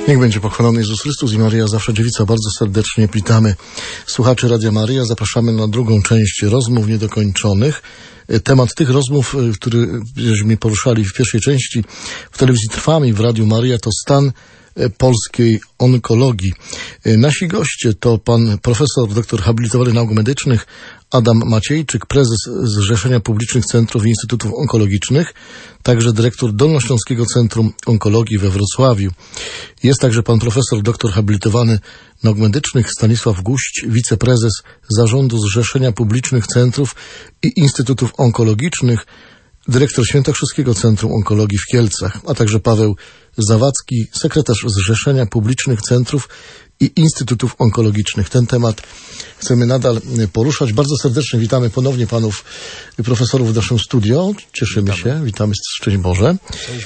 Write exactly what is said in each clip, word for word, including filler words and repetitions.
Niech będzie pochwalony Jezus Chrystus i Maryja Zawsze Dziewica. Bardzo serdecznie witamy słuchaczy Radia Maryja. Zapraszamy na drugą część rozmów niedokończonych. Temat tych rozmów, który żeśmy poruszali w pierwszej części w telewizji Trwam i w Radiu Maryja, to stan polskiej onkologii. Nasi goście to pan profesor, doktor habilitowany nauk medycznych Adam Maciejczyk, prezes Zrzeszenia Publicznych Centrów i Instytutów Onkologicznych, także dyrektor Dolnośląskiego Centrum Onkologii we Wrocławiu. Jest także pan profesor, doktor habilitowany nauk medycznych Stanisław Guść, wiceprezes Zarządu Zrzeszenia Publicznych Centrów i Instytutów Onkologicznych, dyrektor Świętokrzyskiego Centrum Onkologii w Kielcach, a także Paweł Zawadzki, sekretarz Zrzeszenia Publicznych Centrów i Instytutów Onkologicznych. Ten temat chcemy nadal poruszać. Bardzo serdecznie witamy ponownie panów profesorów w naszym studio. Cieszymy witamy. się. Witamy, szczęść Boże.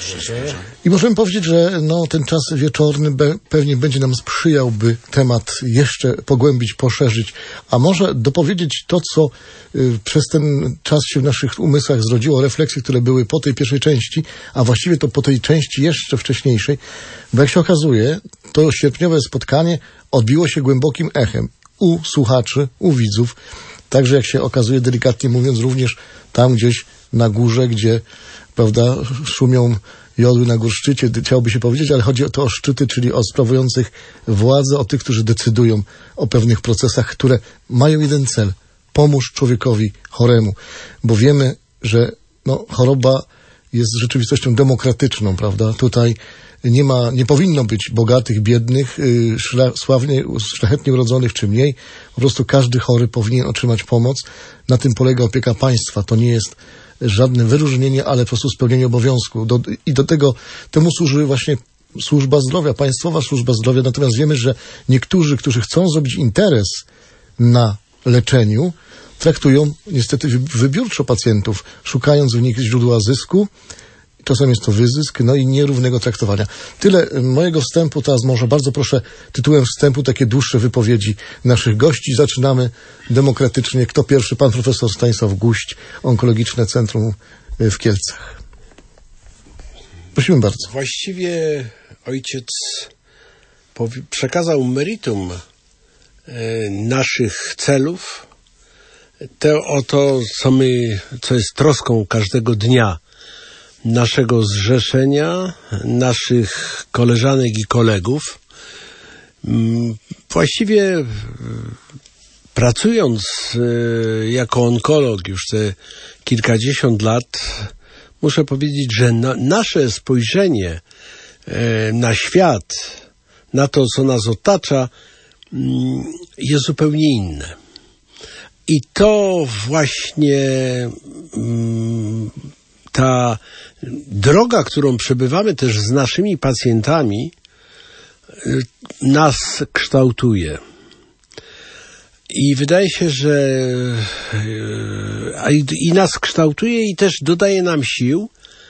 I możemy powiedzieć, że no, ten czas wieczorny be, pewnie będzie nam sprzyjał, by temat jeszcze pogłębić, poszerzyć, a może dopowiedzieć to, co y, przez ten czas się w naszych umysłach zrodziło, refleksje, które były po tej pierwszej części, a właściwie to po tej części jeszcze wcześniejszej, bo jak się okazuje, to sierpniowe spotkanie odbiło się głębokim echem u słuchaczy, u widzów, także jak się okazuje, delikatnie mówiąc, również tam gdzieś na górze, gdzie, prawda, szumią jodły na górszczycie, chciałoby się powiedzieć, ale chodzi o to o szczyty, czyli o sprawujących władzę, o tych, którzy decydują o pewnych procesach, które mają jeden cel: pomóż człowiekowi choremu, bo wiemy, że no, choroba jest rzeczywistością demokratyczną, prawda? Tutaj nie ma, nie powinno być bogatych, biednych, yy, szla, sławnie, szlachetnie urodzonych czy mniej. Po prostu każdy chory powinien otrzymać pomoc. Na tym polega opieka państwa. To nie jest żadne wyróżnienie, ale po prostu spełnienie obowiązku. Do, I do tego, temu służy właśnie służba zdrowia, państwowa służba zdrowia. Natomiast wiemy, że niektórzy, którzy chcą zrobić interes na leczeniu, traktują niestety wybiórczo pacjentów, szukając w nich źródła zysku. Czasem jest to wyzysk, no i nierównego traktowania. Tyle mojego wstępu, teraz może bardzo proszę tytułem wstępu takie dłuższe wypowiedzi naszych gości. Zaczynamy demokratycznie. Kto pierwszy? Pan profesor Stanisław Guść, Onkologiczne Centrum w Kielcach. Prosimy bardzo. Właściwie ojciec powi- przekazał meritum y, naszych celów, to o to, co my, co jest troską każdego dnia naszego zrzeszenia, naszych koleżanek i kolegów. Właściwie pracując jako onkolog już te kilkadziesiąt lat, muszę powiedzieć, że na, nasze spojrzenie na świat, na to, co nas otacza, jest zupełnie inne. I to właśnie ta droga, którą przebywamy też z naszymi pacjentami, nas kształtuje. I wydaje się, że i nas kształtuje i też dodaje nam sił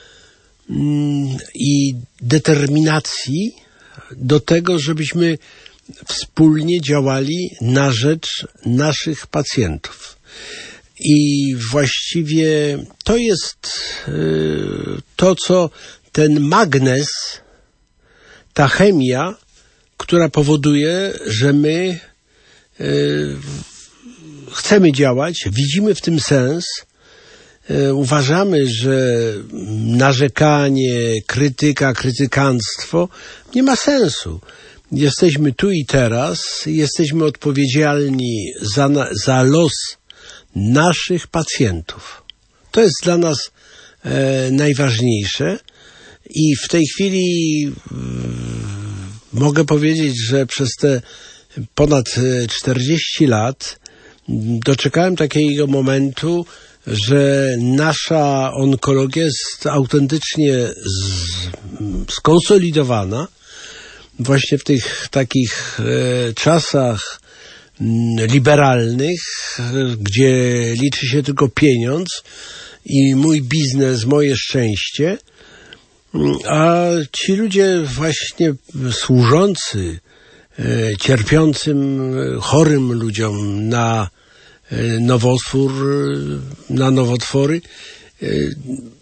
i determinacji do tego, żebyśmy wspólnie działali na rzecz naszych pacjentów. I właściwie to jest y, to, co ten magnes, ta chemia, która powoduje, że my y, chcemy działać, widzimy w tym sens, y, uważamy, że narzekanie, krytyka, krytykanstwo nie ma sensu. Jesteśmy tu i teraz, jesteśmy odpowiedzialni za, za los naszych pacjentów. To jest dla nas e, najważniejsze i w tej chwili e, mogę powiedzieć, że przez te ponad czterdzieści lat doczekałem takiego momentu, że nasza onkologia jest autentycznie z, skonsolidowana właśnie w tych takich e, czasach liberalnych, gdzie liczy się tylko pieniądz i mój biznes, moje szczęście, a ci ludzie właśnie służący e, cierpiącym, chorym ludziom na e, nowotwór, na nowotwory, e,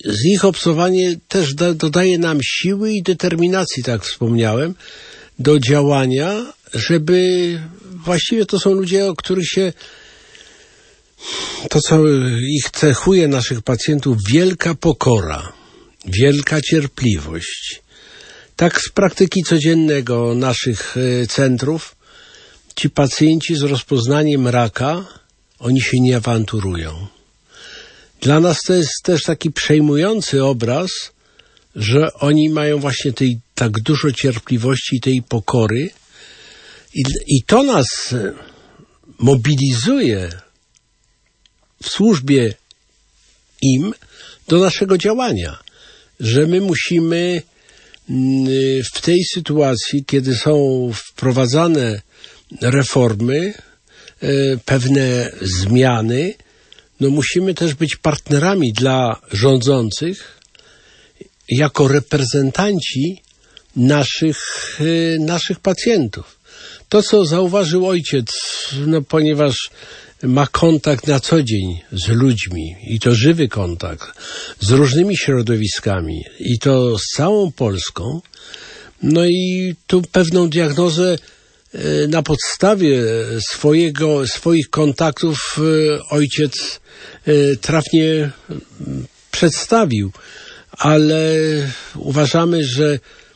z ich obcowanie też da, dodaje nam siły i determinacji, tak wspomniałem, do działania, żeby właściwie to są ludzie, o których się to, co ich cechuje, naszych pacjentów, wielka pokora, wielka cierpliwość. Tak z praktyki codziennego naszych centrów ci pacjenci z rozpoznaniem raka, oni się nie awanturują. Dla nas to jest też taki przejmujący obraz, że oni mają właśnie tej tak dużo cierpliwości i tej pokory i, i to nas mobilizuje w służbie im do naszego działania, że my musimy w tej sytuacji, kiedy są wprowadzane reformy, pewne zmiany, no musimy też być partnerami dla rządzących jako reprezentanci naszych, naszych pacjentów. To, co zauważył ojciec, no ponieważ ma kontakt na co dzień z ludźmi i to żywy kontakt z różnymi środowiskami i to z całą Polską, no i tu pewną diagnozę na podstawie swojego, swoich kontaktów ojciec trafnie przedstawił, ale uważamy, że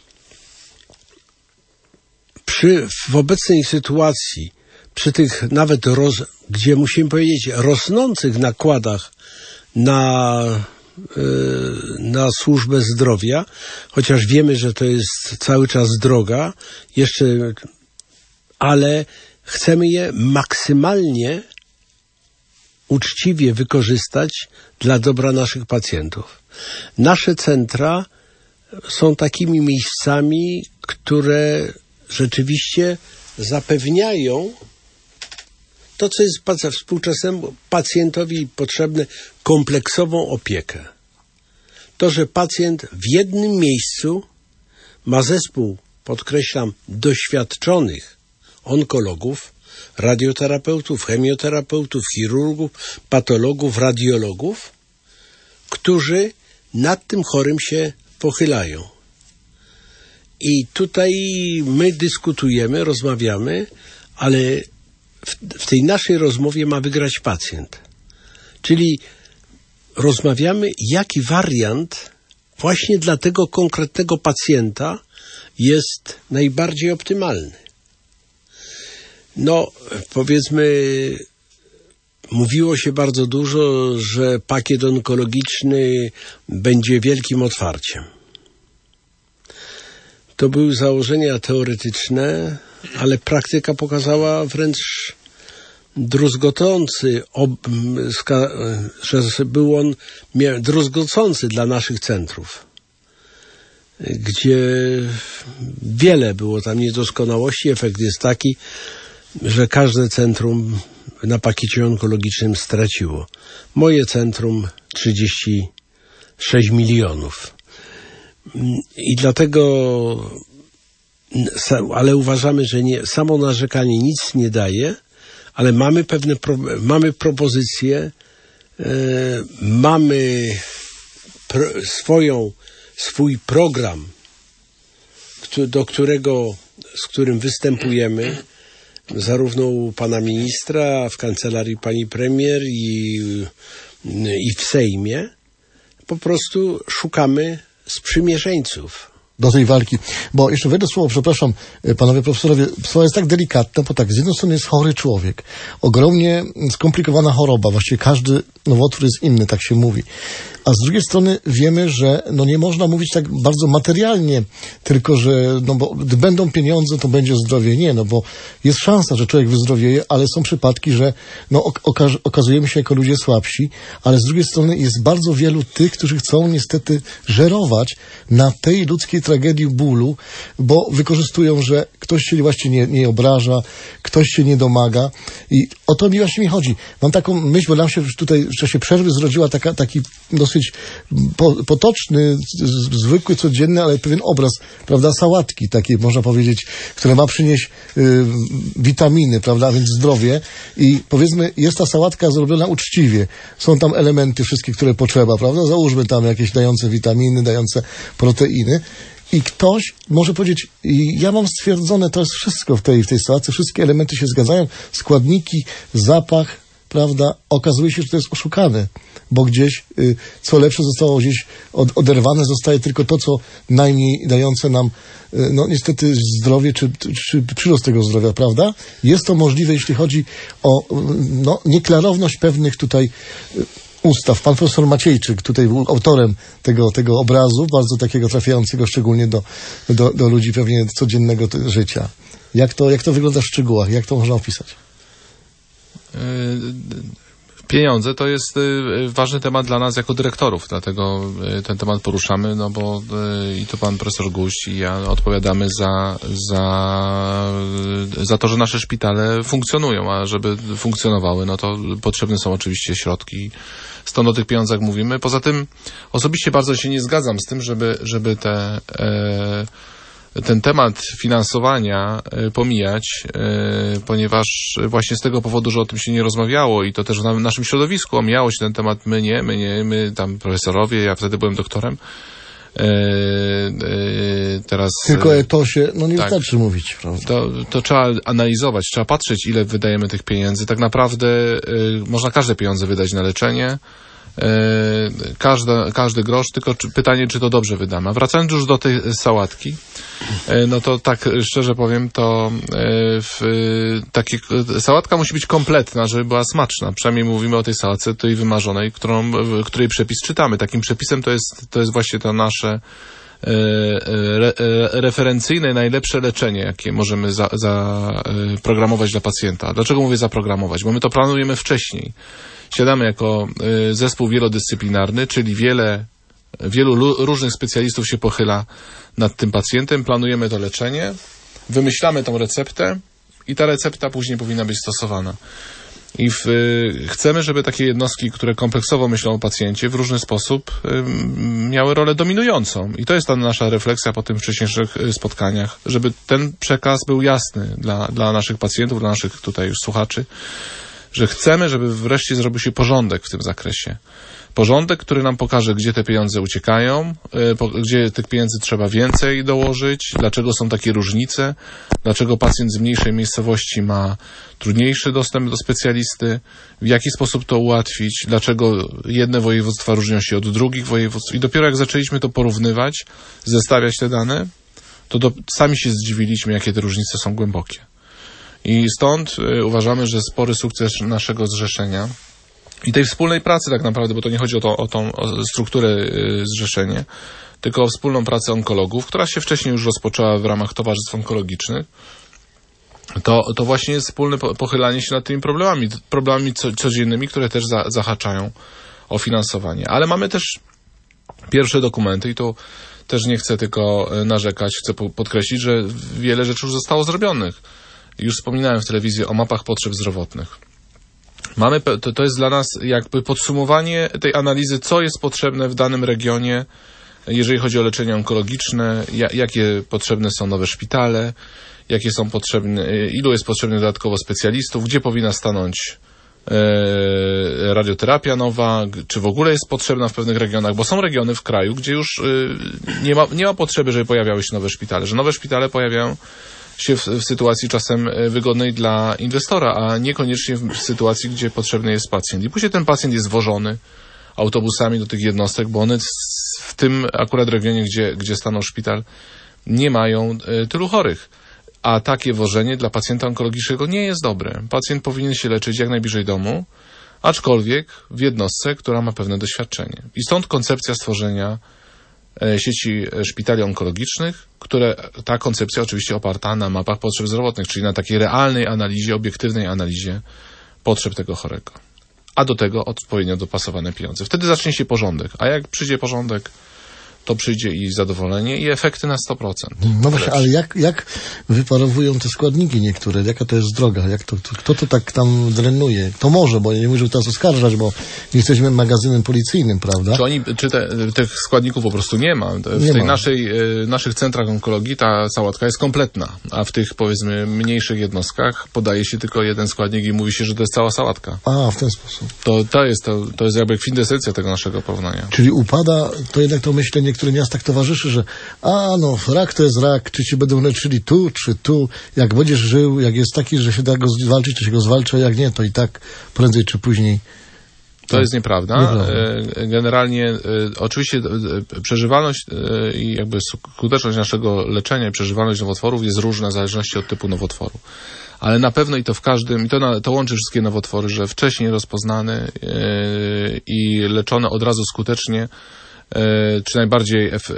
przy, w obecnej sytuacji, przy tych nawet, roz, gdzie musimy powiedzieć, rosnących nakładach na, na służbę zdrowia, chociaż wiemy, że to jest cały czas droga, jeszcze, ale chcemy je maksymalnie uczciwie wykorzystać dla dobra naszych pacjentów. Nasze centra są takimi miejscami, które rzeczywiście zapewniają to, co jest współczesnemu pacjentowi potrzebne, kompleksową opiekę. To, że pacjent w jednym miejscu ma zespół, podkreślam, doświadczonych onkologów, radioterapeutów, chemioterapeutów, chirurgów, patologów, radiologów, którzy nad tym chorym się pochylają. I tutaj my dyskutujemy, rozmawiamy, ale w, w tej naszej rozmowie ma wygrać pacjent. Czyli rozmawiamy, jaki wariant właśnie dla tego konkretnego pacjenta jest najbardziej optymalny. No, powiedzmy, mówiło się bardzo dużo, że pakiet onkologiczny będzie wielkim otwarciem. To były założenia teoretyczne, ale praktyka pokazała wręcz druzgocący, ob, ska, że był on mia, druzgocący dla naszych centrów, gdzie wiele było tam niedoskonałości. Efekt jest taki, że każde centrum na pakiecie onkologicznym straciło. Moje centrum trzydzieści sześć milionów. I dlatego, ale uważamy, że nie, samo narzekanie nic nie daje, ale mamy pewne, pro, mamy propozycje, e, mamy pro, swoją, swój program, do którego, z którym występujemy, zarówno u pana ministra, w kancelarii pani premier i, i w Sejmie. Po prostu szukamy sprzymierzeńców do tej walki. Bo jeszcze wejdę słowo, przepraszam, panowie profesorowie, sprawa jest tak delikatna, bo tak, z jednej strony jest chory człowiek, ogromnie skomplikowana choroba, właściwie każdy nowotwór jest inny, tak się mówi. A z drugiej strony wiemy, że no nie można mówić tak bardzo materialnie, tylko że no bo gdy będą pieniądze, to będzie zdrowie. Nie, no bo jest szansa, że człowiek wyzdrowieje, ale są przypadki, że no oka- okazujemy się jako ludzie słabsi, ale z drugiej strony jest bardzo wielu tych, którzy chcą niestety żerować na tej ludzkiej tragedii bólu, bo wykorzystują, że ktoś się właśnie nie, nie obraża, ktoś się nie domaga i o to mi właśnie mi chodzi. Mam taką myśl, bo nam się tutaj w czasie przerwy zrodziła taka, taki dosyć po, potoczny, z, zwykły, codzienny, ale pewien obraz, prawda, sałatki takiej, można powiedzieć, które ma przynieść y, witaminy, prawda, a więc zdrowie i powiedzmy, jest ta sałatka zrobiona uczciwie. Są tam elementy wszystkie, które potrzeba, prawda? Załóżmy tam jakieś dające witaminy, dające proteiny. I ktoś może powiedzieć, ja mam stwierdzone, to jest wszystko w tej, w tej sałatce, wszystkie elementy się zgadzają, składniki, zapach, prawda? Okazuje się, że to jest oszukane, bo gdzieś, y, co lepsze zostało gdzieś od, oderwane, zostaje tylko to, co najmniej dające nam, y, no niestety zdrowie, czy, czy przyrost tego zdrowia, prawda? Jest to możliwe, jeśli chodzi o, y, no, nieklarowność pewnych tutaj y, ustaw. Pan profesor Maciejczyk tutaj był autorem tego, tego obrazu, bardzo takiego trafiającego szczególnie do, do, do ludzi pewnie codziennego życia. Jak to, jak to wygląda w szczegółach? Jak to można opisać? Pieniądze to jest ważny temat dla nas jako dyrektorów, dlatego ten temat poruszamy, no bo i to pan profesor Guść i ja odpowiadamy za, za, za to, że nasze szpitale funkcjonują, a żeby funkcjonowały, no to potrzebne są oczywiście środki. Stąd o tych pieniądzach mówimy. Poza tym osobiście bardzo się nie zgadzam z tym, żeby, żeby te, e, ten temat finansowania e, pomijać, e, ponieważ właśnie z tego powodu, że o tym się nie rozmawiało i to też w naszym środowisku omijało się ten temat, my nie, my nie, my tam profesorowie, ja wtedy byłem doktorem. E, e, teraz... Tylko o etosie, no nie tak, wystarczy mówić, prawda? To, to trzeba analizować, trzeba patrzeć, ile wydajemy tych pieniędzy. Tak naprawdę e, można każde pieniądze wydać na leczenie, Każda, każdy grosz, tylko czy, pytanie, czy to dobrze wydamy. A wracając już do tej sałatki, no to tak szczerze powiem, to w, takie, sałatka musi być kompletna, żeby była smaczna. Przynajmniej mówimy o tej sałatce tej wymarzonej, którą, której przepis czytamy. Takim przepisem to jest, to jest właśnie to nasze re, referencyjne, najlepsze leczenie, jakie możemy zaprogramować za, dla pacjenta. Dlaczego mówię zaprogramować? Bo my to planujemy wcześniej. Siadamy jako zespół wielodyscyplinarny, czyli wiele, wielu różnych specjalistów się pochyla nad tym pacjentem, planujemy to leczenie, wymyślamy tą receptę i ta recepta później powinna być stosowana. I w, chcemy, żeby takie jednostki, które kompleksowo myślą o pacjencie, w różny sposób miały rolę dominującą. I to jest ta nasza refleksja po tym wcześniejszych spotkaniach, żeby ten przekaz był jasny dla, dla naszych pacjentów, dla naszych tutaj już słuchaczy, że chcemy, żeby wreszcie zrobił się porządek w tym zakresie. Porządek, który nam pokaże, gdzie te pieniądze uciekają, gdzie tych pieniędzy trzeba więcej dołożyć, dlaczego są takie różnice, dlaczego pacjent z mniejszej miejscowości ma trudniejszy dostęp do specjalisty, w jaki sposób to ułatwić, dlaczego jedne województwa różnią się od drugich województw. I dopiero jak zaczęliśmy to porównywać, zestawiać te dane, to do, sami się zdziwiliśmy, jakie te różnice są głębokie. I stąd y, uważamy, że spory sukces naszego zrzeszenia i tej wspólnej pracy tak naprawdę, bo to nie chodzi o, to, o tą o strukturę y, zrzeszenia, tylko o wspólną pracę onkologów, która się wcześniej już rozpoczęła w ramach towarzystw onkologicznych, to, to właśnie jest wspólne pochylanie się nad tymi problemami, problemami co, codziennymi, które też za, zahaczają o finansowanie. Ale mamy też pierwsze dokumenty i to też nie chcę tylko narzekać, chcę podkreślić, że wiele rzeczy już zostało zrobionych. Już wspominałem w telewizji o mapach potrzeb zdrowotnych. Mamy, to, to jest dla nas jakby podsumowanie tej analizy, co jest potrzebne w danym regionie, jeżeli chodzi o leczenie onkologiczne, ja, jakie potrzebne są nowe szpitale, jakie są potrzebne, ilu jest potrzebnych dodatkowo specjalistów, gdzie powinna stanąć e, radioterapia nowa, czy w ogóle jest potrzebna w pewnych regionach, bo są regiony w kraju, gdzie już e, nie ma, nie ma potrzeby, żeby pojawiały się nowe szpitale, że nowe szpitale pojawiają się w, w sytuacji czasem wygodnej dla inwestora, a niekoniecznie w sytuacji, gdzie potrzebny jest pacjent. I później ten pacjent jest wożony autobusami do tych jednostek, bo one w tym akurat regionie, gdzie, gdzie stanął szpital, nie mają tylu chorych. A takie wożenie dla pacjenta onkologicznego nie jest dobre. Pacjent powinien się leczyć jak najbliżej domu, aczkolwiek w jednostce, która ma pewne doświadczenie. I stąd koncepcja stworzenia sieci szpitali onkologicznych, które ta koncepcja oczywiście oparta na mapach potrzeb zdrowotnych, czyli na takiej realnej analizie, obiektywnej analizie potrzeb tego chorego. A do tego odpowiednio dopasowane pieniądze. Wtedy zacznie się porządek. A jak przyjdzie porządek, to przyjdzie i zadowolenie, i efekty na sto procent. No właśnie, ale jak, jak wyparowują te składniki niektóre? Jaka to jest droga? Jak to, kto to tak tam drenuje? To może, bo ja nie muszę teraz oskarżać, bo nie jesteśmy magazynem policyjnym, prawda? Czy, oni, czy te, tych składników po prostu nie ma? W nie tej ma. naszej, naszych centrach onkologii ta sałatka jest kompletna, a w tych, powiedzmy, mniejszych jednostkach podaje się tylko jeden składnik i mówi się, że to jest cała sałatka. A, w ten sposób. To, to, jest, to, to jest jakby kwintesencja tego naszego porównania. Czyli upada, to jednak to myślenie, które w miastach towarzyszy, że a no, rak to jest rak, czy ci będą leczyli tu, czy tu, jak będziesz żył, jak jest taki, że się da go zwalczyć, to się go zwalcza, jak nie, to i tak prędzej czy później. To jest nieprawda. Nieprawda. E, Generalnie e, oczywiście e, przeżywalność e, i jakby skuteczność naszego leczenia i przeżywalność nowotworów jest różna w zależności od typu nowotworu. Ale na pewno i to w każdym, i to, na, to łączy wszystkie nowotwory, że wcześniej rozpoznane e, i leczone od razu skutecznie, e, czy najbardziej e,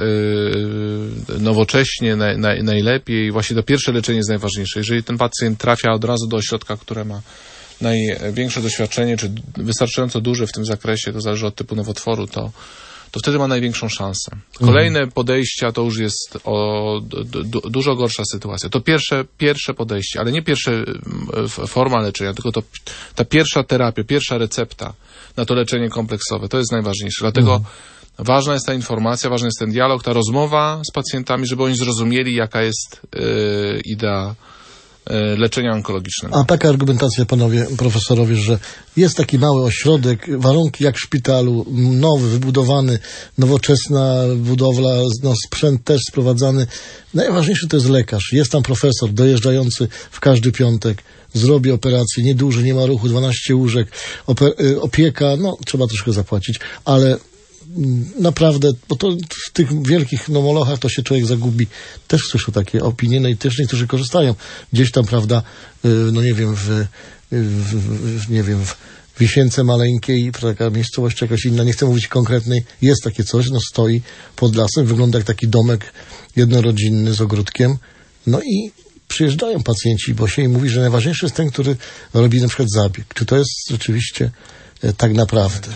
nowocześnie, na, na, najlepiej, właśnie to pierwsze leczenie jest najważniejsze. Jeżeli ten pacjent trafia od razu do ośrodka, które ma największe doświadczenie, czy wystarczająco duże w tym zakresie, to zależy od typu nowotworu, to, to wtedy ma największą szansę. Kolejne podejścia to już jest o, du, du, dużo gorsza sytuacja. To pierwsze, pierwsze podejście, ale nie pierwsza forma leczenia, tylko to, ta pierwsza terapia, pierwsza recepta na to leczenie kompleksowe, to jest najważniejsze. Dlatego mhm. ważna jest ta informacja, ważny jest ten dialog, ta rozmowa z pacjentami, żeby oni zrozumieli, jaka jest yy, idea leczenia onkologicznego. A taka argumentacja, panowie profesorowie, że jest taki mały ośrodek, warunki jak w szpitalu, nowy, wybudowany, nowoczesna budowla, no, sprzęt też sprowadzany. Najważniejszy to jest lekarz. Jest tam profesor dojeżdżający w każdy piątek, zrobi operację, nieduży, nie ma ruchu, dwanaście łóżek, opieka, no trzeba troszkę zapłacić, ale naprawdę, bo to w tych wielkich nomolochach to się człowiek zagubi. Też słyszę takie opinie, no i też niektórzy korzystają. Gdzieś tam, prawda, no nie wiem, w, w, w nie wiem, w Wisience Maleńkiej, taka miejscowość jakaś inna, nie chcę mówić konkretnej, jest takie coś, no stoi pod lasem, wygląda jak taki domek jednorodzinny z ogródkiem, no i przyjeżdżają pacjenci, bo się im mówi, że najważniejszy jest ten, który robi na przykład zabieg. Czy to jest rzeczywiście tak naprawdę?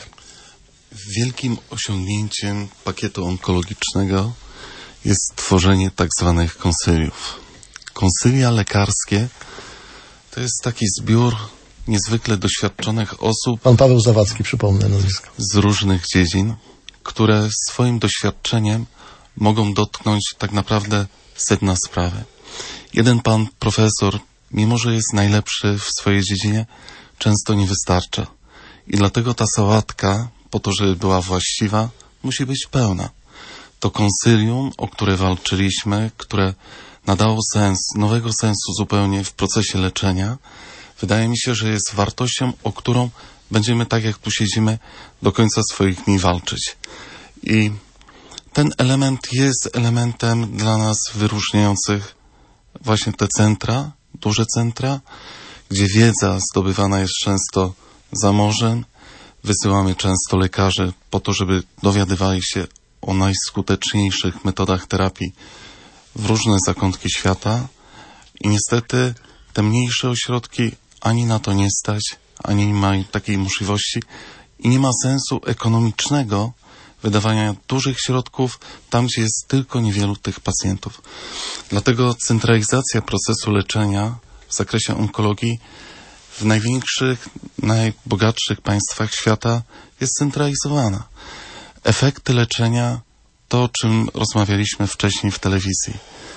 Wielkim osiągnięciem pakietu onkologicznego jest tworzenie tak zwanych konsyliów. Konsylia lekarskie to jest taki zbiór niezwykle doświadczonych osób. Pan Paweł Zawadzki, przypomnę nazwisko. Z różnych dziedzin, które swoim doświadczeniem mogą dotknąć tak naprawdę sedna sprawy. Jeden pan profesor, mimo że jest najlepszy w swojej dziedzinie, często nie wystarcza. I dlatego ta sałatka, po to, żeby była właściwa, musi być pełna. To konsylium, o które walczyliśmy, które nadało sens, nowego sensu zupełnie w procesie leczenia, wydaje mi się, że jest wartością, o którą będziemy, tak jak tu siedzimy, do końca swoich dni walczyć. I ten element jest elementem dla nas wyróżniających właśnie te centra, duże centra, gdzie wiedza zdobywana jest często za morzem. Wysyłamy często lekarzy po to, żeby dowiadywali się o najskuteczniejszych metodach terapii w różne zakątki świata i niestety te mniejsze ośrodki ani na to nie stać, ani nie mają takiej możliwości i nie ma sensu ekonomicznego wydawania dużych środków tam, gdzie jest tylko niewielu tych pacjentów. Dlatego centralizacja procesu leczenia w zakresie onkologii w największych, najbogatszych państwach świata jest centralizowana. Efekty leczenia, to o czym rozmawialiśmy wcześniej w telewizji.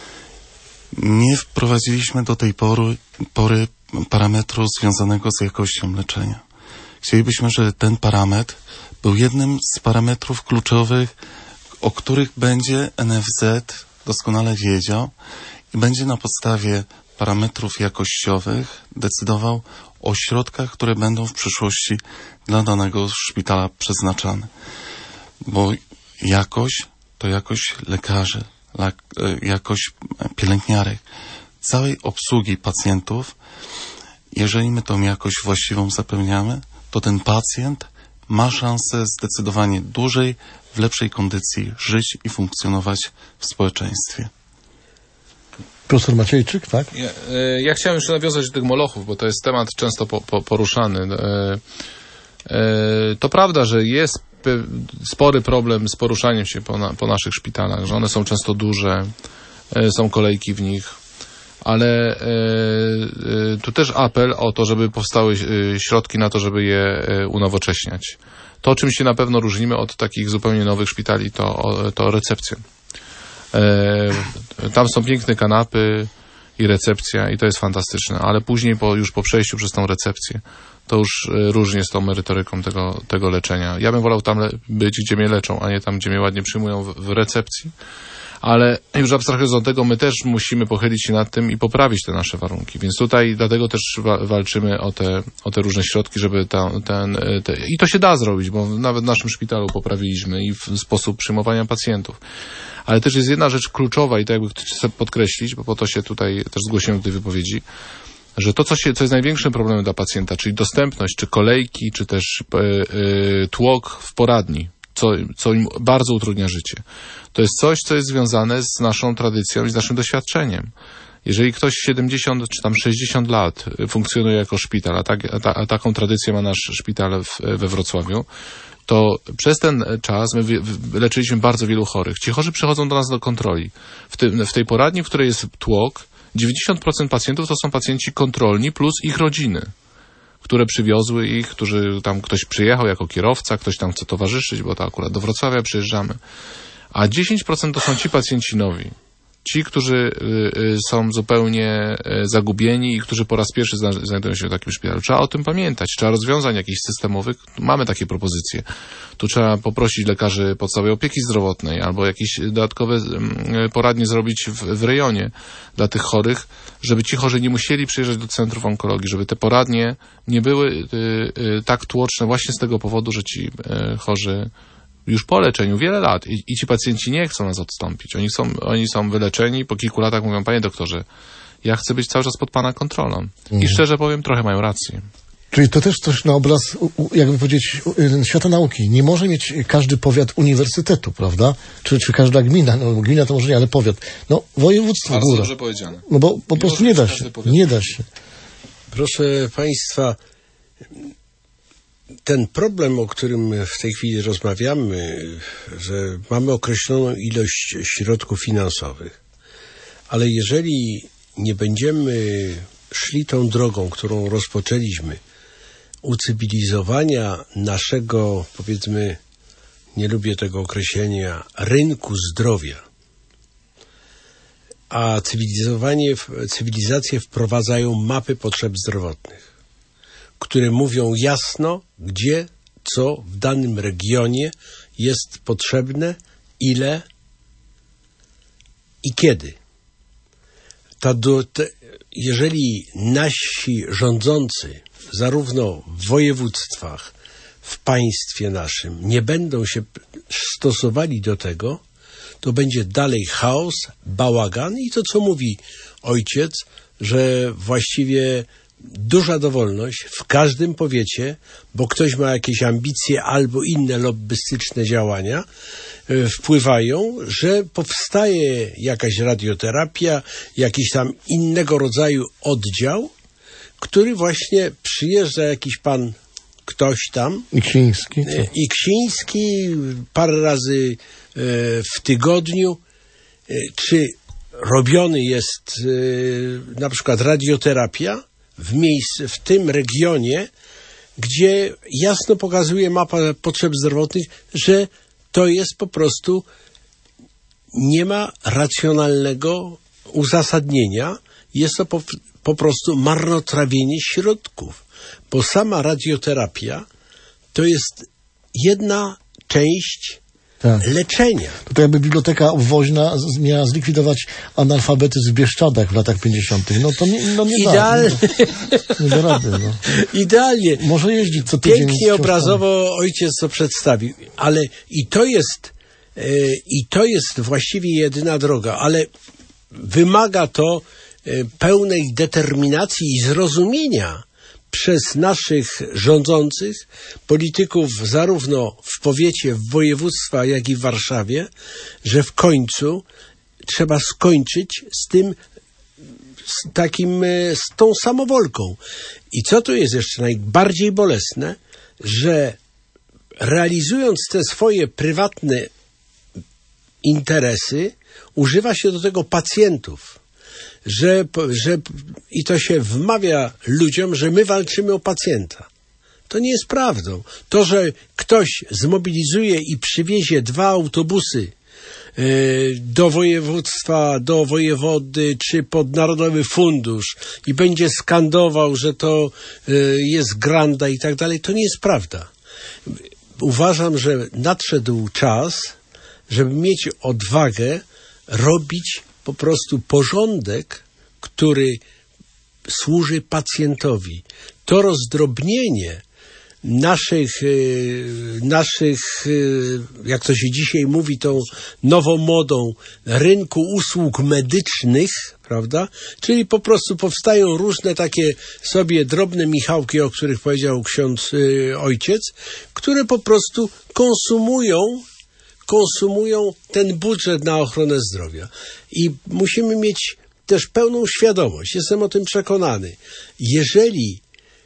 Nie wprowadziliśmy do tej pory, pory parametru związanego z jakością leczenia. Chcielibyśmy, żeby ten parametr był jednym z parametrów kluczowych, o których będzie N F Z doskonale wiedział i będzie na podstawie parametrów jakościowych decydował o środkach, które będą w przyszłości dla danego szpitala przeznaczane. Bo jakość to jakość lekarzy, jakość pielęgniarek, całej obsługi pacjentów. Jeżeli my tą jakość właściwą zapewniamy, to ten pacjent ma szansę zdecydowanie dłużej, w lepszej kondycji żyć i funkcjonować w społeczeństwie. Profesor Maciejczyk, tak? Ja, ja chciałem jeszcze nawiązać do tych molochów, bo to jest temat często po, po, poruszany. To prawda, że jest spory problem z poruszaniem się po, na, po naszych szpitalach, że one są często duże, są kolejki w nich, ale tu też apel o to, żeby powstały środki na to, żeby je unowocześniać. To, czym się na pewno różnimy od takich zupełnie nowych szpitali, to, to recepcja. Tam są piękne kanapy i recepcja i to jest fantastyczne, ale później po, już po przejściu przez tą recepcję to już różnie z tą merytoryką tego, tego leczenia. Ja bym wolał tam być, gdzie mnie leczą, a nie tam, gdzie mnie ładnie przyjmują w, w recepcji. Ale już abstrahując od tego, my też musimy pochylić się nad tym i poprawić te nasze warunki. Więc tutaj dlatego też wa- walczymy o te, o te różne środki, żeby ta, ten... Te, i to się da zrobić, bo nawet w naszym szpitalu poprawiliśmy i w sposób przyjmowania pacjentów. Ale też jest jedna rzecz kluczowa i to jakby chcę podkreślić, bo po to się tutaj też zgłosiłem do tej wypowiedzi, że to, co, się, co jest największym problemem dla pacjenta, czyli dostępność, czy kolejki, czy też e, e, tłok w poradni, co, co im bardzo utrudnia życie. To jest coś, co jest związane z naszą tradycją i z naszym doświadczeniem. Jeżeli ktoś siedemdziesiąt czy tam sześćdziesiąt lat funkcjonuje jako szpital, a, tak, a, ta, a taką tradycję ma nasz szpital w, we Wrocławiu, to przez ten czas my leczyliśmy bardzo wielu chorych. Ci chorzy przychodzą do nas do kontroli. W, tym, w tej poradni, w której jest tłok, dziewięćdziesiąt procent pacjentów to są pacjenci kontrolni plus ich rodziny, które przywiozły ich, którzy tam ktoś przyjechał jako kierowca, ktoś tam chce towarzyszyć, bo to akurat do Wrocławia przyjeżdżamy. A dziesięć procent to są ci pacjenci nowi. Ci, którzy y, są zupełnie y, zagubieni i którzy po raz pierwszy zna, znajdują się w takim szpitalu. Trzeba o tym pamiętać. Trzeba rozwiązań jakichś systemowych. Mamy takie propozycje. Tu trzeba poprosić lekarzy podstawowej opieki zdrowotnej albo jakieś dodatkowe y, poradnie zrobić w, w rejonie dla tych chorych, żeby ci chorzy nie musieli przyjeżdżać do centrów onkologii, żeby te poradnie nie były y, y, tak tłoczne właśnie z tego powodu, że ci y, chorzy już po leczeniu, wiele lat i, i ci pacjenci nie chcą nas odstąpić. Oni są, oni są wyleczeni, po kilku latach mówią, panie doktorze, ja chcę być cały czas pod pana kontrolą. Mhm. I szczerze powiem, trochę mają rację. Czyli to też coś na obraz, jakby powiedzieć, świata nauki. Nie może mieć każdy powiat uniwersytetu, prawda? Czy, czy każda gmina, no gmina to może nie, ale powiat. No województwo, bardzo góra. dobrze powiedziane. No bo po nie prostu nie da się, nie da się. Proszę państwa, ten problem, o którym w tej chwili rozmawiamy, że mamy określoną ilość środków finansowych, ale jeżeli nie będziemy szli tą drogą, którą rozpoczęliśmy, ucywilizowania naszego, powiedzmy, nie lubię tego określenia, rynku zdrowia, a cywilizowanie, cywilizacje wprowadzają mapy potrzeb zdrowotnych, które mówią jasno, gdzie, co w danym regionie jest potrzebne, ile i kiedy. Ta do, te, jeżeli nasi rządzący, zarówno w województwach, w państwie naszym, nie będą się stosowali do tego, to będzie dalej chaos, bałagan i to, co mówi ojciec, że właściwie duża dowolność w każdym powiecie, bo ktoś ma jakieś ambicje albo inne lobbystyczne działania, wpływają, że powstaje jakaś radioterapia, jakiś tam innego rodzaju oddział, który właśnie przyjeżdża jakiś pan, ktoś tam. Iksiński. Iksiński parę razy w tygodniu. Czy robiony jest na przykład radioterapia w miejscu, w tym regionie, gdzie jasno pokazuje mapa potrzeb zdrowotnych, że to jest po prostu, nie ma racjonalnego uzasadnienia, jest to po, po prostu marnotrawienie środków, bo sama radioterapia to jest jedna część tak. leczenia. To jakby biblioteka obwoźna z, miała zlikwidować analfabetyzm w Bieszczadach w latach pięćdziesiątych. No to nie, no nie Idealnie. da. Nie, nie da rady, no. Idealnie. Może jeździć co tydzień. Pięknie obrazowo ojciec to przedstawił, ale i to jest yy, i to jest właściwie jedyna droga, ale wymaga to yy, pełnej determinacji i zrozumienia przez naszych rządzących, polityków zarówno w powiecie, w województwach, jak i w Warszawie, że w końcu trzeba skończyć z tym, z takim, z tą samowolką. I co tu jest jeszcze najbardziej bolesne, że realizując te swoje prywatne interesy, używa się do tego pacjentów, że, że i to się wmawia ludziom, że my walczymy o pacjenta. To nie jest prawdą. To, że ktoś zmobilizuje i przywiezie dwa autobusy do województwa, do wojewody, czy pod Narodowy Fundusz i będzie skandował, że to jest granda i tak dalej, to nie jest prawda. Uważam, że nadszedł czas, żeby mieć odwagę robić po prostu porządek, który służy pacjentowi. To rozdrobnienie naszych, naszych, jak to się dzisiaj mówi, tą nową modą rynku usług medycznych, prawda? Czyli po prostu powstają różne takie sobie drobne Michałki, o których powiedział ksiądz y, ojciec, które po prostu konsumują konsumują ten budżet na ochronę zdrowia. I musimy mieć też pełną świadomość, jestem o tym przekonany, jeżeli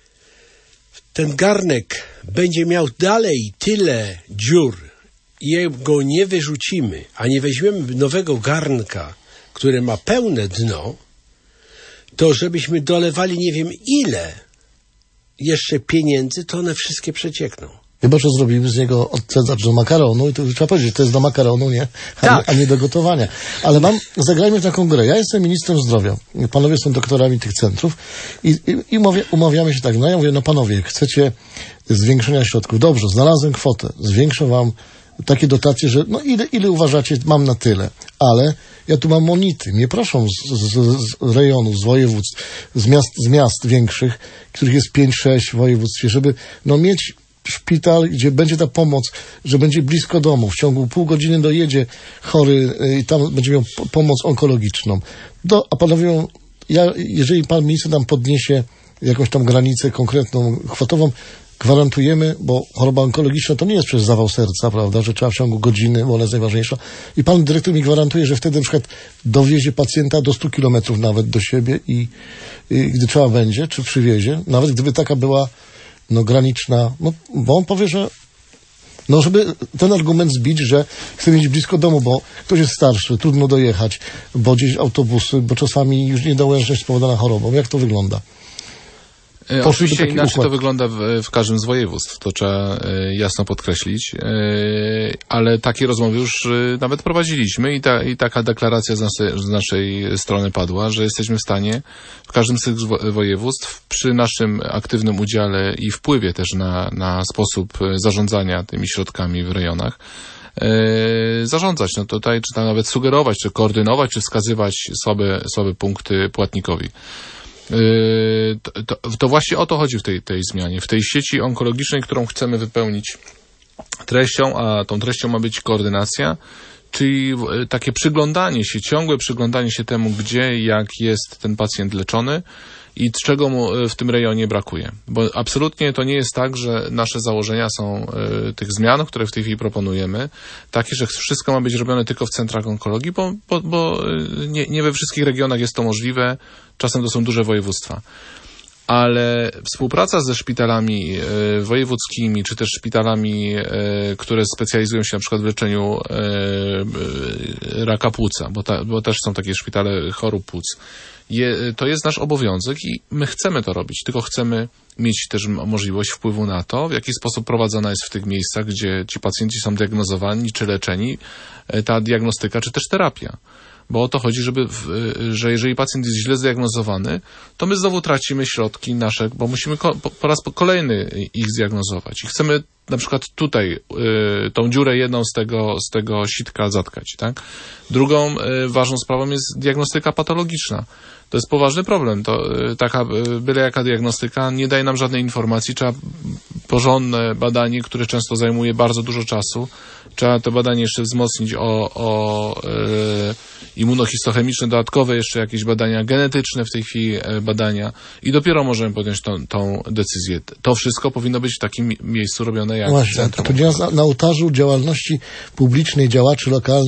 ten garnek będzie miał dalej tyle dziur i jego nie wyrzucimy, a nie weźmiemy nowego garnka, który ma pełne dno, to żebyśmy dolewali nie wiem ile jeszcze pieniędzy, to one wszystkie przeciekną. Chyba, że zrobimy z niego odcedzacz do makaronu i to trzeba powiedzieć, to jest do makaronu, nie? A, tak. a nie do gotowania. Ale mam, zagrajmy taką grę. Ja jestem ministrem zdrowia. Panowie są doktorami tych centrów i, i, i umawia, umawiamy się tak. No ja mówię, no panowie, chcecie zwiększenia środków. Dobrze, znalazłem kwotę. Zwiększę wam takie dotacje, że no ile, ile uważacie, mam na tyle. Ale ja tu mam monity. Mnie proszą z, z, z rejonów, z województw, z miast, z miast większych, których jest pięć sześć w województwie, żeby no mieć szpital, gdzie będzie ta pomoc, że będzie blisko domu. W ciągu pół godziny dojedzie chory i tam będzie miał pomoc onkologiczną. Do, a panowie mówią, ja, jeżeli pan minister nam podniesie jakąś tam granicę konkretną, kwotową, gwarantujemy, bo choroba onkologiczna to nie jest przez zawał serca, prawda, że trzeba w ciągu godziny, bo ona jest najważniejsza. I pan dyrektor mi gwarantuje, że wtedy na przykład dowiezie pacjenta do stu kilometrów nawet do siebie i, i gdy trzeba będzie, czy przywiezie, nawet gdyby taka była no graniczna, no, bo on powie, że no żeby ten argument zbić, że chce mieć blisko domu, bo ktoś jest starszy, trudno dojechać, bo gdzieś autobusy, bo czasami już niedołężność spowodowana chorobą. Jak to wygląda? Poszliby Oczywiście inaczej układ. To wygląda w, w każdym z województw, to trzeba y, jasno podkreślić, y, ale takie rozmowy już y, nawet prowadziliśmy i, ta, i taka deklaracja z naszej, z naszej strony padła, że jesteśmy w stanie w każdym z tych województw przy naszym aktywnym udziale i wpływie też na, na sposób zarządzania tymi środkami w rejonach y, zarządzać. No tutaj czy tam nawet sugerować, czy koordynować, czy wskazywać słabe, słabe punkty płatnikowi. To, to, to właśnie o to chodzi w tej, tej zmianie. W tej sieci onkologicznej, którą chcemy wypełnić treścią, a tą treścią ma być koordynacja, czyli takie przyglądanie się, ciągłe przyglądanie się temu, gdzie i jak jest ten pacjent leczony i czego mu w tym rejonie brakuje. Bo absolutnie to nie jest tak, że nasze założenia są y, tych zmian, które w tej chwili proponujemy, takie, że wszystko ma być robione tylko w centrach onkologii, bo, bo, bo nie, nie we wszystkich regionach jest to możliwe. Czasem to są duże województwa. Ale współpraca ze szpitalami y, wojewódzkimi, czy też szpitalami, y, które specjalizują się na przykład w leczeniu y, y, raka płuca, bo, ta, bo też są takie szpitale chorób płuc, je, to jest nasz obowiązek i my chcemy to robić, tylko chcemy mieć też możliwość wpływu na to, w jaki sposób prowadzona jest w tych miejscach, gdzie ci pacjenci są diagnozowani czy leczeni, ta diagnostyka czy też terapia. Bo o to chodzi, żeby, że jeżeli pacjent jest źle zdiagnozowany, to my znowu tracimy środki nasze, bo musimy ko- po raz kolejny ich zdiagnozować. I chcemy na przykład tutaj y, tą dziurę jedną z tego, z tego sitka zatkać, tak? Drugą y, ważną sprawą jest diagnostyka patologiczna. To jest poważny problem. To y, taka y, byle jaka diagnostyka nie daje nam żadnej informacji. Trzeba porządne badanie, które często zajmuje bardzo dużo czasu. Trzeba to badanie jeszcze wzmocnić o, o y, immunohistochemiczne, dodatkowe jeszcze jakieś badania genetyczne, w tej chwili y, badania i dopiero możemy podjąć tą, tą decyzję. To wszystko powinno być w takim miejscu robione jak Właśnie, centrum. Ponieważ na, na ołtarzu działalności publicznej działaczy lokalnych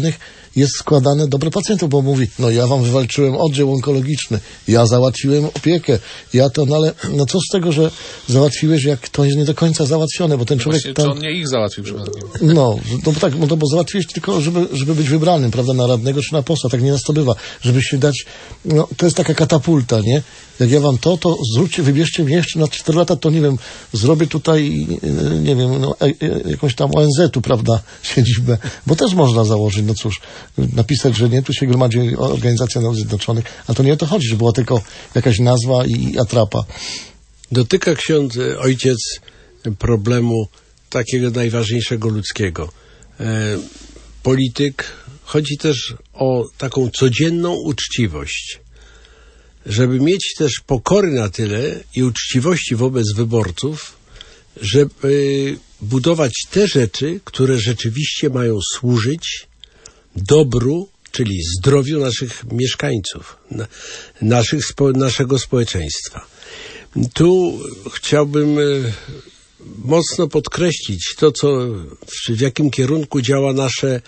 jest składane dobro pacjentów, bo mówi, no ja wam wywalczyłem oddział onkologiczny, ja załatwiłem opiekę, ja to, no ale no co z tego, że załatwiłeś, jak to jest nie do końca załatwione, bo ten No człowiek właśnie, tam... czy on nie ich załatwił przypadkiem? No, no bo tak, no to bo załatwiłeś tylko, żeby, żeby być wybranym, prawda, na radnego czy na posła, tak nie nas to bywa, żeby się dać, no to jest taka katapulta, nie? Jak ja wam to, to zróbcie, wybierzcie mnie jeszcze na cztery lata, to nie wiem, zrobię tutaj, nie wiem, no, e, e, jakąś tam O N Z-u, prawda, siedzibę, bo też można założyć, no cóż, napisać, że nie, tu się gromadzi Organizacja Narodów Zjednoczonych, a to nie o to chodzi, że była tylko jakaś nazwa i atrapa. Dotyka ksiądz, ojciec, problemu takiego najważniejszego ludzkiego. E, polityk, chodzi też o taką codzienną uczciwość. Żeby mieć też pokory na tyle i uczciwości wobec wyborców, żeby budować te rzeczy, które rzeczywiście mają służyć dobru, czyli zdrowiu naszych mieszkańców, naszych, naszego społeczeństwa. Tu chciałbym mocno podkreślić to, co, w jakim kierunku działa nasze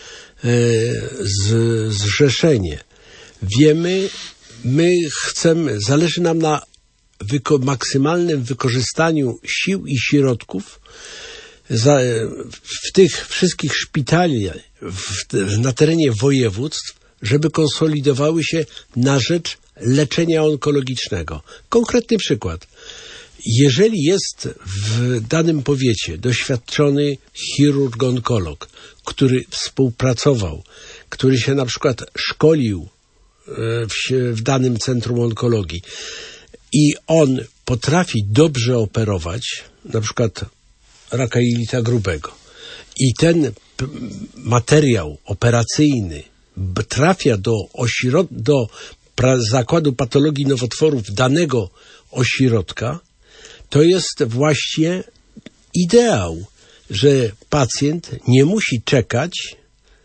zrzeszenie. Wiemy, my chcemy, zależy nam na wyko- maksymalnym wykorzystaniu sił i środków za, w tych wszystkich szpitali w, na terenie województw, żeby konsolidowały się na rzecz leczenia onkologicznego. Konkretny przykład. Jeżeli jest w danym powiecie doświadczony chirurg-onkolog, który współpracował, który się na przykład szkolił w, w danym centrum onkologii i on potrafi dobrze operować, na przykład raka jelita grubego, i ten p- materiał operacyjny trafia do, ośrod- do pra- zakładu patologii nowotworów danego ośrodka, to jest właśnie ideał, że pacjent nie musi czekać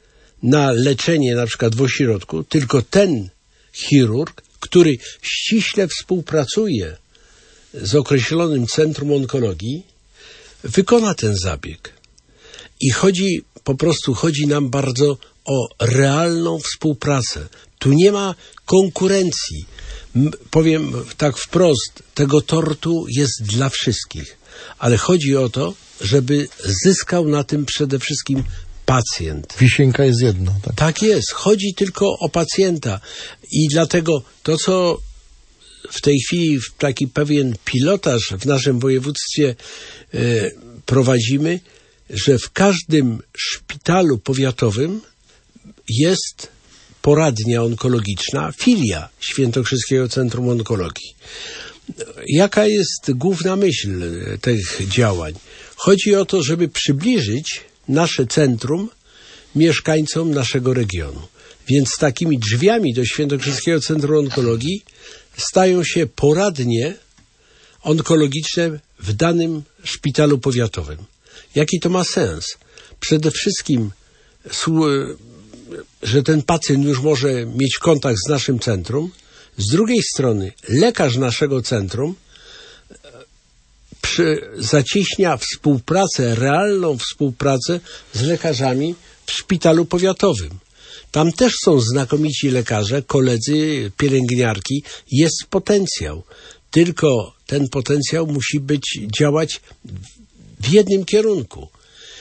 na leczenie na przykład w ośrodku, tylko ten chirurg, który ściśle współpracuje z określonym centrum onkologii, wykona ten zabieg. I chodzi, po prostu chodzi nam bardzo o realną współpracę. Tu nie ma konkurencji. M- powiem tak wprost, tego tortu jest dla wszystkich, ale chodzi o to, żeby zyskał na tym przede wszystkim pacjent. Wisienka jest jedno. Tak, tak jest. Chodzi tylko o pacjenta. I dlatego to, co w tej chwili w taki pewien pilotaż w naszym województwie e, prowadzimy, że w każdym szpitalu powiatowym jest poradnia onkologiczna, filia Świętokrzyskiego Centrum Onkologii. Jaka jest główna myśl tych działań? Chodzi o to, żeby przybliżyć nasze centrum mieszkańcom naszego regionu. Więc takimi drzwiami do Świętokrzyskiego Centrum Onkologii stają się poradnie onkologiczne w danym szpitalu powiatowym. Jaki to ma sens? Przede wszystkim, że ten pacjent już może mieć kontakt z naszym centrum. Z drugiej strony lekarz naszego centrum przy, zacieśnia współpracę, realną współpracę z lekarzami w szpitalu powiatowym. Tam też są znakomici lekarze, koledzy, pielęgniarki. Jest potencjał. Tylko ten potencjał musi być, działać w jednym kierunku.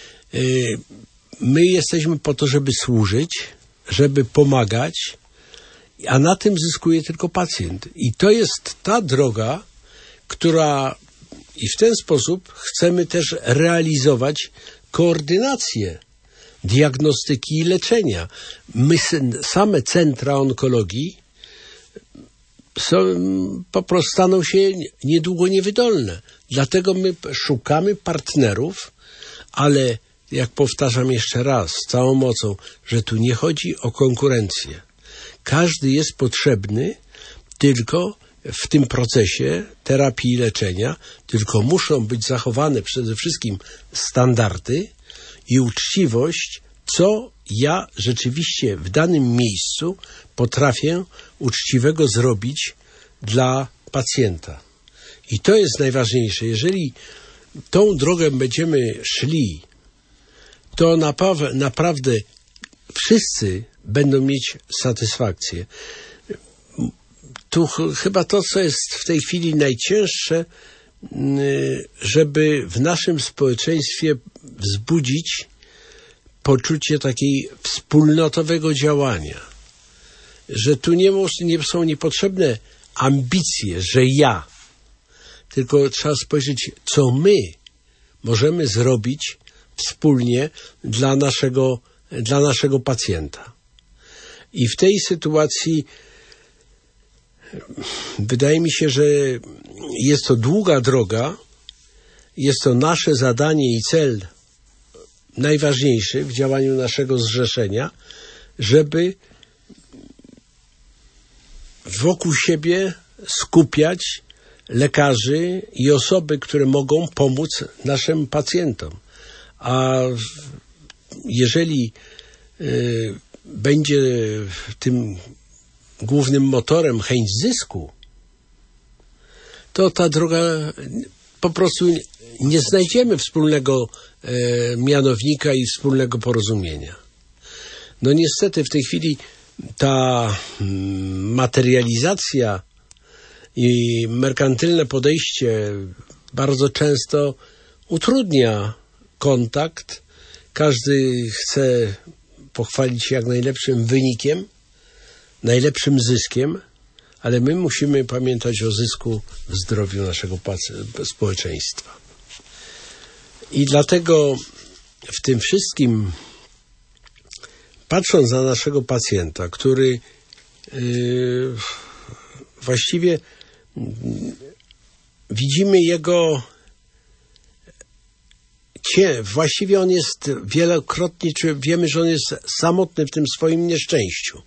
My jesteśmy po to, żeby służyć, żeby pomagać, a na tym zyskuje tylko pacjent. I to jest ta droga, która i w ten sposób chcemy też realizować koordynację diagnostyki i leczenia. My, same centra onkologii są, po prostu staną się niedługo niewydolne. Dlatego my szukamy partnerów, ale jak powtarzam jeszcze raz z całą mocą, że tu nie chodzi o konkurencję. Każdy jest potrzebny tylko w tym procesie terapii i leczenia, tylko muszą być zachowane przede wszystkim standardy i uczciwość, co ja rzeczywiście w danym miejscu potrafię uczciwego zrobić dla pacjenta. I to jest najważniejsze. Jeżeli tą drogę będziemy szli, to naprawdę wszyscy będą mieć satysfakcję. Tu ch- chyba to, co jest w tej chwili najcięższe, żeby w naszym społeczeństwie wzbudzić poczucie takiej wspólnotowego działania, że tu nie, może, nie są niepotrzebne ambicje, że ja, tylko trzeba spojrzeć, co my możemy zrobić wspólnie dla naszego, dla naszego pacjenta. I w tej sytuacji wydaje mi się, że jest to długa droga, jest to nasze zadanie i cel najważniejszy w działaniu naszego zrzeszenia, żeby wokół siebie skupiać lekarzy i osoby, które mogą pomóc naszym pacjentom. A jeżeli y, będzie tym głównym motorem chęć zysku, to ta droga po prostu nie znajdziemy wspólnego e, mianownika i wspólnego porozumienia. No niestety w tej chwili ta mm, materializacja i merkantylne podejście bardzo często utrudnia kontakt. Każdy chce pochwalić się jak najlepszym wynikiem, najlepszym zyskiem, ale my musimy pamiętać o zysku w zdrowiu naszego społeczeństwa. I dlatego w tym wszystkim, patrząc na naszego pacjenta, który yy, właściwie yy, widzimy jego cie, właściwie on jest wielokrotnie, czy wiemy, że on jest samotny w tym swoim nieszczęściu.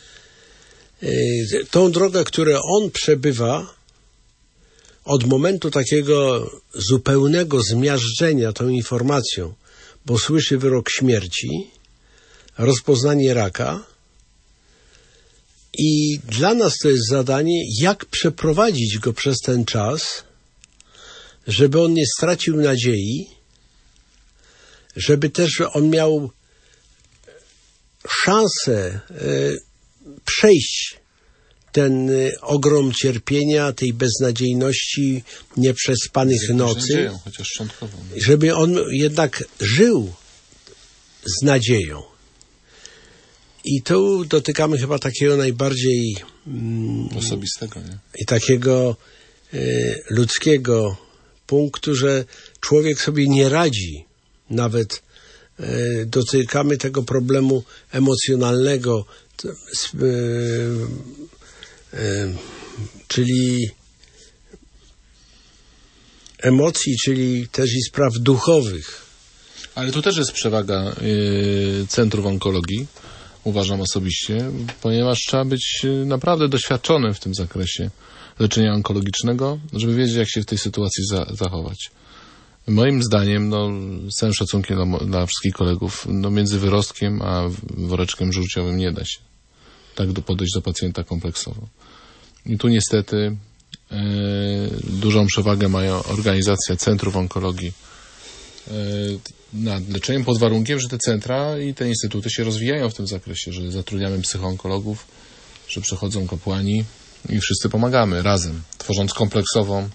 Tą drogę, którą on przebywa od momentu takiego zupełnego zmiażdżenia tą informacją, bo słyszy wyrok śmierci, rozpoznanie raka, i dla nas to jest zadanie, jak przeprowadzić go przez ten czas, żeby on nie stracił nadziei, żeby też on miał szansę przejść ten ogrom cierpienia, tej beznadziejności, nieprzespanych nocy, nadzieją, chociaż szczątkową. Żeby on jednak żył z nadzieją. I tu dotykamy chyba takiego najbardziej mm, osobistego, nie? I takiego y, ludzkiego punktu, że człowiek sobie nie radzi. Nawet y, dotykamy tego problemu emocjonalnego, t, y, y, czyli emocji, czyli też i spraw duchowych. Ale tu też jest przewaga y, centrów onkologii, uważam osobiście, ponieważ trzeba być naprawdę doświadczonym w tym zakresie leczenia onkologicznego, żeby wiedzieć, jak się w tej sytuacji za, zachować. Moim zdaniem, no, z całym szacunkiem dla, dla wszystkich kolegów, no, między wyrostkiem a woreczkiem żółciowym nie da się tak do, podejść do pacjenta kompleksowo. I tu niestety e, dużą przewagę mają organizacja centrów onkologii e, nad leczeniem, pod warunkiem, że te centra i te instytuty się rozwijają w tym zakresie, że zatrudniamy psychoonkologów, że przychodzą kapłani i wszyscy pomagamy razem, tworząc kompleksową,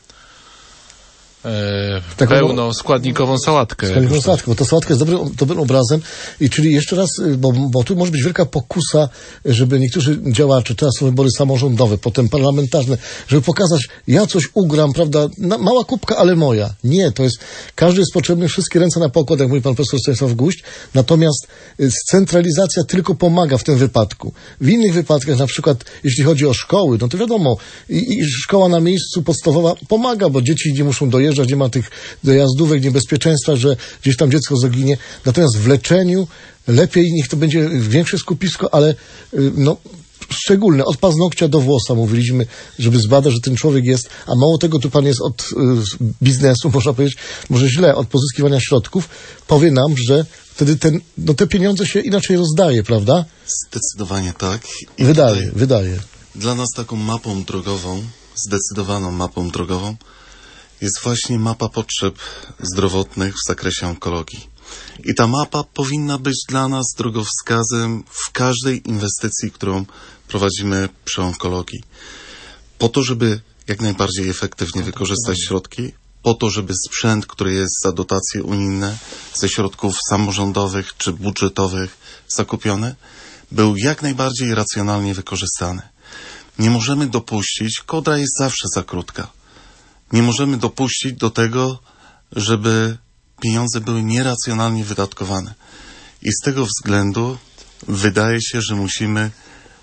e, Taką pełnoskładnikową sałatkę. Składnikową sałatkę, bo ta sałatka jest dobrym, dobrym obrazem. I czyli jeszcze raz, bo, bo tu może być wielka pokusa, żeby niektórzy działacze, teraz są wybory samorządowe, potem parlamentarne, żeby pokazać, ja coś ugram, prawda, na, mała kubka, ale moja. Nie, to jest, każdy jest potrzebny, wszystkie ręce na pokład, jak mówi pan profesor Stanisław Guść, natomiast centralizacja tylko pomaga w tym wypadku. W innych wypadkach, na przykład, jeśli chodzi o szkoły, no to wiadomo, i, i szkoła na miejscu podstawowa pomaga, bo dzieci nie muszą dojeżdżać, nie ma tych dojazdówek, niebezpieczeństwa, że gdzieś tam dziecko zaginie. Natomiast w leczeniu lepiej, niech to będzie większe skupisko, ale no, szczególne, od paznokcia do włosa mówiliśmy, żeby zbadać, że ten człowiek jest, a mało tego, tu pan jest od y, biznesu, można powiedzieć, może źle, od pozyskiwania środków, powie nam, że wtedy ten, no, te pieniądze się inaczej rozdaje, prawda? Zdecydowanie tak. I wydaje, tutaj wydaje. Dla nas taką mapą drogową, zdecydowaną mapą drogową, jest właśnie mapa potrzeb zdrowotnych w zakresie onkologii. I ta mapa powinna być dla nas drogowskazem w każdej inwestycji, którą prowadzimy przy onkologii. Po to, żeby jak najbardziej efektywnie wykorzystać środki, po to, żeby sprzęt, który jest za dotacje unijne, ze środków samorządowych czy budżetowych zakupiony, był jak najbardziej racjonalnie wykorzystany. Nie możemy dopuścić, kołdra jest zawsze za krótka, nie możemy dopuścić do tego, żeby pieniądze były nieracjonalnie wydatkowane. I z tego względu wydaje się, że musimy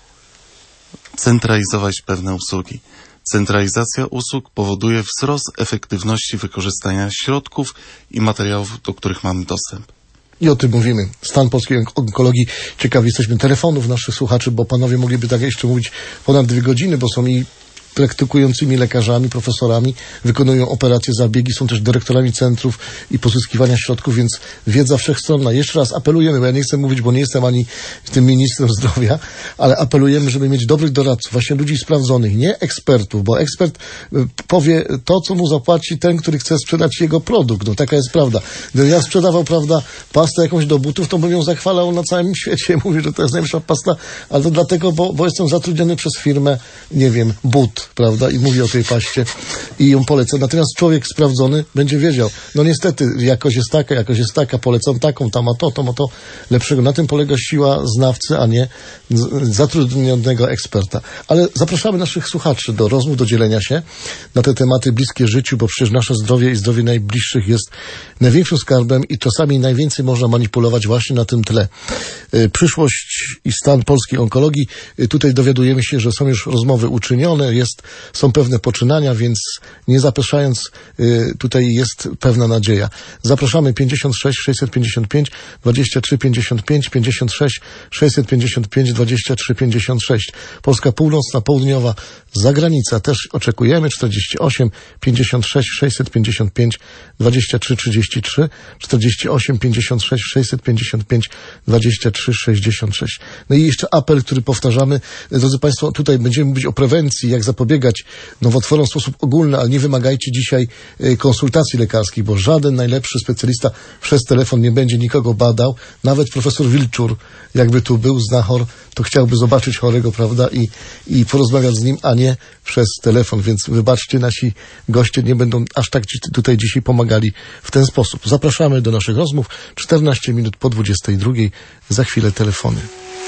centralizować pewne usługi. Centralizacja usług powoduje wzrost efektywności wykorzystania środków i materiałów, do których mamy dostęp. I o tym mówimy. Stan polskiej onkologii. Ciekawi jesteśmy telefonów naszych słuchaczy, bo panowie mogliby tak jeszcze mówić ponad dwie godziny, bo są i praktykującymi lekarzami, profesorami, wykonują operacje, zabiegi, są też dyrektorami centrów i pozyskiwania środków, więc wiedza wszechstronna. Jeszcze raz apelujemy, bo ja nie chcę mówić, bo nie jestem ani tym ministrem zdrowia, ale apelujemy, żeby mieć dobrych doradców, właśnie ludzi sprawdzonych, nie ekspertów, bo ekspert powie to, co mu zapłaci ten, który chce sprzedać jego produkt. No taka jest prawda. Gdybym ja sprzedawał, prawda, pastę jakąś do butów, to bym ją zachwalał na całym świecie. Mówię, że to jest najlepsza pasta, ale to dlatego, bo, bo jestem zatrudniony przez firmę, nie wiem, but, prawda, i mówi o tej paście i ją polecę. Natomiast człowiek sprawdzony będzie wiedział, no niestety, jakość jest taka, jakość jest taka, polecam taką, tam ma to, to ma to lepszego. Na tym polega siła znawcy, a nie zatrudnionego eksperta. Ale zapraszamy naszych słuchaczy do rozmów, do dzielenia się na te tematy bliskie życiu, bo przecież nasze zdrowie i zdrowie najbliższych jest największym skarbem i czasami najwięcej można manipulować właśnie na tym tle. Przyszłość i stan polskiej onkologii. Tutaj dowiadujemy się, że są już rozmowy uczynione, jest, są pewne poczynania, więc nie zapeszając, tutaj jest pewna nadzieja. Zapraszamy pięćdziesiąt sześć sześćset pięćdziesiąt pięć dwadzieścia trzy pięćdziesiąt pięć, pięćdziesiąt sześć sześćset pięćdziesiąt pięć dwadzieścia trzy pięćdziesiąt sześć. Polska północna, południowa, zagranica też oczekujemy. czterdzieści osiem pięćdziesiąt sześć sześćset pięćdziesiąt pięć dwadzieścia trzy trzydzieści trzy, czterdzieści osiem pięćdziesiąt sześć sześćset pięćdziesiąt pięć dwadzieścia trzy sześćdziesiąt sześć. No i jeszcze apel, który powtarzamy. Drodzy Państwo, tutaj będziemy mówić o prewencji, jak zapobiegać nowotworom w sposób ogólny, ale nie wymagajcie dzisiaj konsultacji lekarskich, bo żaden najlepszy specjalista przez telefon nie będzie nikogo badał. Nawet profesor Wilczur, jakby tu był znachor, to chciałby zobaczyć chorego, prawda, i, i porozmawiać z nim, a nie przez telefon, więc wybaczcie, nasi goście nie będą aż tak ci tutaj dzisiaj pomagali w ten sposób. Zapraszamy do naszych rozmów. czternaście minut po dwudziestej drugiej. Za chwilę telefony.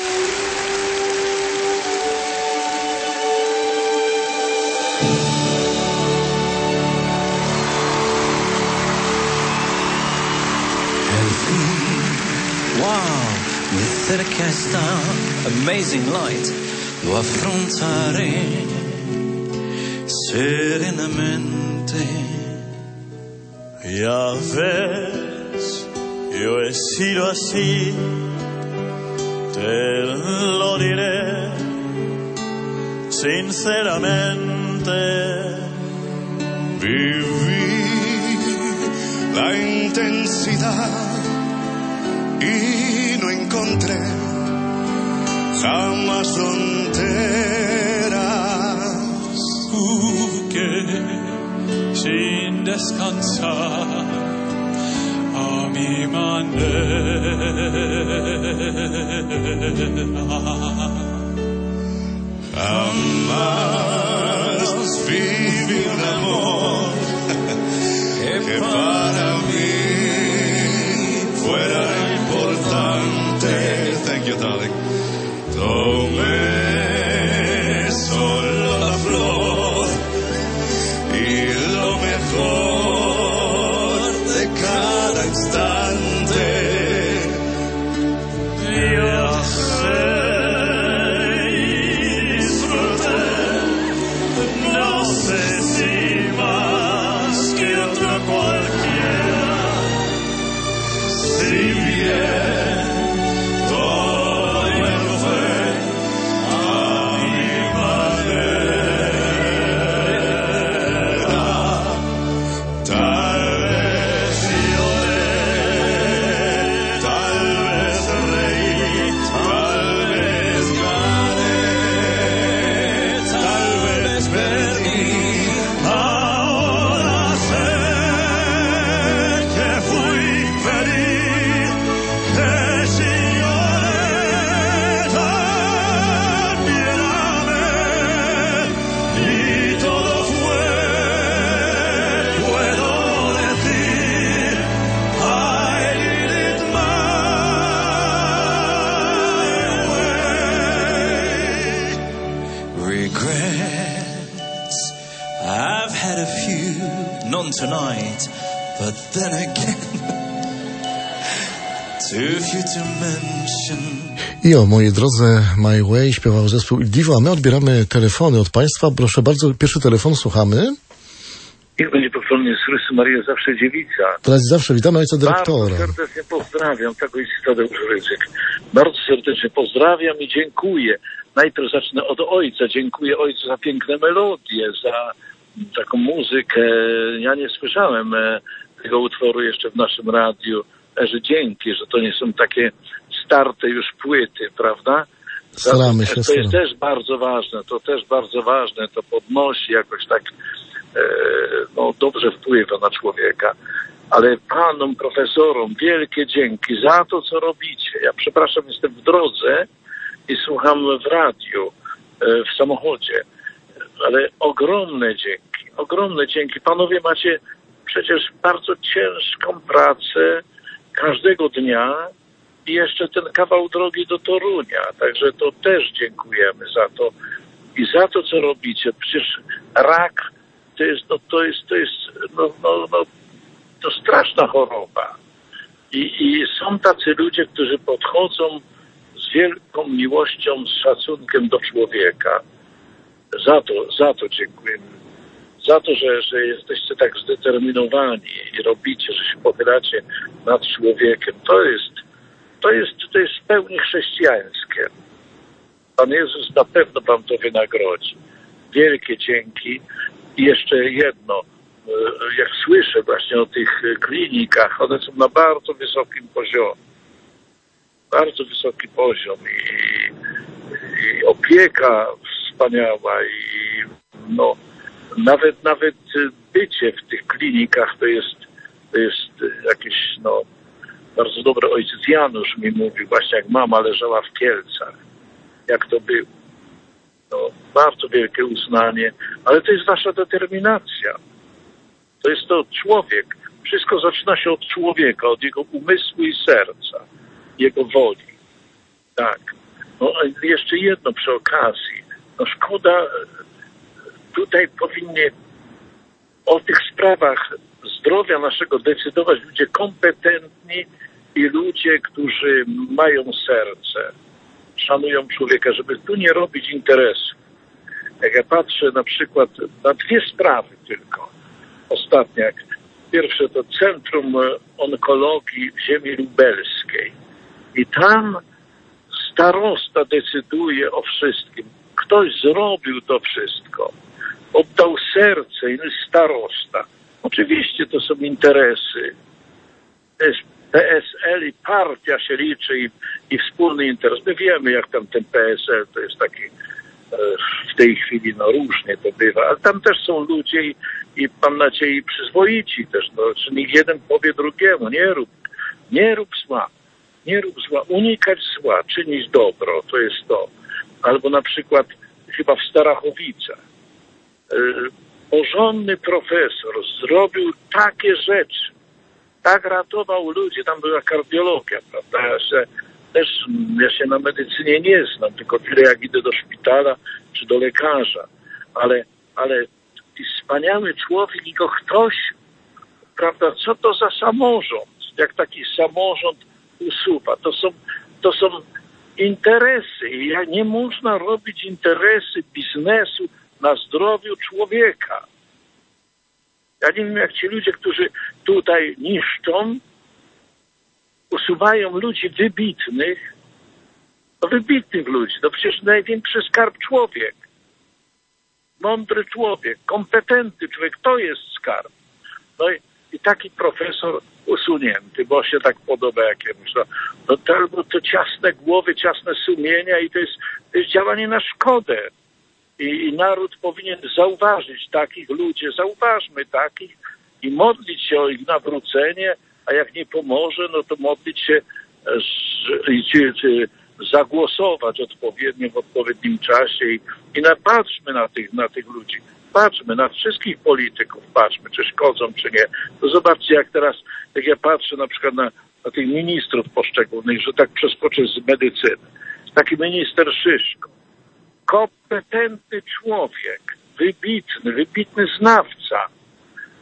Cerca esta amazing light, lo affrontaré serenamente. Ya ves, yo he sido así, te lo diré sinceramente. Viví la intensidad y no encontré jamás fronteras. Busqué sin descansar a mi manera. Jamás viví un amor que para mí fuera importante. Thank you, darling. Tomé solo la flor y lo mejor de cada instante. Yo sé y disfruté, no sé si más que otro cualquiera. Si bien todo me lo fue a mi manera, tal vez lloré, tal vez reí, tal vez gané, tal vez perdí. Ahora sé que fui feliz. But then again, too few to mention. I o, moi drodzy, My Way śpiewał zespół Il Divo, a my odbieramy telefony od Państwa. Proszę bardzo, pierwszy telefon, słuchamy. Niech będzie pochwalony Chrystus, Maryja zawsze dziewica. Teraz zawsze witamy ojca dyrektora. Bardzo serdecznie pozdrawiam, tak jest Tadeusz Rydzyk. Bardzo serdecznie pozdrawiam i dziękuję. Najpierw zacznę od ojca. Dziękuję ojcu za piękne melodie, za taką muzykę. Ja nie słyszałem tego utworu jeszcze w naszym radiu, że dzięki, że to nie są takie starte już płyty, prawda? Staramy się. To jest też bardzo ważne, to też bardzo ważne, to podnosi jakoś tak, e, no dobrze wpływa na człowieka. Ale panom profesorom wielkie dzięki za to, co robicie. Ja przepraszam, jestem w drodze i słucham w radiu, e, w samochodzie, ale ogromne dzięki, ogromne dzięki. Panowie macie przecież bardzo ciężką pracę każdego dnia i jeszcze ten kawał drogi do Torunia. Także to też dziękujemy za to i za to, co robicie. Przecież rak to jest, no, to jest, to jest, no, no, no, to straszna choroba. I, I są tacy ludzie, którzy podchodzą z wielką miłością, z szacunkiem do człowieka. Za to, za to dziękujemy. Za to, że, że jesteście tak zdeterminowani i robicie, że się pochylacie nad człowiekiem. To jest, to jest, to jest w pełni chrześcijańskie. Pan Jezus na pewno wam to wynagrodzi. Wielkie dzięki. I jeszcze jedno. Jak słyszę właśnie o tych klinikach, one są na bardzo wysokim poziomie. Bardzo wysoki poziom i, i opieka wspaniała i no nawet nawet bycie w tych klinikach to jest, to jest jakieś no bardzo dobre. Ojciec Janusz mi mówił właśnie, jak mama leżała w Kielcach, jak to było. No, bardzo wielkie uznanie, ale to jest wasza determinacja. To jest to człowiek. Wszystko zaczyna się od człowieka, od jego umysłu i serca, jego woli. Tak. No jeszcze jedno przy okazji. No szkoda, tutaj powinni o tych sprawach zdrowia naszego decydować ludzie kompetentni i ludzie, którzy mają serce, szanują człowieka, żeby tu nie robić interesu. Jak ja patrzę na przykład na dwie sprawy tylko, ostatnie, jak pierwsze to Centrum Onkologii w ziemi lubelskiej i tam starosta decyduje o wszystkim. Ktoś zrobił to wszystko. Oddał serce i starosta. Oczywiście to są interesy. To jest P S L i partia się liczy i, i wspólny interes. My wiemy, jak tam ten P S L to jest taki e, w tej chwili, no różnie to bywa, ale tam też są ludzie i, i mam nadzieję przyzwoici też, no, czy niech jeden powie drugiemu, nie rób, nie rób zła, nie rób zła, unikać zła, czynić dobro, to jest to. Albo na przykład chyba w Starachowicach e, porządny profesor zrobił takie rzeczy, tak ratował ludzi, tam była kardiologia, prawda? Ja się, też ja się na medycynie nie znam, tylko tyle jak idę do szpitala czy do lekarza, ale, ale wspaniały człowiek i go ktoś, prawda, co to za samorząd, jak taki samorząd usuwa, to są, to są interesy i nie można robić interesy biznesu na zdrowiu człowieka. Ja nie wiem, jak ci ludzie, którzy tutaj niszczą, usuwają ludzi wybitnych, no wybitnych ludzi, no przecież największy skarb człowiek, mądry człowiek, kompetentny człowiek, to jest skarb. No i, i taki profesor usunięty, bo się tak podoba jakiemuś, no, no to albo to ciasne głowy, ciasne sumienia i to jest, to jest działanie na szkodę. I, I naród powinien zauważyć takich ludzi, zauważmy takich i modlić się o ich nawrócenie, a jak nie pomoże, no to modlić się i czy, czy zagłosować odpowiednio w odpowiednim czasie i, i na, patrzmy na tych, na tych ludzi, patrzmy na wszystkich polityków, patrzmy, czy szkodzą, czy nie. To zobaczcie, jak teraz, jak ja patrzę na przykład na, na tych ministrów poszczególnych, że tak przeskoczę z medycyny. Taki minister Szyszko. Kompetentny człowiek, wybitny, wybitny znawca.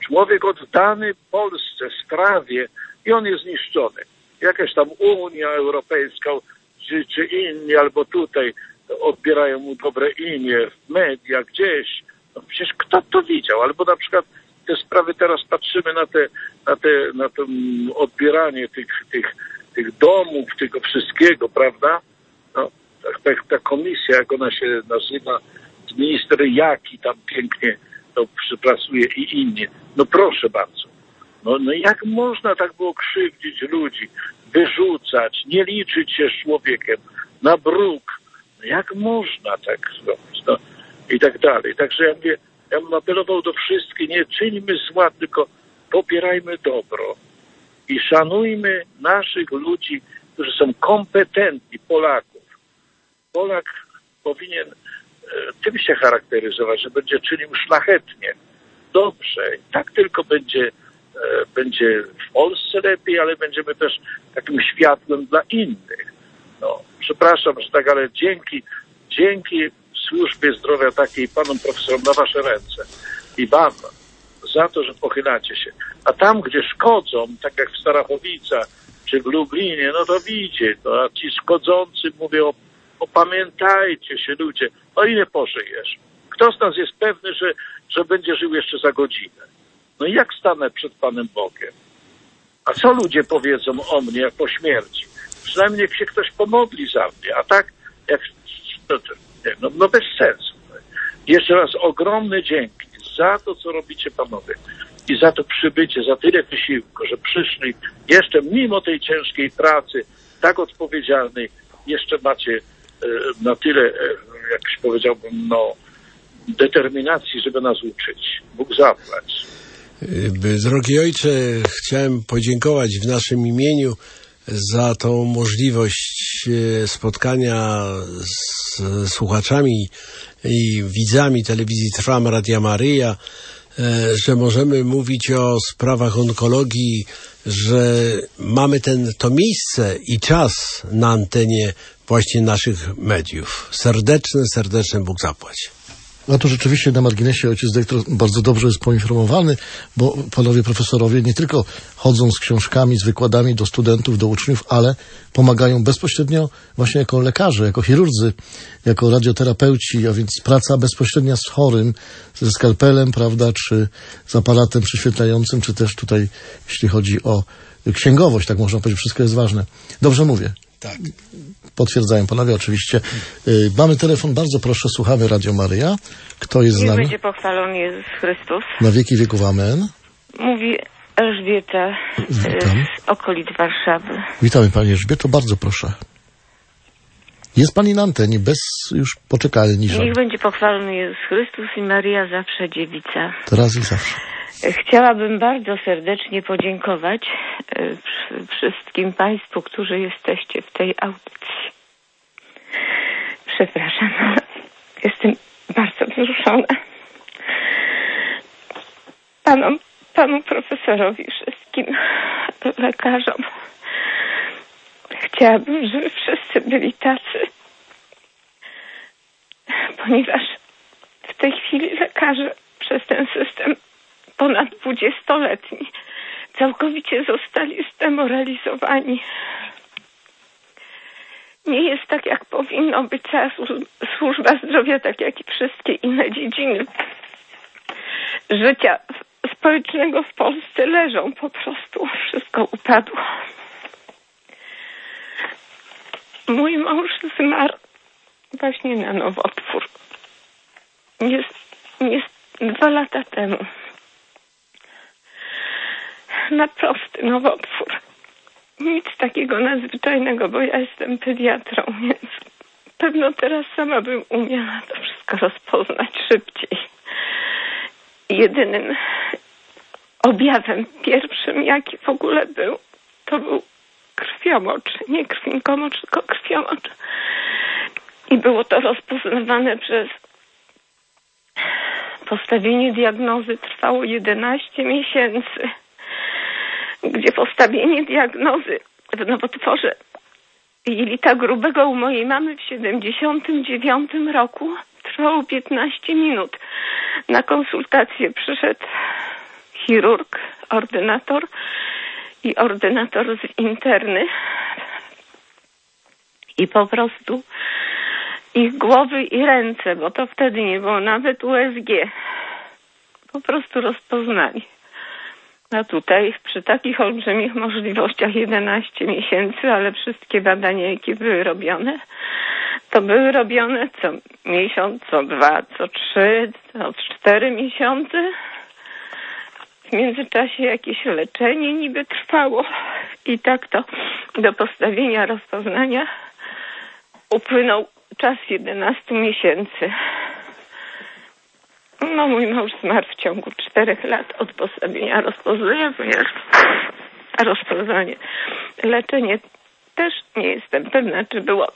Człowiek oddany Polsce, sprawie i on jest zniszczony. Jakaś tam Unia Europejska czy, czy inni, albo tutaj odbierają mu dobre imię w mediach, gdzieś. No przecież kto to widział? Albo na przykład te sprawy, teraz patrzymy na te, na te, na to odbieranie tych, tych, tych domów, tego wszystkiego, prawda? No, ta, ta komisja, jak ona się nazywa, minister Jaki tam pięknie to przypracuje i inni. No proszę bardzo. No, no jak można tak było krzywdzić ludzi, wyrzucać, nie liczyć się z człowiekiem, na bruk. No jak można tak zrobić? No, i tak dalej. Także ja mówię, ja bym apelował do wszystkich, nie czyńmy zła, tylko popierajmy dobro i szanujmy naszych ludzi, którzy są kompetentni, Polaków. Polak powinien e, tym się charakteryzować, że będzie czynił szlachetnie, dobrze. I tak tylko będzie, e, będzie w Polsce lepiej, ale będziemy też takim światłem dla innych. No, przepraszam, że tak, ale dzięki, dzięki służbie zdrowia takiej, panom profesorom, na wasze ręce i wam za to, że pochylacie się. A tam, gdzie szkodzą, tak jak w Starachowicach czy w Lublinie, no to widzicie, no, a ci szkodzący mówią, opamiętajcie się ludzie, o ile pożyjesz. Kto z nas jest pewny, że, że będzie żył jeszcze za godzinę? No i jak stanę przed Panem Bogiem? A co ludzie powiedzą o mnie jak po śmierci? Przynajmniej niech się ktoś pomodli za mnie, a tak jak... No, no, no bez sensu. Jeszcze raz ogromne dzięki za to, co robicie, panowie, i za to przybycie, za tyle wysiłku, że przyszli jeszcze mimo tej ciężkiej pracy, tak odpowiedzialnej, jeszcze macie e, na tyle, e, jak powiedziałbym, no, determinacji, żeby nas uczyć. Bóg zapłać. Drogi ojcze, chciałem podziękować w naszym imieniu za tą możliwość spotkania z słuchaczami i widzami telewizji Trwam, Radia Maryja, że możemy mówić o sprawach onkologii, że mamy ten, to miejsce i czas na antenie właśnie naszych mediów. Serdeczny, serdeczny Bóg zapłać. No to rzeczywiście na marginesie ojciec dyrektor bardzo dobrze jest poinformowany, bo panowie profesorowie nie tylko chodzą z książkami, z wykładami do studentów, do uczniów, ale pomagają bezpośrednio właśnie jako lekarze, jako chirurdzy, jako radioterapeuci, a więc praca bezpośrednia z chorym, ze skalpelem, prawda, czy z aparatem prześwietlającym, czy też tutaj, jeśli chodzi o księgowość, tak można powiedzieć, wszystko jest ważne. Dobrze mówię? Tak. Potwierdzają panowie oczywiście. Yy, mamy telefon, bardzo proszę, słuchamy Radio Maryja. Kto jest z Niech nami? będzie pochwalony Jezus Chrystus. Na wieki wieków amen. Mówi Elżbieta Witam. z okolic Warszawy. Witamy Pani Elżbieto, bardzo proszę. Jest Pani na antenie, bez już poczekalni. Niech będzie pochwalony Jezus Chrystus i Maryja zawsze dziewica. Teraz i zawsze. Chciałabym bardzo serdecznie podziękować y, wszystkim Państwu, którzy jesteście w tej audycji. Przepraszam, jestem bardzo wzruszona. Panom, panu profesorowi, wszystkim lekarzom. Chciałabym, żeby wszyscy byli tacy, ponieważ w tej chwili lekarze przez ten system ponad dwudziestoletni całkowicie zostali zdemoralizowani. Nie jest tak, jak powinno być cała służba zdrowia, tak jak i wszystkie inne dziedziny życia społecznego w Polsce leżą po prostu. Wszystko upadło. Mój mąż zmarł właśnie na nowotwór. Jest, jest dwa lata temu. Na prosty nowotwór. Nic takiego nadzwyczajnego, bo ja jestem pediatrą, więc pewno teraz sama bym umiała to wszystko rozpoznać szybciej. Jedynym objawem pierwszym, jaki w ogóle był, to był krwiomocz. Nie krwinkomocz, tylko krwiomocz. I było to rozpoznawane przez postawienie diagnozy. Trwało jedenaście miesięcy. Gdzie postawienie diagnozy w nowotworze jelita grubego u mojej mamy w siedemdziesiątym dziewiątym roku trwało piętnaście minut. Na konsultację przyszedł chirurg, ordynator i ordynator z interny. I po prostu ich głowy i ręce, bo to wtedy nie było nawet U S G, po prostu rozpoznali. A tutaj przy takich olbrzymich możliwościach jedenaście miesięcy, ale wszystkie badania, jakie były robione, to były robione co miesiąc, co dwa, co trzy, co cztery miesiące. W międzyczasie jakieś leczenie niby trwało i tak to do postawienia rozpoznania upłynął czas jedenastu miesięcy. No, mój mąż zmarł w ciągu czterech lat od postawienia rozpoznania, ponieważ rozpoznanie, leczenie też nie jestem pewna, czy było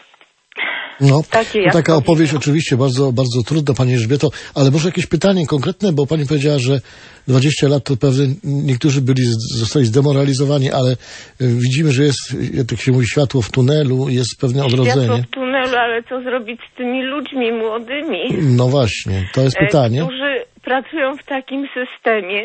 No, takie, jak taka powinno. opowieść oczywiście bardzo, bardzo trudna, Pani Elżbieto, ale może jakieś pytanie konkretne, bo Pani powiedziała, że dwadzieścia lat to pewnie niektórzy byli, zostali zdemoralizowani, ale y, widzimy, że jest, jak się mówi, światło w tunelu, jest pewne odrodzenie. Światło w tunelu, ale co zrobić z tymi ludźmi młodymi? No właśnie, to jest e, pytanie. Którzy pracują w takim systemie,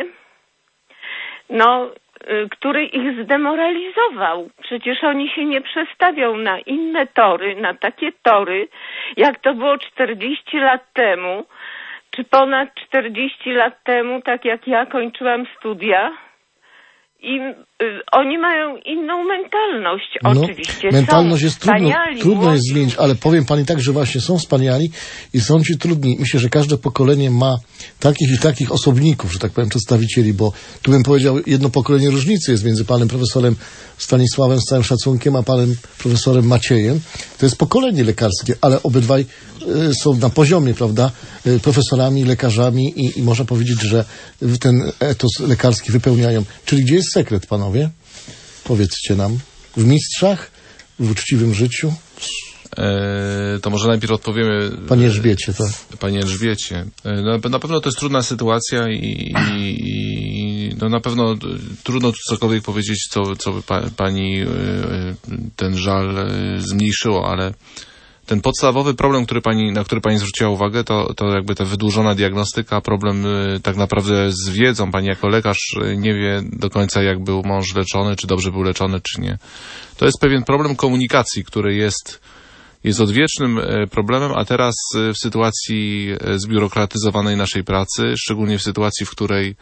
no, y, który ich zdemoralizował. Przecież oni się nie przestawią na inne tory, na takie tory, jak to było czterdzieści lat temu, czy ponad czterdzieści lat temu, tak jak ja kończyłam studia. I y, oni mają inną mentalność, No, oczywiście. mentalność są jest trudno, wspaniali, trudno młodzi. jest zmienić, ale powiem Pani tak, że właśnie są wspaniali i są ci trudni. Myślę, że każde pokolenie ma takich i takich osobników, że tak powiem, przedstawicieli, bo tu bym powiedział, jedno pokolenie różnicy jest między panem profesorem Stanisławem, z całym szacunkiem, a panem profesorem Maciejem. To jest pokolenie lekarskie, ale obydwaj y, są na poziomie, prawda, y, profesorami, lekarzami i, i można powiedzieć, że ten etos lekarski wypełniają. Czyli gdzie jest sekret, panowie? Powiedzcie nam. W mistrzach? W uczciwym życiu? E, to może najpierw odpowiemy... Panie Elżbiecie, tak. Panie Elżbiecie. E, no, na pewno to jest trudna sytuacja i, i, i no, na pewno e, trudno tu cokolwiek powiedzieć, co, co by pa, pani e, ten żal e, zmniejszyło, ale ten podstawowy problem, który pani, na który pani zwróciła uwagę, to, to jakby ta wydłużona diagnostyka, problem y, tak naprawdę z wiedzą. Pani jako lekarz y, nie wie do końca, jak był mąż leczony, czy dobrze był leczony, czy nie. To jest pewien problem komunikacji, który jest, jest odwiecznym y, problemem, a teraz y, w sytuacji y, zbiurokratyzowanej naszej pracy, szczególnie w sytuacji, w której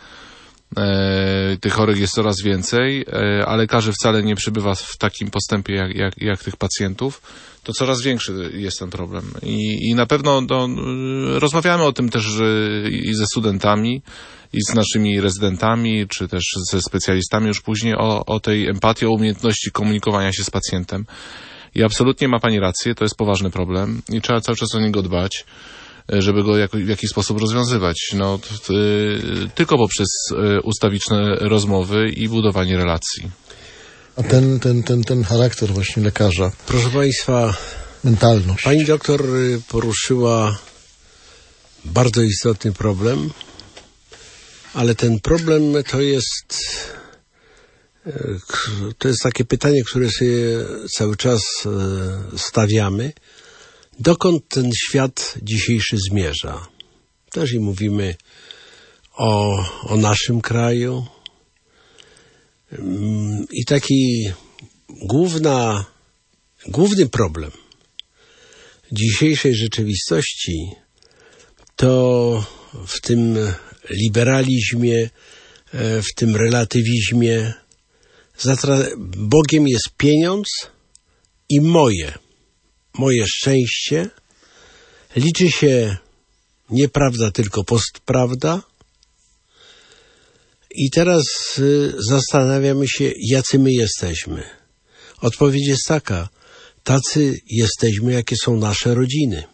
y, tych chorych jest coraz więcej, y, a lekarzy wcale nie przybywa w takim postępie jak, jak, jak tych pacjentów, to coraz większy jest ten problem. I, i na pewno no, rozmawiamy o tym też y, i ze studentami, i z naszymi rezydentami, czy też ze specjalistami już później o, o tej empatii, o umiejętności komunikowania się z pacjentem. I absolutnie ma pani rację, to jest poważny problem i trzeba cały czas o niego dbać, żeby go jako, w jakiś sposób rozwiązywać. No, t, t, tylko poprzez y, ustawiczne rozmowy i budowanie relacji. A ten, ten, ten, ten charakter właśnie lekarza. Proszę Państwa, mentalność. Pani doktor poruszyła bardzo istotny problem, ale ten problem to jest to jest takie pytanie, które sobie cały czas stawiamy. Dokąd ten świat dzisiejszy zmierza? Też i mówimy o, o naszym kraju. I taki główna, główny problem dzisiejszej rzeczywistości to w tym liberalizmie, w tym relatywizmie zatra- Bogiem jest pieniądz i moje, moje szczęście. Liczy się nie prawda, tylko postprawda. I teraz y, zastanawiamy się, jacy my jesteśmy. Odpowiedź jest taka: tacy jesteśmy, jakie są nasze rodziny.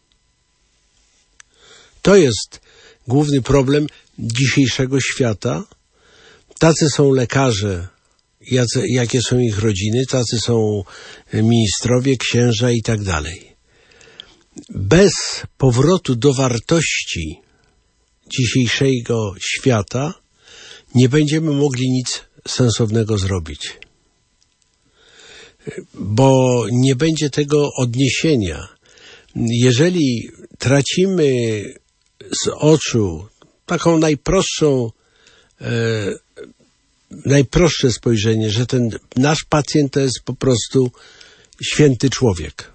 To jest główny problem dzisiejszego świata. Tacy są lekarze, jacy, jakie są ich rodziny, tacy są ministrowie, księża i tak dalej. Bez powrotu do wartości dzisiejszego świata nie będziemy mogli nic sensownego zrobić. Bo nie będzie tego odniesienia. Jeżeli tracimy z oczu taką najprostszą e, najprostsze spojrzenie, że ten nasz pacjent to jest po prostu święty człowiek.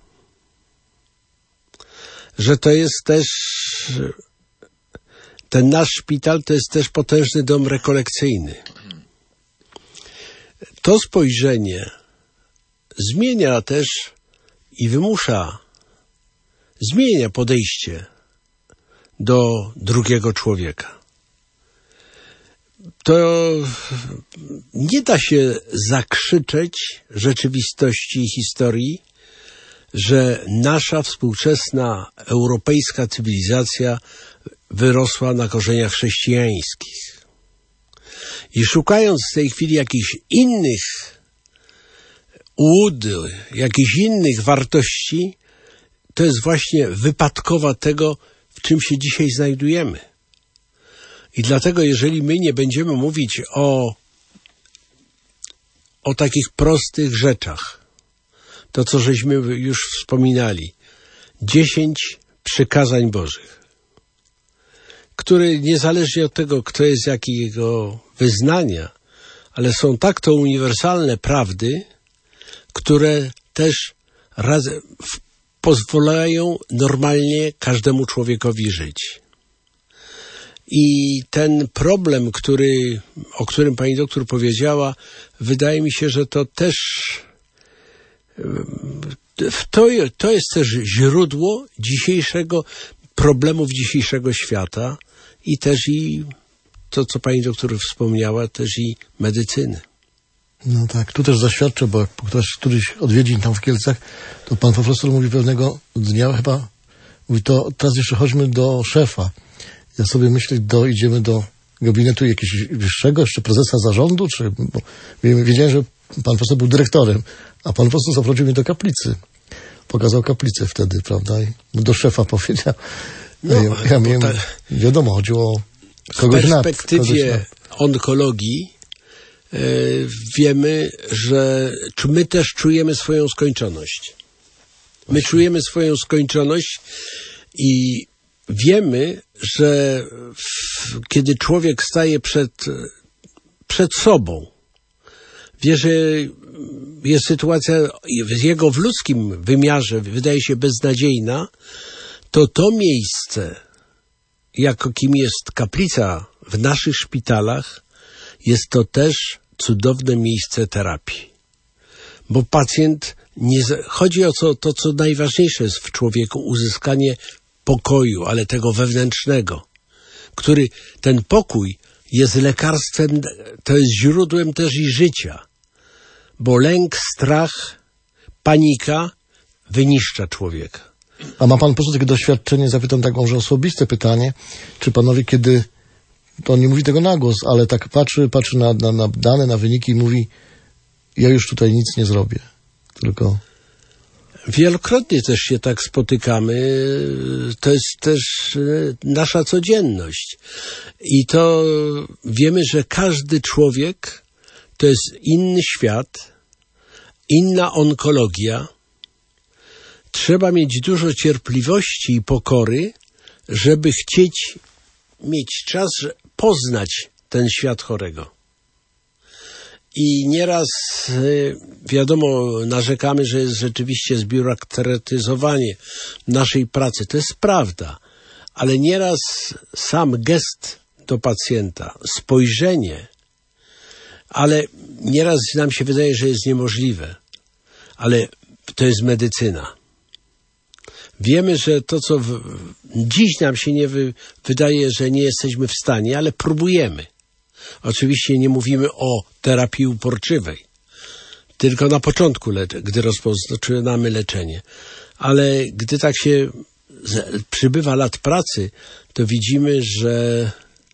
Że to jest też, ten nasz szpital to jest też potężny dom rekolekcyjny. To spojrzenie zmienia też i wymusza, zmienia podejście do drugiego człowieka. To nie da się zakrzyczeć rzeczywistości i historii, że nasza współczesna europejska cywilizacja wyrosła na korzeniach chrześcijańskich. I szukając w tej chwili jakichś innych łód, jakichś innych wartości, to jest właśnie wypadkowa tego, w czym się dzisiaj znajdujemy. I dlatego, jeżeli my nie będziemy mówić o, o takich prostych rzeczach, to co żeśmy już wspominali, dziesięć przykazań Bożych, które niezależnie od tego, kto jest jakiego wyznania, ale są tak to uniwersalne prawdy, które też razem pozwalają normalnie każdemu człowiekowi żyć. I ten problem, który, o którym pani doktor powiedziała, wydaje mi się, że to też to, to jest też źródło dzisiejszego problemów dzisiejszego świata i też i to, co pani doktor wspomniała, też i medycyny. No tak, tu też zaświadczę, bo jak ktoś któryś odwiedzin tam w Kielcach, to pan profesor mówi pewnego dnia chyba, mówi, to teraz jeszcze chodźmy do szefa. Ja sobie myślę, do, idziemy do gabinetu jakiegoś wyższego, jeszcze prezesa zarządu, czy, bo wiedziałem, że pan profesor był dyrektorem, a pan profesor zaprowadził mnie do kaplicy. Pokazał kaplicę wtedy, prawda, i do szefa powiedział. No, ja, ja miałem, ta... wiadomo, chodziło o kogoś nad. W perspektywie nad. onkologii e, wiemy, że my też czujemy swoją skończoność. My Właśnie. czujemy swoją skończoność i wiemy, że w, kiedy człowiek staje przed, przed sobą, wie, że jest sytuacja jego w ludzkim wymiarze wydaje się beznadziejna, to to miejsce, jakim jest kaplica w naszych szpitalach, jest to też cudowne miejsce terapii. Bo pacjent, nie, chodzi o co, to, co najważniejsze jest w człowieku, uzyskanie pokoju, ale tego wewnętrznego, który ten pokój jest lekarstwem, to jest źródłem też i życia, bo lęk, strach, panika wyniszcza człowieka. A ma pan po prostu takie doświadczenie, zapytam tak może osobiste pytanie, czy panowie kiedy, to nie mówi tego na głos, ale tak patrzy, patrzy na, na, na dane, na wyniki i mówi, ja już tutaj nic nie zrobię, tylko... Wielokrotnie też się tak spotykamy. To jest też nasza codzienność. I to wiemy, że każdy człowiek to jest inny świat, inna onkologia. Trzeba mieć dużo cierpliwości i pokory, żeby chcieć mieć czas poznać ten świat chorego. I nieraz, wiadomo, narzekamy, że jest rzeczywiście zbiurokratyzowanie naszej pracy. To jest prawda, ale nieraz sam gest do pacjenta, spojrzenie, ale nieraz nam się wydaje, że jest niemożliwe, ale to jest medycyna. Wiemy, że to, co w, dziś nam się nie wy, wydaje, że nie jesteśmy w stanie, ale próbujemy. Oczywiście nie mówimy o terapii uporczywej, tylko na początku, le- gdy rozpoczynamy leczenie. Ale gdy tak się z- przybywa lat pracy, to widzimy, że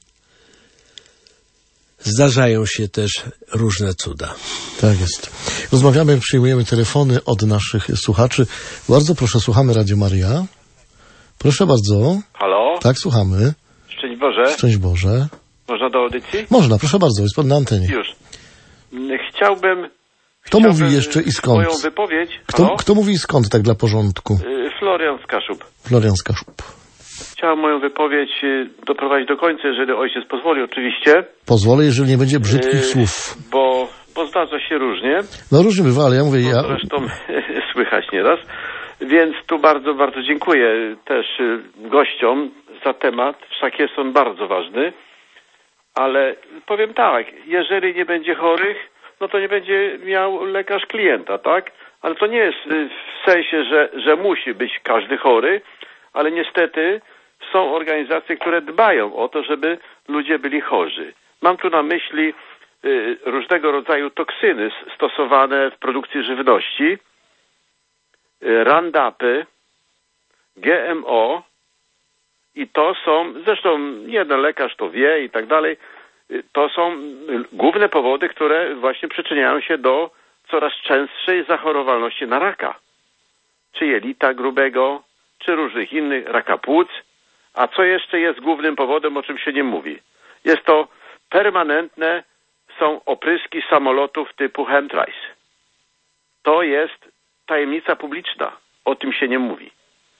zdarzają się też różne cuda. Tak jest. Rozmawiamy, przyjmujemy telefony od naszych słuchaczy. Bardzo proszę, słuchamy Radio Maryja. Proszę bardzo. Halo? Tak, słuchamy. Szczęść Boże. Szczęść Boże. Można do audycji? Można, proszę bardzo, jest pan na antenie. Już. Chciałbym... Kto chciałbym mówi jeszcze i skąd? Moją wypowiedź. Kto, kto mówi i skąd, tak dla porządku? Yy, Florian z Kaszub. Florian z Kaszub. chciałem moją wypowiedź doprowadzić do końca, jeżeli ojciec pozwoli oczywiście. Pozwolę, jeżeli nie będzie brzydkich yy, słów. Bo, bo zdarza się różnie. No różnie bywa, ale ja mówię... No, ja... Zresztą słychać nieraz. Więc tu bardzo, bardzo dziękuję też gościom za temat. Wszak jest on bardzo ważny. Ale powiem tak, jeżeli nie będzie chorych, no to nie będzie miał lekarz klienta, tak? Ale to nie jest w sensie, że, że musi być każdy chory, ale niestety są organizacje, które dbają o to, żeby ludzie byli chorzy. Mam tu na myśli y, różnego rodzaju toksyny stosowane w produkcji żywności, y, Roundupy, G M O i to są, zresztą jeden lekarz to wie i tak dalej, y, to są główne powody, które właśnie przyczyniają się do coraz częstszej zachorowalności na raka. Czy jelita grubego, czy różnych innych, raka płuc. A co jeszcze jest głównym powodem, o czym się nie mówi? Jest to permanentne, są opryski samolotów typu chemtrails. To jest tajemnica publiczna. O tym się nie mówi.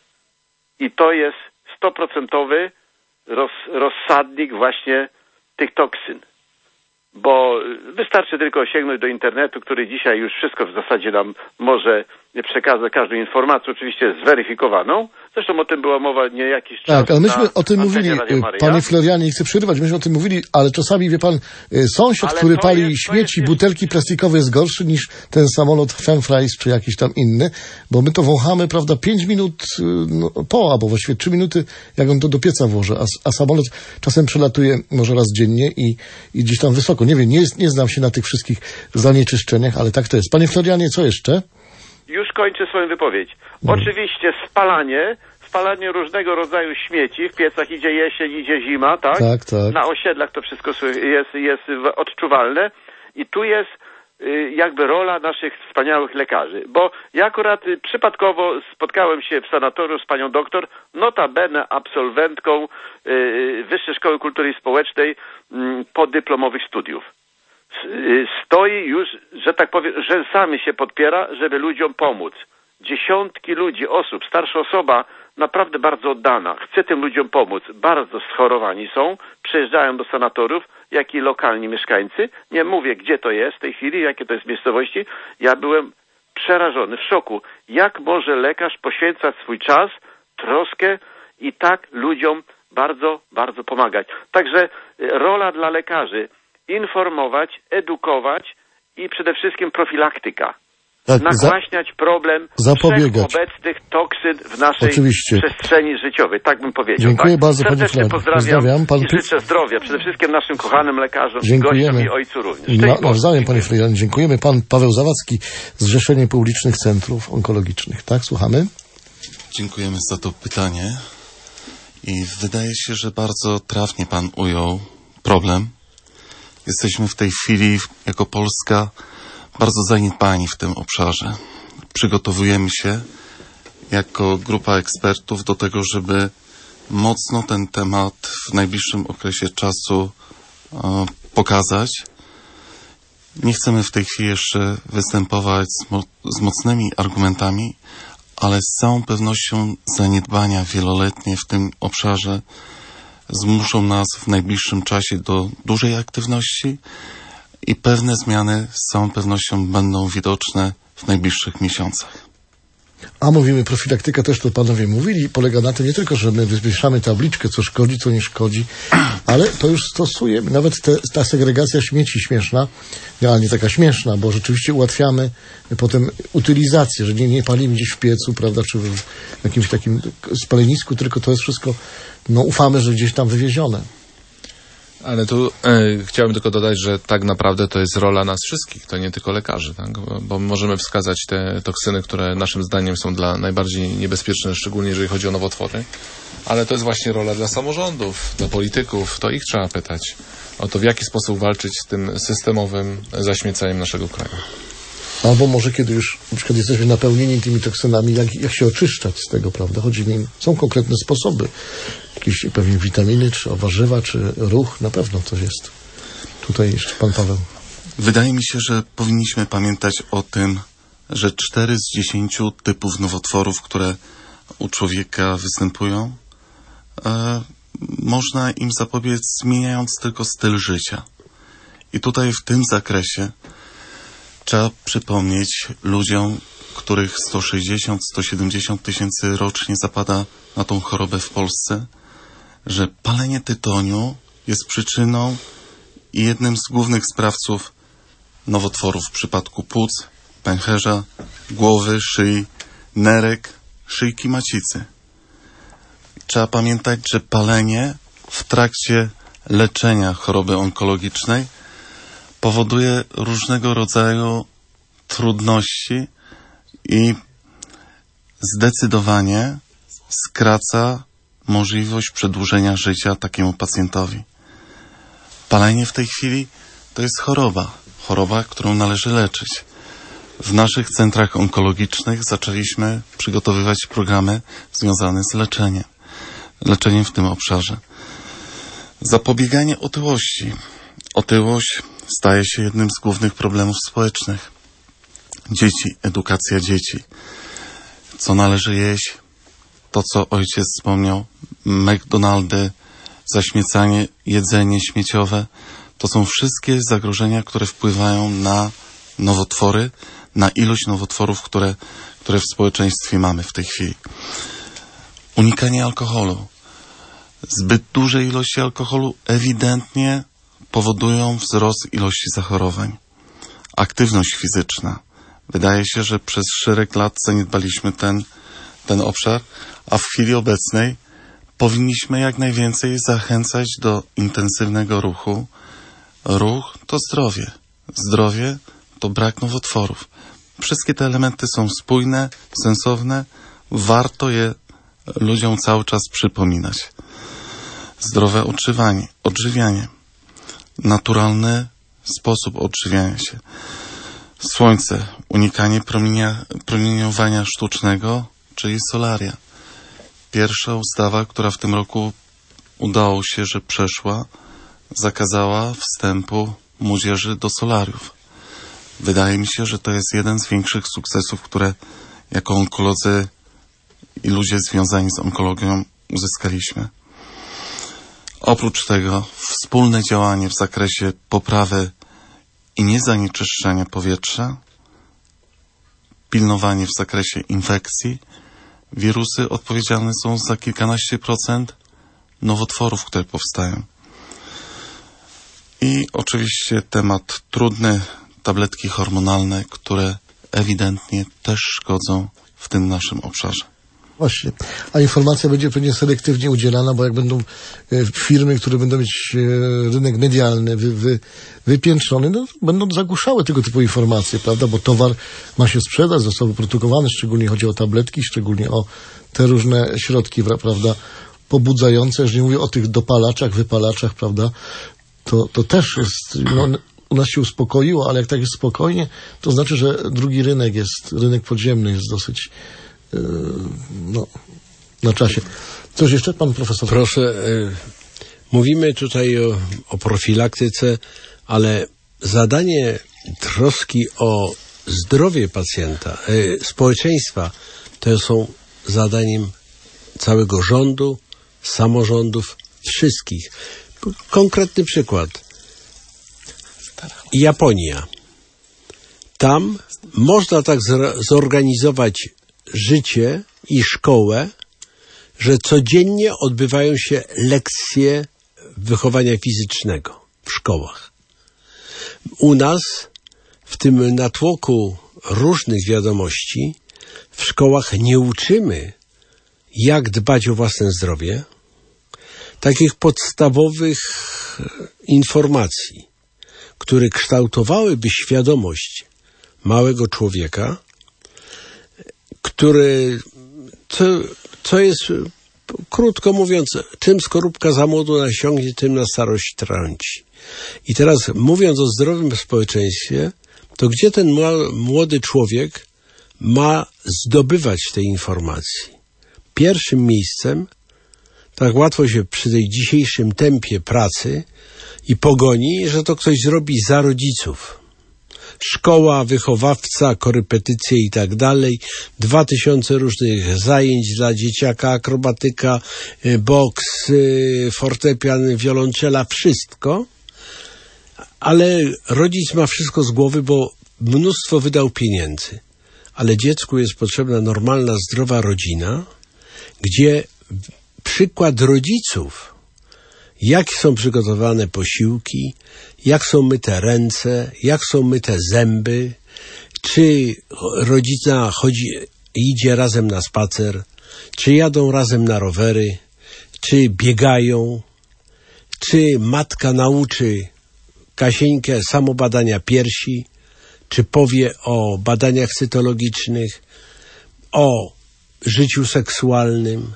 I to jest stoprocentowy roz, rozsadnik właśnie tych toksyn. Bo wystarczy tylko sięgnąć do internetu, który dzisiaj już wszystko w zasadzie nam może przekazać, każdą informację, oczywiście zweryfikowaną. Zresztą o tym była mowa nie jakiś czas. Tak, ale myśmy o tym mówili, panie Florianie, nie chcę przerywać, myśmy o tym mówili, ale czasami, wie pan, sąsiad, ale który pali jest, śmieci, jest... butelki plastikowe jest gorszy niż ten samolot Chemtrails czy jakiś tam inny, bo my to wąchamy, prawda, pięć minut no, po, albo właściwie trzy minuty, jak on to do pieca włoży, a, a samolot czasem przelatuje może raz dziennie i, i gdzieś tam wysoko. Nie wiem, nie, jest, nie znam się na tych wszystkich zanieczyszczeniach, ale tak to jest. Panie Florianie, co jeszcze? Już kończę swoją wypowiedź. Oczywiście spalanie, spalanie różnego rodzaju śmieci, w piecach idzie jesień, idzie zima, tak? Tak, tak. Na osiedlach to wszystko jest, jest odczuwalne i tu jest y, jakby rola naszych wspaniałych lekarzy, bo ja akurat y, przypadkowo spotkałem się w sanatorium z panią doktor, notabene absolwentką y, Wyższej Szkoły Kultury Społecznej y, podyplomowych studiów. Stoi już, że tak powiem, rzęsami się podpiera, żeby ludziom pomóc. Dziesiątki ludzi, osób, starsza osoba naprawdę bardzo oddana, chce tym ludziom pomóc. Bardzo schorowani są, przyjeżdżają do sanatoriów, jak i lokalni mieszkańcy. Nie mówię, gdzie to jest w tej chwili, jakie to jest miejscowości. Ja byłem przerażony, w szoku. Jak może lekarz poświęcać swój czas, troskę i tak ludziom bardzo, bardzo pomagać. Także rola dla lekarzy: informować, edukować i przede wszystkim profilaktyka. Tak, nagłaśniać za, problem zapobiegać obecnych toksyn w naszej Oczywiście. przestrzeni życiowej. Tak bym powiedział. Dziękuję tak? bardzo, Serdecznie panie pozdrawiam Pozdrawiam. Pan... i życzę zdrowia. Przede wszystkim naszym kochanym lekarzom, Dziękujemy. gościom i ojcu również. No, nawzajem, panie Florianie, dziękujemy. Pan Paweł Zawadzki, Zrzeszenie Publicznych Centrów Onkologicznych. Tak, słuchamy? Dziękujemy za to pytanie. I wydaje się, że bardzo trafnie pan ujął problem. Jesteśmy w tej chwili jako Polska bardzo zaniedbani w tym obszarze. Przygotowujemy się jako grupa ekspertów do tego, żeby mocno ten temat w najbliższym okresie czasu e, pokazać. Nie chcemy w tej chwili jeszcze występować z, mo z mocnymi argumentami, ale z całą pewnością zaniedbania wieloletnie w tym obszarze zmuszą nas w najbliższym czasie do dużej aktywności i pewne zmiany z całą pewnością będą widoczne w najbliższych miesiącach. A mówimy, profilaktyka też to panowie mówili, polega na tym nie tylko, że my wywieszamy tabliczkę, co szkodzi, co nie szkodzi, ale to już stosujemy. Nawet te, ta segregacja śmieci śmieszna, realnie taka śmieszna, bo rzeczywiście ułatwiamy potem utylizację, że nie, nie palimy gdzieś w piecu, prawda, czy w jakimś takim spalenisku, tylko to jest wszystko, no ufamy, że gdzieś tam wywiezione. Ale tu e, chciałbym tylko dodać, że tak naprawdę to jest rola nas wszystkich, to nie tylko lekarzy, tak? bo, bo możemy wskazać te toksyny, które naszym zdaniem są dla najbardziej niebezpieczne, szczególnie jeżeli chodzi o nowotwory, ale to jest właśnie rola dla samorządów, dla polityków, to ich trzeba pytać o to, w jaki sposób walczyć z tym systemowym zaśmiecaniem naszego kraju. Albo może kiedy już na przykład jesteśmy napełnieni tymi toksynami, jak, jak się oczyszczać z tego, prawda? Chodzi mi, są konkretne sposoby. Jakieś pewnie witaminy, czy warzywa, czy ruch, na pewno to jest. Tutaj jeszcze pan Paweł. Wydaje mi się, że powinniśmy pamiętać o tym, że cztery z dziesięciu typów nowotworów, które u człowieka występują, e, można im zapobiec, zmieniając tylko styl życia. I tutaj w tym zakresie trzeba przypomnieć ludziom, których sto sześćdziesiąt do stu siedemdziesięciu tysięcy rocznie zapada na tą chorobę w Polsce, że palenie tytoniu jest przyczyną i jednym z głównych sprawców nowotworów w przypadku płuc, pęcherza, głowy, szyi, nerek, szyjki macicy. Trzeba pamiętać, że palenie w trakcie leczenia choroby onkologicznej powoduje różnego rodzaju trudności i zdecydowanie skraca możliwość przedłużenia życia takiemu pacjentowi. Palenie w tej chwili to jest choroba, choroba, którą należy leczyć. W naszych centrach onkologicznych zaczęliśmy przygotowywać programy związane z leczeniem, leczeniem w tym obszarze. Zapobieganie otyłości. Otyłość staje się jednym z głównych problemów społecznych. Dzieci, edukacja dzieci. Co należy jeść? To, co ojciec wspomniał, McDonaldy, zaśmiecanie, jedzenie śmieciowe. To są wszystkie zagrożenia, które wpływają na nowotwory, na ilość nowotworów, które, które w społeczeństwie mamy w tej chwili. Unikanie alkoholu. Zbyt duże ilości alkoholu ewidentnie powodują wzrost ilości zachorowań. Aktywność fizyczna. Wydaje się, że przez szereg lat zaniedbaliśmy ten, ten obszar, a w chwili obecnej powinniśmy jak najwięcej zachęcać do intensywnego ruchu. Ruch to zdrowie. Zdrowie to brak nowotworów. Wszystkie te elementy są spójne, sensowne. Warto je ludziom cały czas przypominać. Zdrowe odżywianie, odżywianie. Naturalny sposób odżywiania się. Słońce, unikanie promienia, promieniowania sztucznego, czyli solaria. Pierwsza ustawa, która w tym roku udało się, że przeszła, zakazała wstępu młodzieży do solariów. Wydaje mi się, że to jest jeden z większych sukcesów, które jako onkolodzy i ludzie związani z onkologią uzyskaliśmy. Oprócz tego wspólne działanie w zakresie poprawy i niezanieczyszczania powietrza, pilnowanie w zakresie infekcji. Wirusy odpowiedzialne są za kilkanaście procent nowotworów, które powstają. I oczywiście temat trudny, tabletki hormonalne, które ewidentnie też szkodzą w tym naszym obszarze. Właśnie. A informacja będzie pewnie selektywnie udzielana, bo jak będą e, firmy, które będą mieć e, rynek medialny wy, wy, wypiętrzony, no, będą zagłuszały tego typu informacje, prawda? Bo towar ma się sprzedać, został wyprodukowany, szczególnie chodzi o tabletki, szczególnie o te różne środki, prawda, pobudzające. Już nie mówię o tych dopalaczach, wypalaczach, prawda? To, to też jest, no, u nas się uspokoiło, ale jak tak jest spokojnie, to znaczy, że drugi rynek jest, rynek podziemny jest dosyć no, na czasie. Coś jeszcze, pan profesor? Proszę, y, mówimy tutaj o, o profilaktyce, ale zadanie troski o zdrowie pacjenta, y, społeczeństwa, to są zadaniem całego rządu, samorządów, wszystkich. Konkretny przykład. Japonia. Tam można tak zorganizować życie i szkołę, że codziennie odbywają się lekcje wychowania fizycznego w szkołach. U nas, w tym natłoku różnych wiadomości, w szkołach nie uczymy, jak dbać o własne zdrowie, takich podstawowych informacji, które kształtowałyby świadomość małego człowieka, który, co, co jest, krótko mówiąc, czym skorupka za młodu nasiągnie, tym na starość trąci. I teraz, mówiąc o zdrowym społeczeństwie, to gdzie ten młody człowiek ma zdobywać te informacji? Pierwszym miejscem, tak łatwo się przy tej dzisiejszym tempie pracy i pogoni, że to ktoś zrobi za rodziców. szkoła, wychowawca, korepetycje i tak dalej. Dwa tysiące różnych zajęć dla dzieciaka, akrobatyka, boks, fortepian, wiolonczela, wszystko. Ale rodzic ma wszystko z głowy, bo mnóstwo wydał pieniędzy. Ale dziecku jest potrzebna normalna, zdrowa rodzina, gdzie przykład rodziców, jak są przygotowane posiłki, jak są myte ręce, jak są myte zęby, czy rodzina chodzi, idzie razem na spacer, czy jadą razem na rowery, czy biegają, czy matka nauczy Kasieńkę samobadania piersi, czy powie o badaniach cytologicznych, o życiu seksualnym.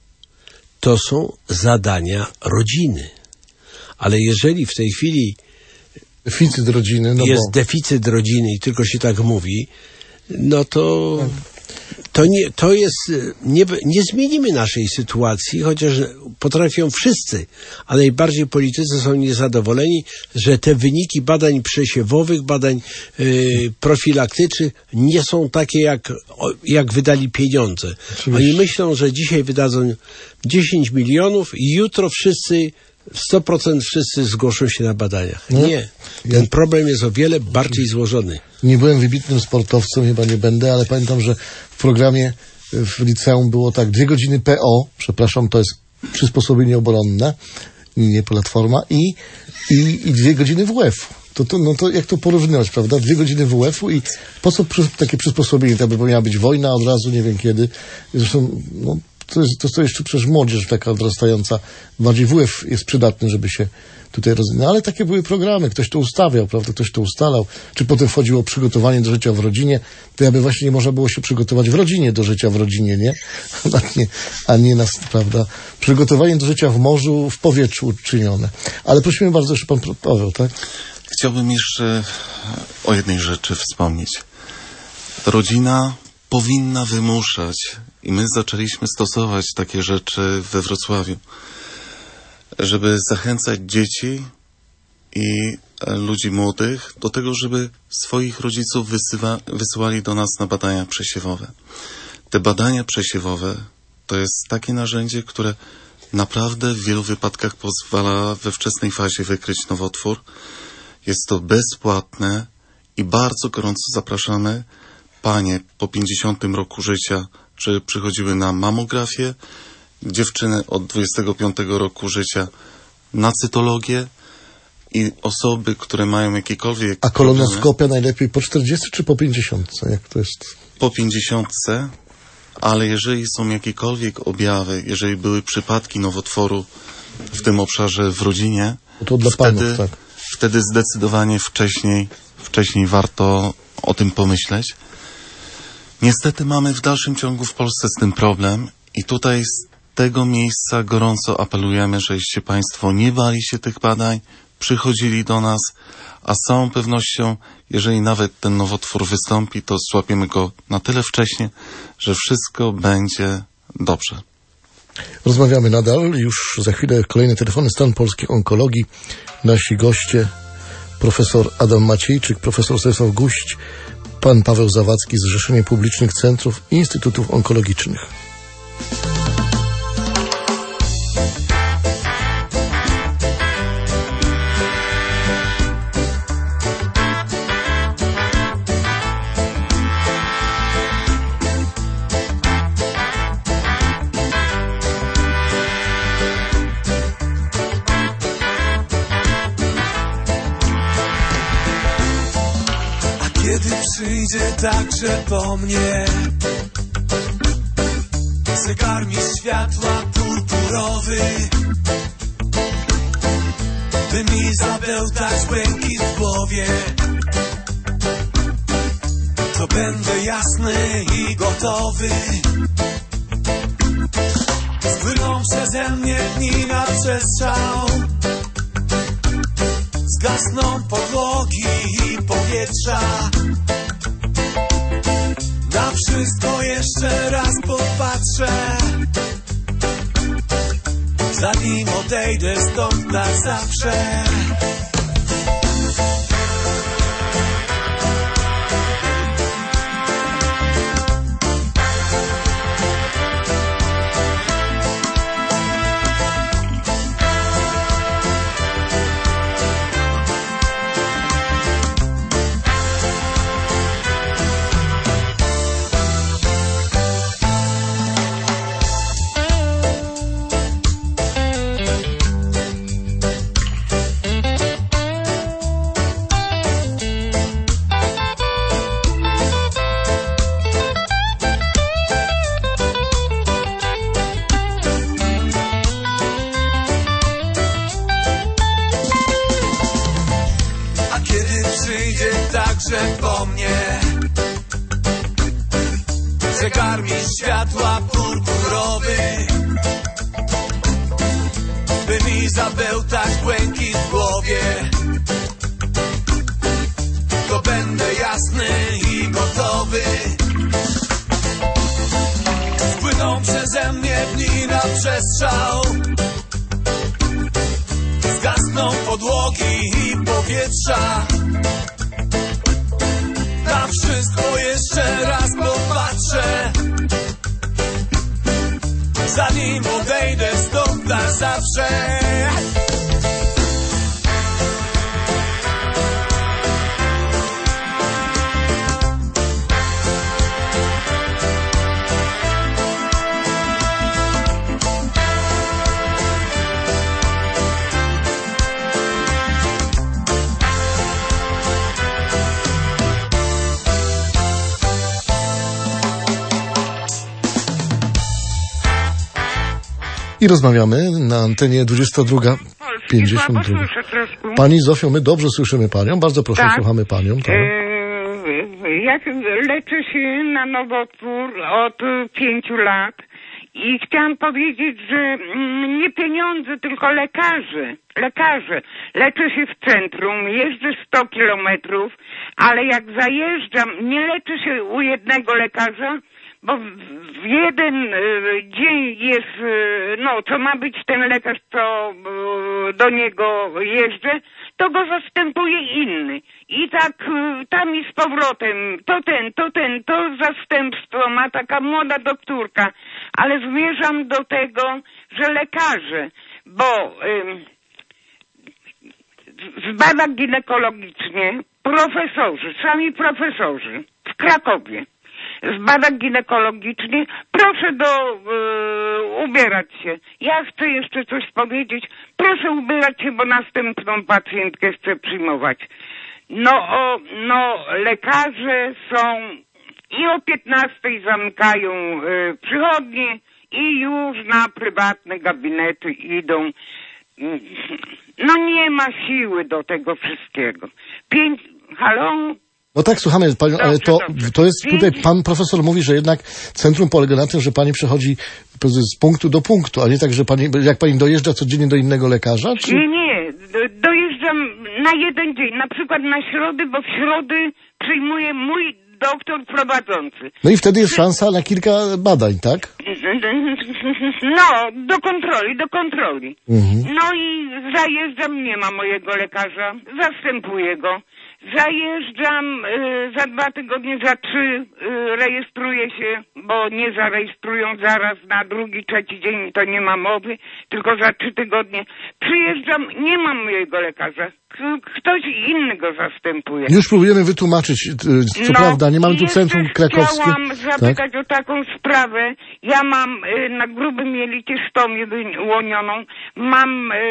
To są zadania rodziny. Ale jeżeli w tej chwili deficyt rodziny, no jest bo... deficyt rodziny i tylko się tak mówi, no to to nie, to jest, nie, nie zmienimy naszej sytuacji, chociaż potrafią wszyscy, a najbardziej politycy są niezadowoleni, że te wyniki badań przesiewowych, badań yy, profilaktycznych nie są takie, jak, jak wydali pieniądze. Oczywiście. Oni myślą, że dzisiaj wydadzą dziesięć milionów i jutro wszyscy, sto procent wszyscy zgłoszą się na badaniach. No. Nie. Ten problem jest o wiele bardziej złożony. Nie byłem wybitnym sportowcem, chyba nie będę, ale pamiętam, że w programie w liceum było tak, dwie godziny P O, przepraszam, to jest przysposobienie obolonne, nie platforma, i, i, i dwie godziny W F. To, to, no to jak to porównywać, prawda? Dwie godziny W F-u i po co przy, takie przysposobienie? To by miała być wojna od razu, nie wiem kiedy. Zresztą, no, to jest, to, to jeszcze przecież młodzież taka odrastająca. Bardziej W F jest przydatny, żeby się tutaj rozwinąć. No, ale takie były programy. Ktoś to ustawiał, prawda? Ktoś to ustalał. Czy potem wchodziło przygotowanie do życia w rodzinie, to jakby właśnie nie można było się przygotować w rodzinie do życia w rodzinie, nie? A nie, a nie nas, prawda? Przygotowanie do życia w morzu, w powietrzu uczynione. Ale prosimy bardzo, jeszcze pan Paweł, tak? Chciałbym jeszcze o jednej rzeczy wspomnieć. Rodzina powinna wymuszać, i my zaczęliśmy stosować takie rzeczy we Wrocławiu, żeby zachęcać dzieci i ludzi młodych do tego, żeby swoich rodziców wysyła, wysyłali do nas na badania przesiewowe. Te badania przesiewowe to jest takie narzędzie, które naprawdę w wielu wypadkach pozwala we wczesnej fazie wykryć nowotwór. Jest to bezpłatne i bardzo gorąco zapraszamy panie po pięćdziesiątym roku życia, czy przychodziły na mamografię, dziewczyny od dwudziestego piątego roku życia na cytologię i osoby, które mają jakiekolwiek... A kolonoskopia najlepiej po czterdziestce czy po pięćdziesiątce? Jak to jest? Po pięćdziesiątce, ale jeżeli są jakiekolwiek objawy, jeżeli były przypadki nowotworu w tym obszarze w rodzinie, to dla wtedy, panów, tak. wtedy zdecydowanie wcześniej, wcześniej warto o tym pomyśleć. Niestety mamy w dalszym ciągu w Polsce z tym problem i tutaj z tego miejsca gorąco apelujemy, żebyście państwo nie bali się tych badań, przychodzili do nas, a z całą pewnością, jeżeli nawet ten nowotwór wystąpi, to złapiemy go na tyle wcześnie, że wszystko będzie dobrze. Rozmawiamy nadal, już za chwilę kolejne telefony, stan polskiej onkologii. Nasi goście, profesor Adam Maciejczyk, profesor Stanisław Guść, pan Paweł Zawadzki, Zrzeszenie Publicznych Centrów i Instytutów Onkologicznych. Przyjdzie także po mnie zegar mi światła purpurowy, by mi zabełtać błękit w głowie. To będę jasny i gotowy. Spłyną przeze mnie dni na przestrzał, zgasną podłogi i powietrza. Na wszystko jeszcze raz popatrzę, zanim odejdę stąd na zawsze. także po mnie. Zegarmistrz światła purpurowy, by mi zabełtać błękit w głowie. To będę jasny i gotowy. Spłyną przeze mnie dni na przestrzał, zgasną podłogi i powietrza. Na wszystko jeszcze raz popatrzę, zanim odejdę stąd na zawsze. I rozmawiamy na antenie dwudziesta druga pięćdziesiąt dwa. Pani Zofio, my dobrze słyszymy Panią. Bardzo proszę, tak. słuchamy Panią. Tak. Eee, ja leczę się na nowotwór od pięciu lat i chciałam powiedzieć, że nie pieniądze, tylko lekarze. Lekarze. Leczę się w centrum, jeżdżę sto kilometrów, ale jak zajeżdżam, nie leczę się u jednego lekarza, bo w jeden dzień jest, no, co ma być ten lekarz, co do niego jeżdżę, to go zastępuje inny. I tak tam i z powrotem, to ten, to ten, to zastępstwo ma taka młoda doktorka. Ale zmierzam do tego, że lekarze, bo ym, w badach ginekologicznie profesorzy, sami profesorzy w Krakowie, w badach ginekologicznych, proszę do yy, ubierać się. Ja chcę jeszcze coś powiedzieć. Proszę ubierać się, bo następną pacjentkę chcę przyjmować. No, o, no lekarze są i o piętnastej zamykają yy, przychodnie i już na prywatne gabinety idą. No nie ma siły do tego wszystkiego. Pięć... Halo? No tak, słuchamy Panią, dobrze, ale to, dobrze. to jest tutaj, Pan profesor mówi, że jednak centrum polega na tym, że Pani przechodzi z punktu do punktu, a nie tak, że Pani, jak Pani dojeżdża codziennie do innego lekarza? Czy... Nie, nie, do, dojeżdżam na jeden dzień, na przykład na środę, bo w środę przyjmuje mój doktor prowadzący. No i wtedy jest szansa na kilka badań, tak? No, do kontroli, do kontroli. Mhm. No i zajeżdżam, nie ma mojego lekarza, zastępuję go. Zajeżdżam y, za dwa tygodnie, za trzy y, rejestruję się, bo nie zarejestrują zaraz na drugi, trzeci dzień, to nie ma mowy, tylko za trzy tygodnie. Przyjeżdżam, nie mam mojego lekarza. Ktoś inny go zastępuje. Już próbujemy wytłumaczyć, co no, prawda, nie mamy tu centrum krakowskie. Chciałam zapytać tak? o taką sprawę. Ja mam y, na grubym jelicie stomię wyłonioną, mam y,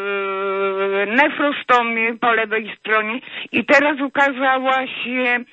nefrostomię po lewej stronie i teraz ukazała się,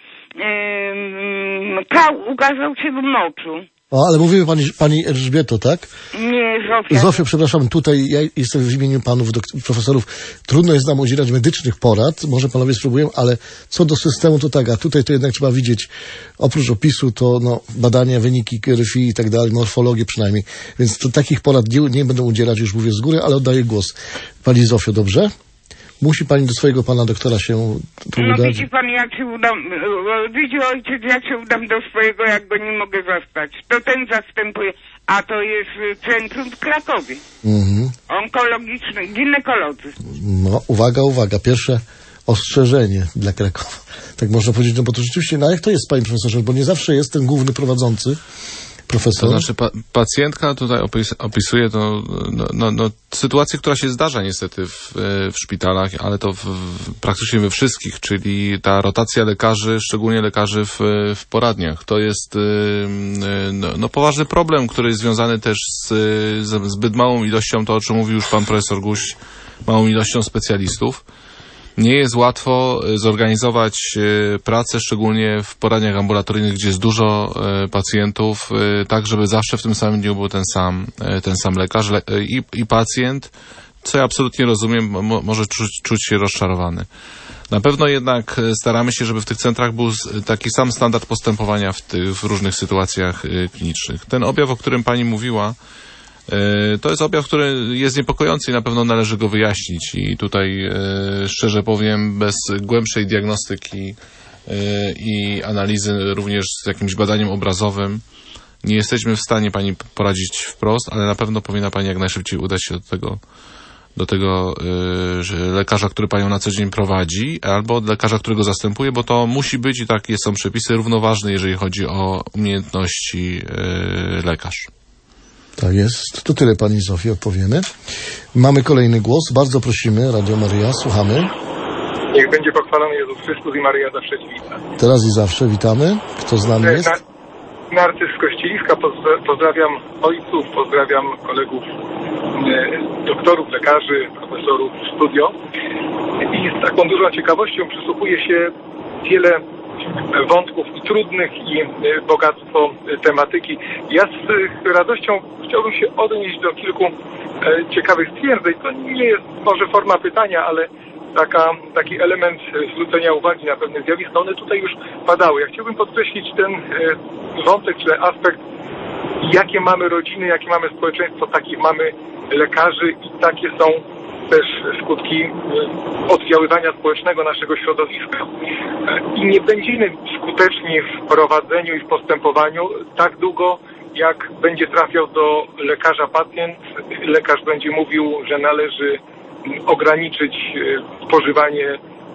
y, kał ukazał się w moczu. O, ale mówimy Pani, Pani Elżbieto, tak? Nie, Zofia. Zofio, przepraszam, tutaj ja jestem w imieniu Panów dok- profesorów. Trudno jest nam udzielać medycznych porad, może Panowie spróbują, ale co do systemu to tak, a tutaj to jednak trzeba widzieć, oprócz opisu to no, badania, wyniki krwi i tak dalej, morfologię przynajmniej, więc to takich porad nie, nie będę udzielać, już mówię z góry, ale oddaję głos. Pani Zofio, dobrze? Musi Pani do swojego Pana doktora się tu No udać. widzi Pan, jak się udam, widzi ojciec, jak się udam do swojego, jak go nie mogę zastać. To ten zastępuje, a to jest centrum w Krakowie. Mhm. Onkologiczny, ginekolodzy. No, uwaga, uwaga, pierwsze ostrzeżenie dla Krakowa. Tak można powiedzieć, no bo to rzeczywiście, no jak to jest, Panie Profesorze, bo nie zawsze jest ten główny prowadzący, profesor. To znaczy pa pacjentka tutaj opis opisuje to, no, no, no, sytuację, która się zdarza niestety w, w szpitalach, ale to w, w, praktycznie we wszystkich, czyli ta rotacja lekarzy, szczególnie lekarzy w, w poradniach. To jest no, no, poważny problem, który jest związany też z, z zbyt małą ilością, to o czym mówił już pan profesor Guś, małą ilością specjalistów. Nie jest łatwo zorganizować pracę, szczególnie w poradniach ambulatoryjnych, gdzie jest dużo pacjentów, tak żeby zawsze w tym samym dniu był ten sam, ten sam lekarz i, i pacjent, co ja absolutnie rozumiem, mo, może czuć, czuć się rozczarowany. Na pewno jednak staramy się, żeby w tych centrach był taki sam standard postępowania w, tych, w różnych sytuacjach klinicznych. Ten objaw, o którym pani mówiła, to jest objaw, który jest niepokojący i na pewno należy go wyjaśnić. I tutaj szczerze powiem, bez głębszej diagnostyki i analizy również z jakimś badaniem obrazowym nie jesteśmy w stanie pani poradzić wprost, ale na pewno powinna pani jak najszybciej udać się do tego, do tego yy, lekarza, który panią na co dzień prowadzi, albo od lekarza, którego zastępuje, bo to musi być i takie są przepisy równoważne, jeżeli chodzi o umiejętności yy, lekarz. Tak jest. To tyle pani Zofii odpowiemy. Mamy kolejny głos. Bardzo prosimy. Radio Maryja. Słuchamy. Niech będzie pochwalony Jezus Chrystus i Maryja zawsze ci wita. Teraz i zawsze witamy. Kto z nami jest? Na, Narcyz z Kościeliska. Pozdrawiam ojców, pozdrawiam kolegów, e, doktorów, lekarzy, profesorów w studio. I z taką dużą ciekawością przysłuchuję się wiele wątków i trudnych i bogactwo tematyki. Ja z radością chciałbym się odnieść do kilku ciekawych stwierdzeń. To nie jest może forma pytania, ale taka, taki element zwrócenia uwagi na pewne zjawiska. One tutaj już padały. Ja chciałbym podkreślić ten wątek, czy aspekt, jakie mamy rodziny, jakie mamy społeczeństwo, takich mamy lekarzy i takie są też skutki oddziaływania społecznego naszego środowiska. I nie będziemy skuteczni w prowadzeniu i w postępowaniu tak długo, jak będzie trafiał do lekarza pacjent. Lekarz będzie mówił, że należy ograniczyć spożywanie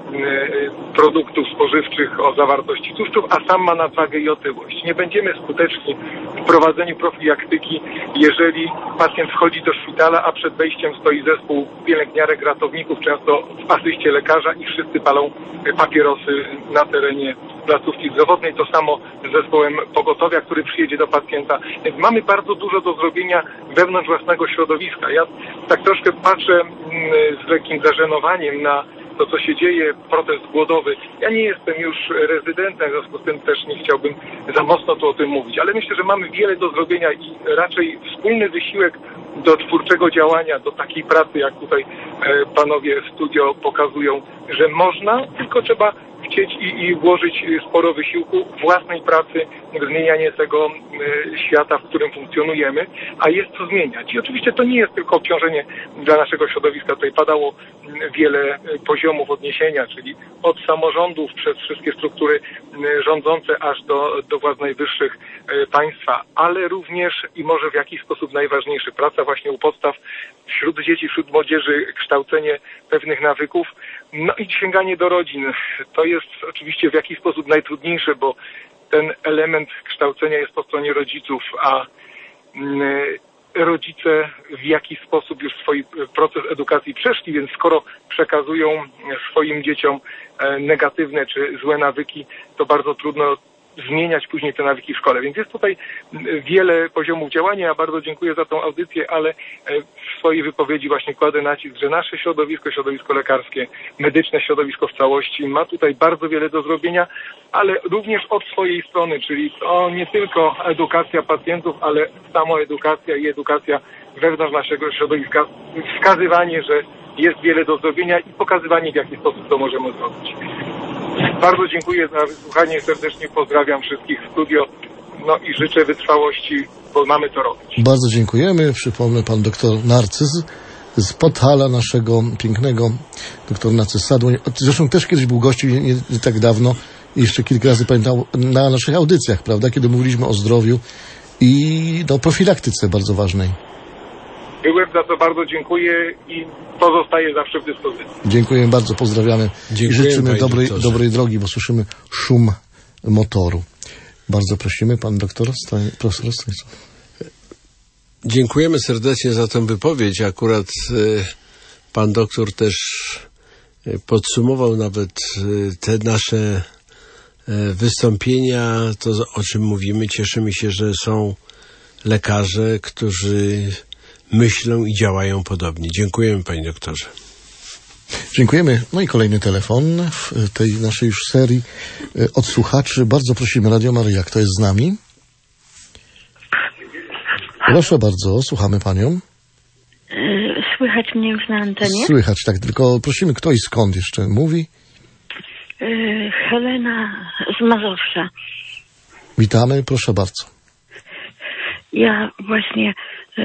produktów spożywczych o zawartości tłuszczów, a sam ma nadwagę i otyłość. Nie będziemy skuteczni w prowadzeniu profilaktyki, jeżeli pacjent wchodzi do szpitala, a przed wejściem stoi zespół pielęgniarek, ratowników, często w asyście lekarza i wszyscy palą papierosy na terenie placówki zdrowotnej. To samo z zespołem pogotowia, który przyjedzie do pacjenta. Więc mamy bardzo dużo do zrobienia wewnątrz własnego środowiska. Ja tak troszkę patrzę z lekkim zażenowaniem na to, co się dzieje, protest głodowy. Ja nie jestem już rezydentem, w związku z tym też nie chciałbym za mocno tu o tym mówić, ale myślę, że mamy wiele do zrobienia i raczej wspólny wysiłek do twórczego działania, do takiej pracy, jak tutaj panowie w studio pokazują, że można, tylko trzeba chcieć i, i włożyć sporo wysiłku własnej pracy w zmienianie tego y, świata, w którym funkcjonujemy, a jest co zmieniać. I oczywiście to nie jest tylko obciążenie dla naszego środowiska. Tutaj padało wiele poziomów odniesienia, czyli od samorządów przez wszystkie struktury y, rządzące aż do, do władz najwyższych y, państwa, ale również i może w jakiś sposób najważniejszy, praca właśnie u podstaw wśród dzieci, wśród młodzieży, kształcenie pewnych nawyków, no i sięganie do rodzin. To jest oczywiście w jakiś sposób najtrudniejsze, bo ten element kształcenia jest po stronie rodziców, a rodzice w jakiś sposób już swój proces edukacji przeszli, więc skoro przekazują swoim dzieciom negatywne czy złe nawyki, to bardzo trudno zmieniać później te nawyki w szkole. Więc jest tutaj wiele poziomów działania. Ja bardzo dziękuję za tą audycję, ale w swojej wypowiedzi właśnie kładę nacisk, że nasze środowisko, środowisko lekarskie, medyczne środowisko w całości ma tutaj bardzo wiele do zrobienia, ale również od swojej strony, czyli to nie tylko edukacja pacjentów, ale samoedukacja i edukacja wewnątrz naszego środowiska, wskazywanie, że jest wiele do zrobienia i pokazywanie, w jaki sposób to możemy zrobić. Bardzo dziękuję za wysłuchanie, serdecznie pozdrawiam wszystkich w studio, no i życzę wytrwałości, bo mamy to robić. Bardzo dziękujemy. Przypomnę, pan doktor Narcyz z Podhala naszego pięknego, doktor Narcyz Saduń. Zresztą też kiedyś był gościem, nie, nie tak dawno, i jeszcze kilka razy pamiętał na naszych audycjach, prawda, kiedy mówiliśmy o zdrowiu i do profilaktyce bardzo ważnej. Byłem, za to bardzo dziękuję i pozostaję zawsze w dyspozycji. Dziękuję bardzo, pozdrawiamy. Dziękuję, i życzymy dobrej, doktorze. dobrej drogi, bo słyszymy szum motoru. Bardzo prosimy, pan doktor, Stań, profesor Stanisław. Dziękujemy serdecznie za tę wypowiedź. Akurat y, pan doktor też y, podsumował nawet y, te nasze y, wystąpienia, to o czym mówimy. Cieszymy się, że są lekarze, którzy myślą i działają podobnie. Dziękujemy, panie doktorze. Dziękujemy. No i kolejny telefon w tej naszej już serii od słuchaczy. Bardzo prosimy, Radio Maryja, kto jest z nami? Proszę bardzo, słuchamy panią. Słychać mnie już na antenie? Słychać, tak, tylko prosimy, kto i skąd jeszcze mówi? Helena z Mazowsza. Witamy, proszę bardzo. Ja właśnie e,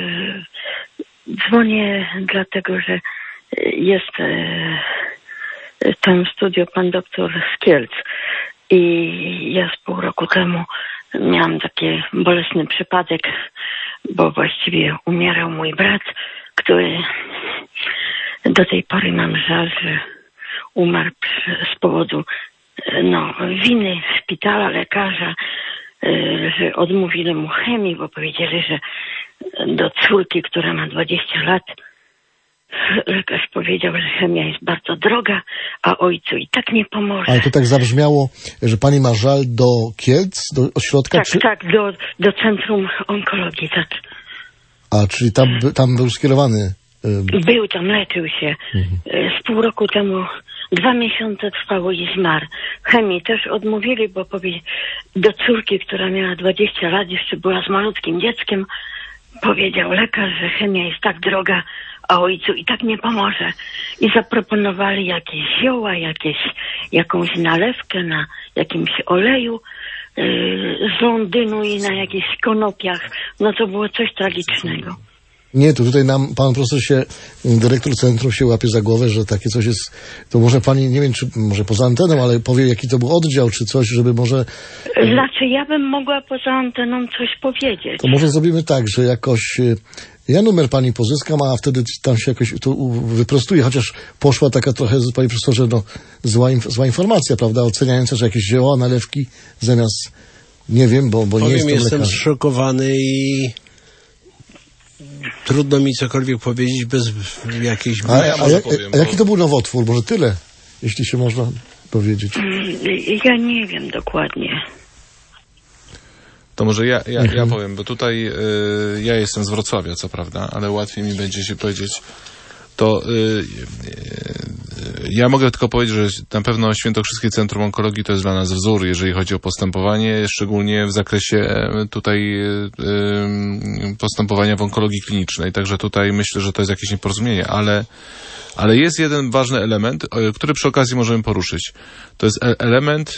dzwonię dlatego, że jest e, tam w studio pan doktor z Kielc i ja z pół roku temu miałam taki bolesny przypadek, bo właściwie umierał mój brat, który do tej pory mam żal, że umarł z powodu no, winy szpitala, lekarza, że odmówili mu chemii, bo powiedzieli, że do córki, która ma dwadzieścia lat, lekarz powiedział, że chemia jest bardzo droga, a ojcu i tak nie pomoże. Ale to tak zabrzmiało, że pani ma żal do Kielc, do ośrodka? Tak, czy... tak, do, do Centrum Onkologii, tak. A, czyli tam, tam był skierowany? Y... Był tam, leczył się. Mhm. Z pół roku temu, dwa miesiące trwało i zmarł. Chemii też odmówili, bo powie... do córki, która miała dwadzieścia lat, jeszcze była z malutkim dzieckiem, powiedział lekarz, że chemia jest tak droga, a ojcu i tak nie pomoże. I zaproponowali jakieś zioła, jakieś, jakąś nalewkę na jakimś oleju yy, z Londynu i na jakichś konopiach. No to było coś tragicznego. Nie, to tutaj nam pan profesor się, dyrektor centrum się łapie za głowę, że takie coś jest, to może pani, nie wiem, czy może poza anteną, ale powie, jaki to był oddział, czy coś, żeby może... Znaczy, ja bym mogła poza anteną coś powiedzieć. To może zrobimy tak, że jakoś... Ja numer pani pozyskam, a wtedy tam się jakoś to wyprostuje, chociaż poszła taka trochę, panie profesorze, no, zła, zła informacja, prawda, oceniająca, że jakieś zioła, nalewki zamiast, nie wiem, bo, bo nie Powiem, jestem jestem lekarzem. zszokowany i trudno mi cokolwiek powiedzieć bez jakiejś... A, a, a, jak, a jaki to był nowotwór? Może tyle, jeśli się można powiedzieć. Ja nie wiem dokładnie. To może ja, ja, mhm. ja powiem, bo tutaj y, ja jestem z Wrocławia, co prawda, ale łatwiej mi będzie się powiedzieć. To y, y, ja mogę tylko powiedzieć, że na pewno Świętokrzyskie Centrum Onkologii to jest dla nas wzór, jeżeli chodzi o postępowanie, szczególnie w zakresie tutaj y, y, postępowania w onkologii klinicznej. Także tutaj myślę, że to jest jakieś nieporozumienie, ale, ale jest jeden ważny element, który przy okazji możemy poruszyć. To jest element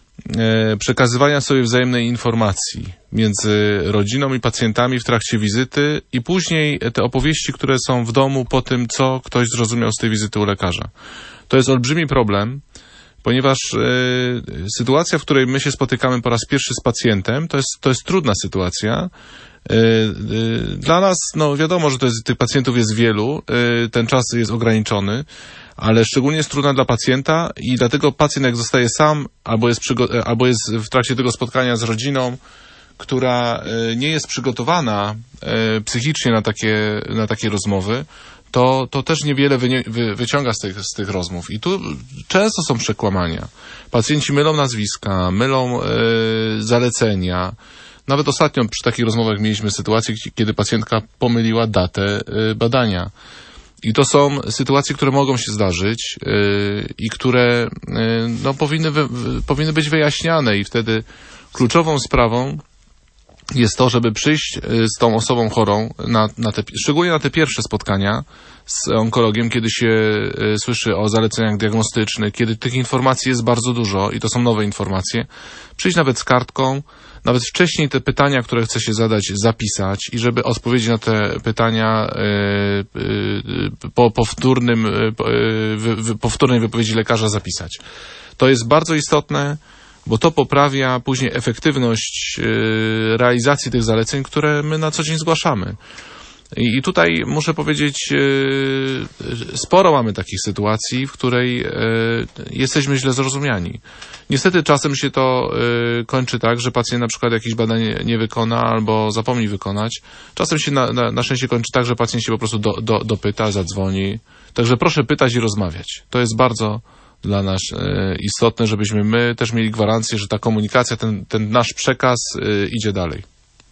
przekazywania sobie wzajemnej informacji między rodziną i pacjentami w trakcie wizyty i później te opowieści, które są w domu po tym, co ktoś zrozumiał z tej wizyty u lekarza. To jest olbrzymi problem, ponieważ e, sytuacja, w której my się spotykamy po raz pierwszy z pacjentem, to jest, to jest trudna sytuacja. E, e, dla nas, no wiadomo, że to jest, tych pacjentów jest wielu, e, ten czas jest ograniczony, ale szczególnie jest trudna dla pacjenta i dlatego pacjent jak zostaje sam albo jest, przygo- albo jest w trakcie tego spotkania z rodziną, która nie jest przygotowana psychicznie na takie, na takie rozmowy, to, to też niewiele wynie- wy- wyciąga z tych, z tych rozmów. I tu często są przekłamania. Pacjenci mylą nazwiska, mylą e, zalecenia. Nawet ostatnio przy takich rozmowach mieliśmy sytuację, kiedy pacjentka pomyliła datę e, badania. I to są sytuacje, które mogą się zdarzyć yy, i które yy, no, powinny, wy, wy, powinny być wyjaśniane i wtedy kluczową sprawą jest to, żeby przyjść yy, z tą osobą chorą, na, na te, szczególnie na te pierwsze spotkania z onkologiem, kiedy się yy, słyszy o zaleceniach diagnostycznych, kiedy tych informacji jest bardzo dużo i to są nowe informacje, przyjść nawet z kartką, nawet wcześniej te pytania, które chce się zadać, zapisać i żeby odpowiedzi na te pytania yy, yy, po powtórnym, yy, wy, wy, powtórnej wypowiedzi lekarza zapisać. To jest bardzo istotne, bo to poprawia później efektywność yy, realizacji tych zaleceń, które my na co dzień zgłaszamy. I, i tutaj muszę powiedzieć, yy, sporo mamy takich sytuacji, w której yy, jesteśmy źle zrozumiani. Niestety czasem się to y, kończy tak, że pacjent na przykład jakieś badanie nie wykona albo zapomni wykonać. Czasem się na, na, na szczęście kończy tak, że pacjent się po prostu do, do, dopyta, zadzwoni. Także proszę pytać i rozmawiać. To jest bardzo dla nas y, istotne, żebyśmy my też mieli gwarancję, że ta komunikacja, ten, ten nasz przekaz y, idzie dalej.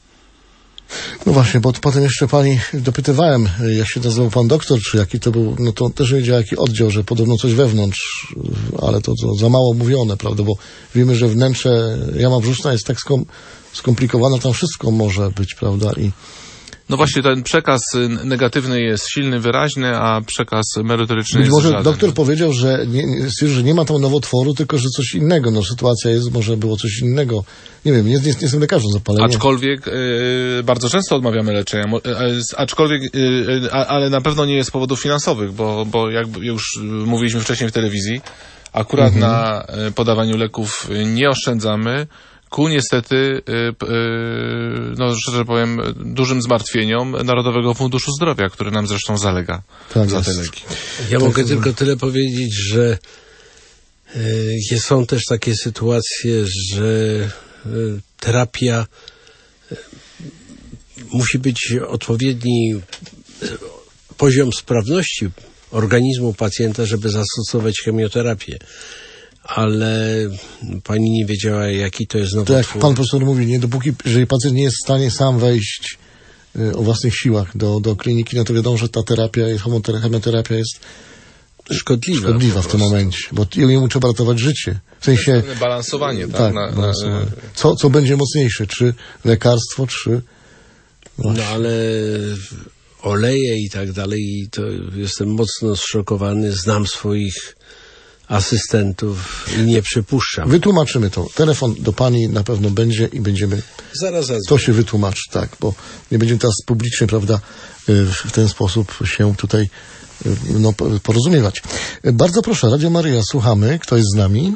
No właśnie, bo potem jeszcze pani dopytywałem, jak się nazywał pan doktor, czy jaki to był, no to też wiedział jaki oddział, że podobno coś wewnątrz, ale to, to za mało mówione, prawda, bo wiemy, że wnętrze jama brzuszna jest tak skom, skomplikowana, tam wszystko może być, prawda, i, No właśnie, ten przekaz negatywny jest silny, wyraźny, a przekaz merytoryczny Być jest może żaden. doktor powiedział, że nie, że nie ma tam nowotworu, tylko że coś innego. No sytuacja jest, może było coś innego. Nie wiem, nie, nie, nie jestem lekarzem, zapalenie. Aczkolwiek yy, bardzo często odmawiamy leczenia, mo- yy, aczkolwiek, yy, a, ale na pewno nie jest z powodów finansowych, bo, bo jak już mówiliśmy wcześniej w telewizji, akurat Mhm. na y, podawaniu leków nie oszczędzamy, ku niestety, y, y, no szczerze powiem, dużym zmartwieniom Narodowego Funduszu Zdrowia, który nam zresztą zalega Tak za jest. te leki. Ja To mogę jest- tylko tyle powiedzieć, że y, są też takie sytuacje, że y, terapia y, musi być odpowiedni y, poziom sprawności organizmu pacjenta, żeby zastosować chemioterapię. Ale pani nie wiedziała, jaki to jest To jak nowotwór. pan profesor mówi, nie, dopóki, jeżeli pacjent nie jest w stanie sam wejść y, o własnych siłach do, do kliniki, no to wiadomo, że ta terapia, chemotera- chemioterapia jest szkodliwa, szkodliwa po w tym prostu. momencie, bo jemu trzeba ratować życie. W sensie, Pewne balansowanie, tak? tak, na, na, balansowanie. Co, co będzie mocniejsze, czy lekarstwo, czy... No ale oleje i tak dalej, to jestem mocno zszokowany. Znam swoich asystentów i nie przypuszczam. Wytłumaczymy to. Telefon do pani na pewno będzie i będziemy... Zaraz, zaraz. To się wytłumaczy, tak, bo nie będziemy teraz publicznie, prawda, y, w ten sposób się tutaj y, no, porozumiewać. Y, Bardzo proszę, Radio Maryja, słuchamy. Kto jest z nami?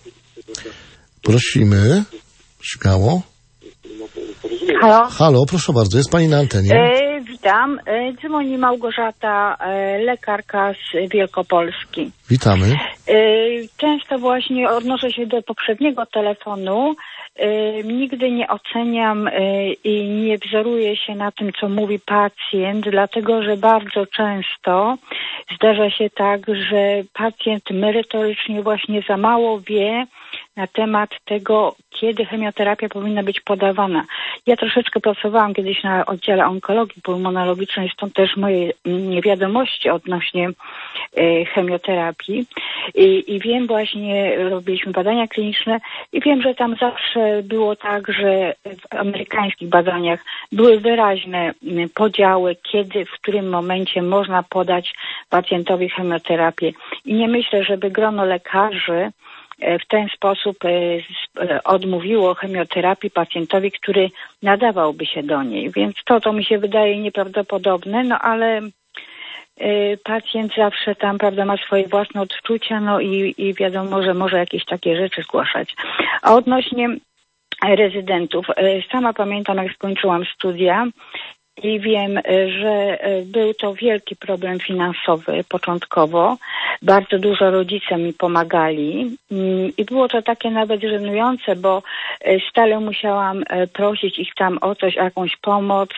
Prosimy. Śmiało. Halo? Halo, proszę bardzo, jest pani na antenie. E, witam. E, dzwoni Małgorzata, e, lekarka z Wielkopolski. Witamy. E, często właśnie odnoszę się do poprzedniego telefonu. E, nigdy nie oceniam e, i nie wzoruję się na tym, co mówi pacjent, dlatego że bardzo często zdarza się tak, że pacjent merytorycznie właśnie za mało wie na temat tego, kiedy chemioterapia powinna być podawana. Ja troszeczkę pracowałam kiedyś na oddziale onkologii pulmonologicznej, stąd też moje niewiadomości odnośnie e, chemioterapii. I, I wiem właśnie, robiliśmy badania kliniczne i wiem, że tam zawsze było tak, że w amerykańskich badaniach były wyraźne m, podziały, kiedy, w którym momencie można podać pacjentowi chemioterapię. I nie myślę, żeby grono lekarzy w ten sposób odmówiło chemioterapii pacjentowi, który nadawałby się do niej. Więc to, to mi się wydaje nieprawdopodobne, no ale pacjent zawsze tam, prawda, ma swoje własne odczucia, no i, i wiadomo, że może jakieś takie rzeczy zgłaszać. A odnośnie rezydentów, sama pamiętam, jak skończyłam studia, i wiem, że był to wielki problem finansowy początkowo. Bardzo dużo rodzice mi pomagali i było to takie nawet żenujące, bo stale musiałam prosić ich tam o coś, o jakąś pomoc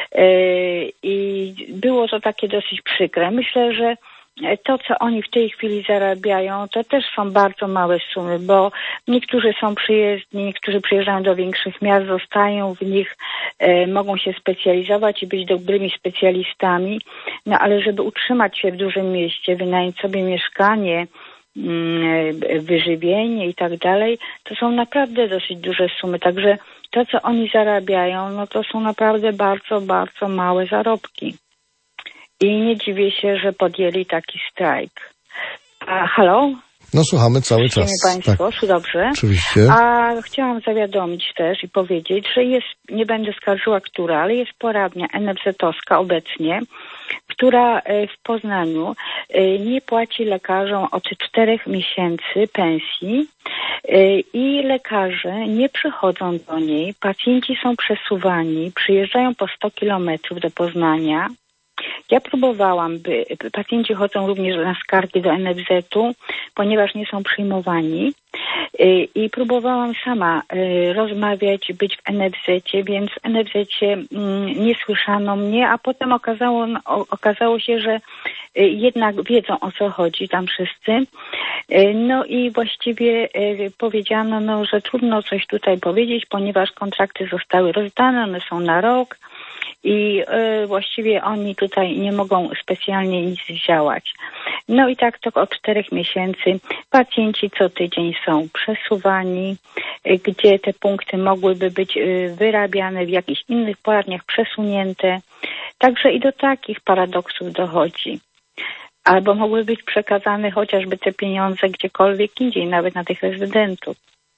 i było to takie dosyć przykre. Myślę, że to, co oni w tej chwili zarabiają, to też są bardzo małe sumy, bo niektórzy są przyjezdni, niektórzy przyjeżdżają do większych miast, zostają w nich, e, mogą się specjalizować i być dobrymi specjalistami, no ale żeby utrzymać się w dużym mieście, wynająć sobie mieszkanie, mm, wyżywienie i tak dalej, to są naprawdę dosyć duże sumy, także to, co oni zarabiają, no to są naprawdę bardzo, bardzo małe zarobki. I nie dziwię się, że podjęli taki strajk. A, halo? No słuchamy cały czas. Słyszycie Państwo? Tak. Dobrze. Oczywiście. A chciałam zawiadomić też i powiedzieć, że jest, nie będę skarżyła która, ale jest poradnia en ef zet-owska obecnie, która w Poznaniu nie płaci lekarzom od czterech miesięcy pensji i lekarze nie przychodzą do niej, pacjenci są przesuwani, przyjeżdżają po sto kilometrów do Poznania. Ja próbowałam, by pacjenci chodzą również na skargi do en ef zetu, ponieważ nie są przyjmowani i próbowałam sama rozmawiać, być w en ef zecie, więc w en ef zecie nie słyszano mnie, a potem okazało, okazało się, że jednak wiedzą, o co chodzi tam wszyscy. No i właściwie powiedziano, no, że trudno coś tutaj powiedzieć, ponieważ kontrakty zostały rozdane, one są na rok i y, właściwie oni tutaj nie mogą specjalnie nic działać. No i tak to od czterech miesięcy pacjenci co tydzień są przesuwani, y, gdzie te punkty mogłyby być y, wyrabiane w jakichś innych poradniach, przesunięte. Także i do takich paradoksów dochodzi. Albo mogły być przekazane chociażby te pieniądze gdziekolwiek indziej, nawet na tych rezydentów.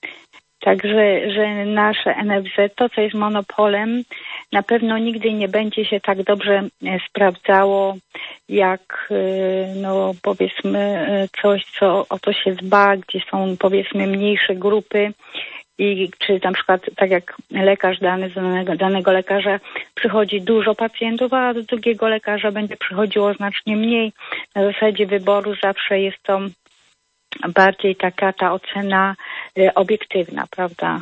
Także, że nasze N F Z, to co jest monopolem, na pewno nigdy nie będzie się tak dobrze sprawdzało, jak no powiedzmy coś, co o to się dba, gdzie są powiedzmy mniejsze grupy i czy na przykład tak jak lekarz dany z danego, danego lekarza przychodzi dużo pacjentów, a do drugiego lekarza będzie przychodziło znacznie mniej. Na zasadzie wyboru zawsze jest to bardziej taka ta ocena y, obiektywna, prawda?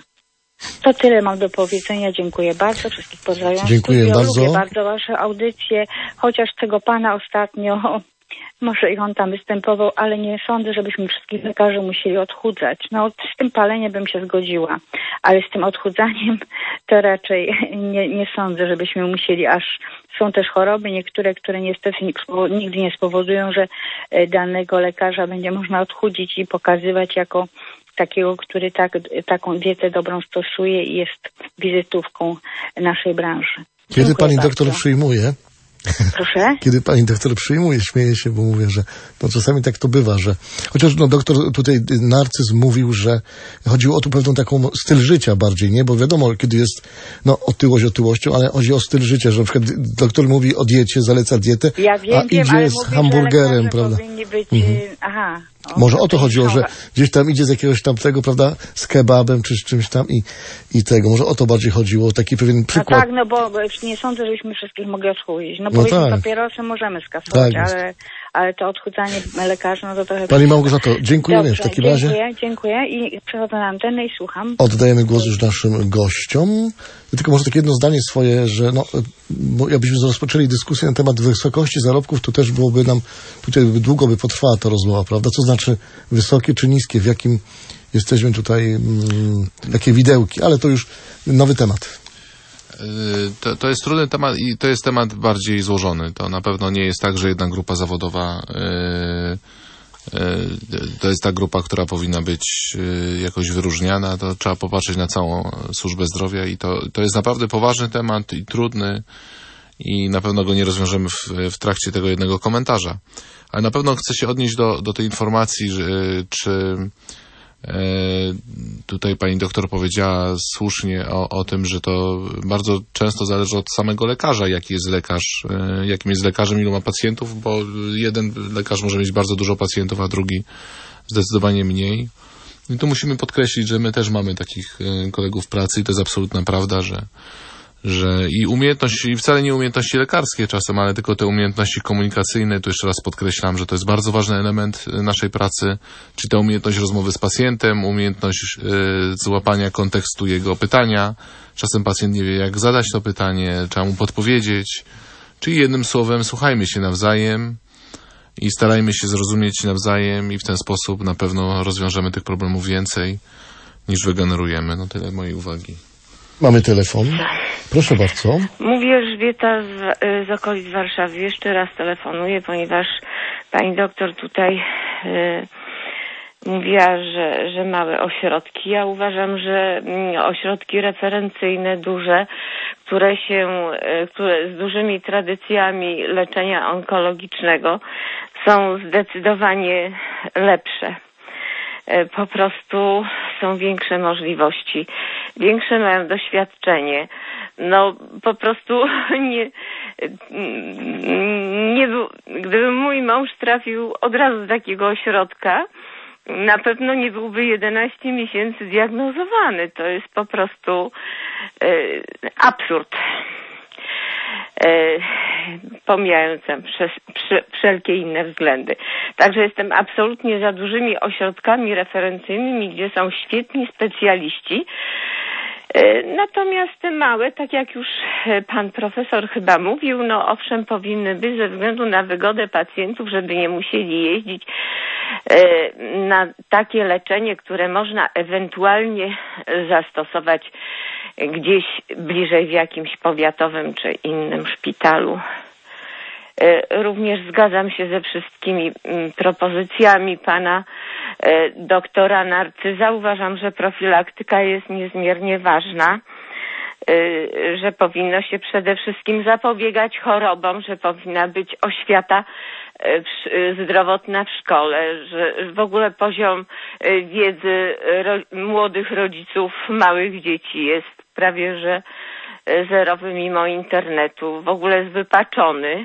To tyle mam do powiedzenia. Dziękuję bardzo. Wszystkich pozdrawiam. Dziękuję Studio. bardzo. Lubię bardzo wasze audycje, chociaż tego pana ostatnio, może i on tam występował, ale nie sądzę, żebyśmy wszystkich lekarzy musieli odchudzać. No z tym paleniem bym się zgodziła, ale z tym odchudzaniem to raczej nie, nie sądzę, żebyśmy musieli aż... Są też choroby niektóre, które niestety nigdy nie spowodują, że danego lekarza będzie można odchudzić i pokazywać jako takiego, który tak, taką dietę dobrą stosuje i jest wizytówką naszej branży. Kiedy Dziękuję pani bardzo. doktor przyjmuje? Proszę? Kiedy pani doktor przyjmuje, śmieję się, bo mówię, że no czasami tak to bywa, że chociaż no doktor tutaj narcyz mówił, że chodziło o tu pewną taką styl życia bardziej, nie? Bo wiadomo, kiedy jest no otyłość otyłością, ale chodzi o styl życia, że na przykład doktor mówi o diecie, zaleca dietę, Ja wiem, a wiem, idzie ale z mówię, hamburgerem, że prawda? powinni być, Mhm. aha. O, Może o to chodziło, że no. gdzieś tam idzie z jakiegoś tamtego, prawda, z kebabem czy z czymś tam i, i tego. Może o to bardziej chodziło, taki pewien No przykład. tak, no bo bo nie sądzę, żebyśmy wszystkich mogli odchudzić. No, No powiedzmy tak. papierosy możemy skasować, Tak jest. ale, ale to odchudzanie lekarzy, no to trochę... Pani Małgorzato, dziękujemy Dobrze, w takim dziękuję, razie. dziękuję i przechodzę na antenę i słucham. Oddajemy głos już naszym gościom. Tylko może takie jedno zdanie swoje, że no, bo jakbyśmy rozpoczęli dyskusję na temat wysokości zarobków, to też byłoby nam, tutaj by długo by potrwała ta rozmowa, prawda? Co znaczy wysokie czy niskie, w jakim jesteśmy tutaj, mm, jakie widełki, ale to już nowy temat. To, to jest trudny temat i to jest temat bardziej złożony. To na pewno nie jest tak, że jedna grupa zawodowa yy, yy, to jest ta grupa, która powinna być yy, jakoś wyróżniana. To trzeba popatrzeć na całą służbę zdrowia i to, to jest naprawdę poważny temat i trudny i na pewno go nie rozwiążemy w, w trakcie tego jednego komentarza. Ale na pewno chcę się odnieść do, do tej informacji, że, czy tutaj pani doktor powiedziała słusznie o, o tym, że to bardzo często zależy od samego lekarza, jaki jest lekarz, jakim jest lekarzem, ilu ma pacjentów, bo jeden lekarz może mieć bardzo dużo pacjentów, a drugi zdecydowanie mniej. I tu musimy podkreślić, że my też mamy takich kolegów pracy i to jest absolutna prawda, że że i umiejętności, i wcale nie umiejętności lekarskie czasem, ale tylko te umiejętności komunikacyjne, tu jeszcze raz podkreślam, że to jest bardzo ważny element naszej pracy, czyli ta umiejętność rozmowy z pacjentem, umiejętność y, złapania kontekstu jego pytania. Czasem pacjent nie wie, jak zadać to pytanie, trzeba mu podpowiedzieć. Czyli jednym słowem, słuchajmy się nawzajem i starajmy się zrozumieć nawzajem i w ten sposób na pewno rozwiążemy tych problemów więcej niż wygenerujemy. No tyle mojej uwagi. Mamy telefon. Proszę bardzo. Mówię Elżbieta z, z okolic Warszawy. Jeszcze raz telefonuję, ponieważ pani doktor tutaj y, mówiła, że, że małe ośrodki. Ja uważam, że y, ośrodki referencyjne, duże, które się, y, które z dużymi tradycjami leczenia onkologicznego są zdecydowanie lepsze. Po prostu są większe możliwości, większe mają doświadczenie. No po prostu nie, nie był, gdyby mój mąż trafił od razu do takiego ośrodka, na pewno nie byłby jedenaście miesięcy diagnozowany. To jest po prostu y, absurd. Pomijając wszelkie inne względy. Także jestem absolutnie za dużymi ośrodkami referencyjnymi, gdzie są świetni specjaliści. Natomiast te małe, tak jak już pan profesor chyba mówił, no owszem powinny być ze względu na wygodę pacjentów, żeby nie musieli jeździć na takie leczenie, które można ewentualnie zastosować gdzieś bliżej w jakimś powiatowym czy innym szpitalu. Również zgadzam się ze wszystkimi propozycjami pana doktora Narcyza. Uważam, że profilaktyka jest niezmiernie ważna, że powinno się przede wszystkim zapobiegać chorobom, że powinna być oświata zdrowotna w szkole, że w ogóle poziom wiedzy ro, młodych rodziców małych dzieci jest prawie że zerowy mimo internetu, w ogóle jest wypaczony.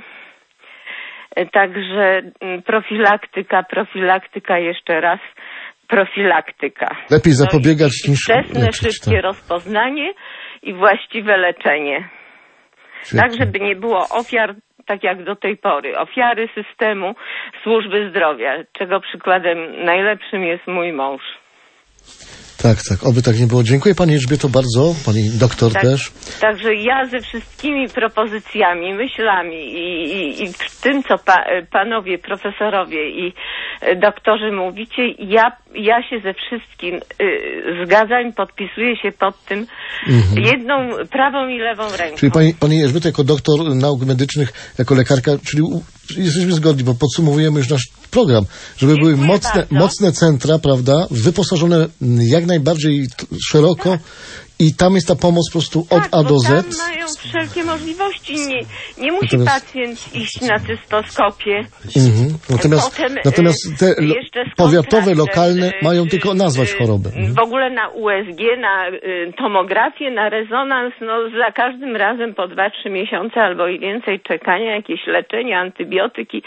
Także profilaktyka, profilaktyka, jeszcze raz profilaktyka. Lepiej zapobiegać no niż wczesne, leczyć, szybkie tak. rozpoznanie i właściwe leczenie. Świetnie. Tak, żeby nie było ofiar, tak jak do tej pory, ofiary systemu służby zdrowia, czego przykładem najlepszym jest mój mąż. Tak, tak, oby tak nie było. Dziękuję pani Elżbieto bardzo, pani doktor tak, też. Także ja ze wszystkimi propozycjami, myślami i, i, i tym, co pa, panowie profesorowie i doktorzy mówicie, ja, ja się ze wszystkim y, zgadzam, podpisuję się pod tym mhm. jedną prawą i lewą ręką. Czyli pani, pani Elżbieta jako doktor nauk medycznych, jako lekarka, czyli u, jesteśmy zgodni, bo podsumowujemy już nasz program, żeby Dziękuję były mocne, mocne centra, prawda, wyposażone jak najbardziej szeroko tak. i tam jest ta pomoc po prostu od tak, A do Z. Tam mają wszelkie możliwości. Nie, nie musi natomiast... pacjent iść na cystoskopie. Mhm. Natomiast, Potem, natomiast te lo, powiatowe, lokalne mają tylko nazwać chorobę. W ogóle na U S G, na tomografię, na rezonans, no za każdym razem po dwa, trzy miesiące albo i więcej czekania, jakieś leczenie, antybiotyki,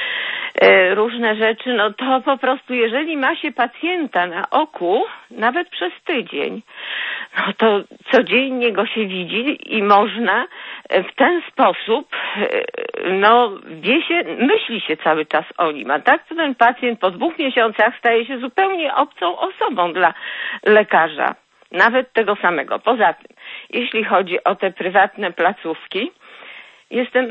różne rzeczy, no to po prostu jeżeli ma się pacjenta na oku, nawet przez tydzień, no to codziennie go się widzi i można w ten sposób, no wie się, myśli się cały czas o nim, a tak to ten pacjent po dwóch miesiącach staje się zupełnie obcą osobą dla lekarza, nawet tego samego. Poza tym, jeśli chodzi o te prywatne placówki, jestem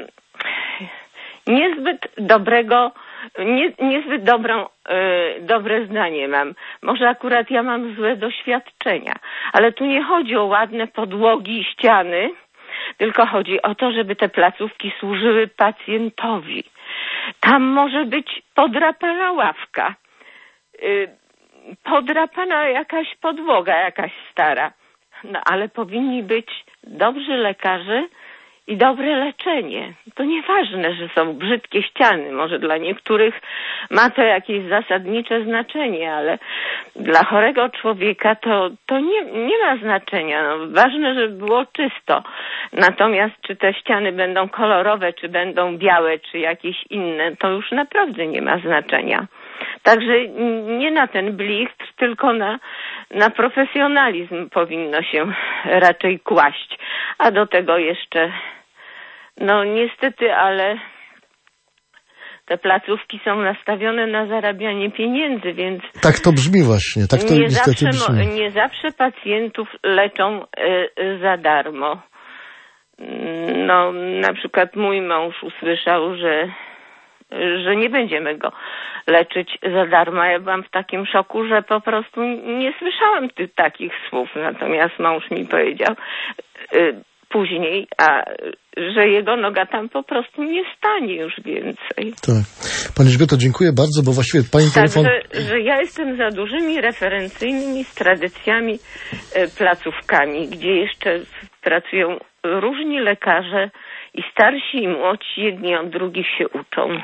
niezbyt dobrego Nie, niezbyt dobrą, y, dobre zdanie mam. Może akurat ja mam złe doświadczenia, ale tu nie chodzi o ładne podłogi i ściany, tylko chodzi o to, żeby te placówki służyły pacjentowi. Tam może być podrapana ławka, y, podrapana jakaś podłoga, jakaś stara, no ale powinni być dobrzy lekarze i dobre leczenie. To nieważne, że są brzydkie ściany. Może dla niektórych ma to jakieś zasadnicze znaczenie, ale dla chorego człowieka to, to nie, nie ma znaczenia. No, ważne, żeby było czysto. Natomiast czy te ściany będą kolorowe, czy będą białe, czy jakieś inne, to już naprawdę nie ma znaczenia. Także nie na ten blichtr, tylko na, na profesjonalizm powinno się raczej kłaść. A do tego jeszcze, no niestety, ale te placówki są nastawione na zarabianie pieniędzy, więc... Tak to brzmi właśnie, tak to nie niestety zawsze, brzmi. Nie zawsze pacjentów leczą y, y, za darmo. No, na przykład mój mąż usłyszał, że że nie będziemy go leczyć za darmo. Ja byłam w takim szoku, że po prostu nie słyszałam tych takich słów. Natomiast mąż mi powiedział y, później, a, że jego noga tam po prostu nie stanie już więcej. Tak. Pani Elżbieto, dziękuję bardzo, bo właściwie pani telefon... Także, że ja jestem za dużymi referencyjnymi z tradycjami y, placówkami, gdzie jeszcze pracują różni lekarze i starsi i młodsi, jedni od drugich się uczą.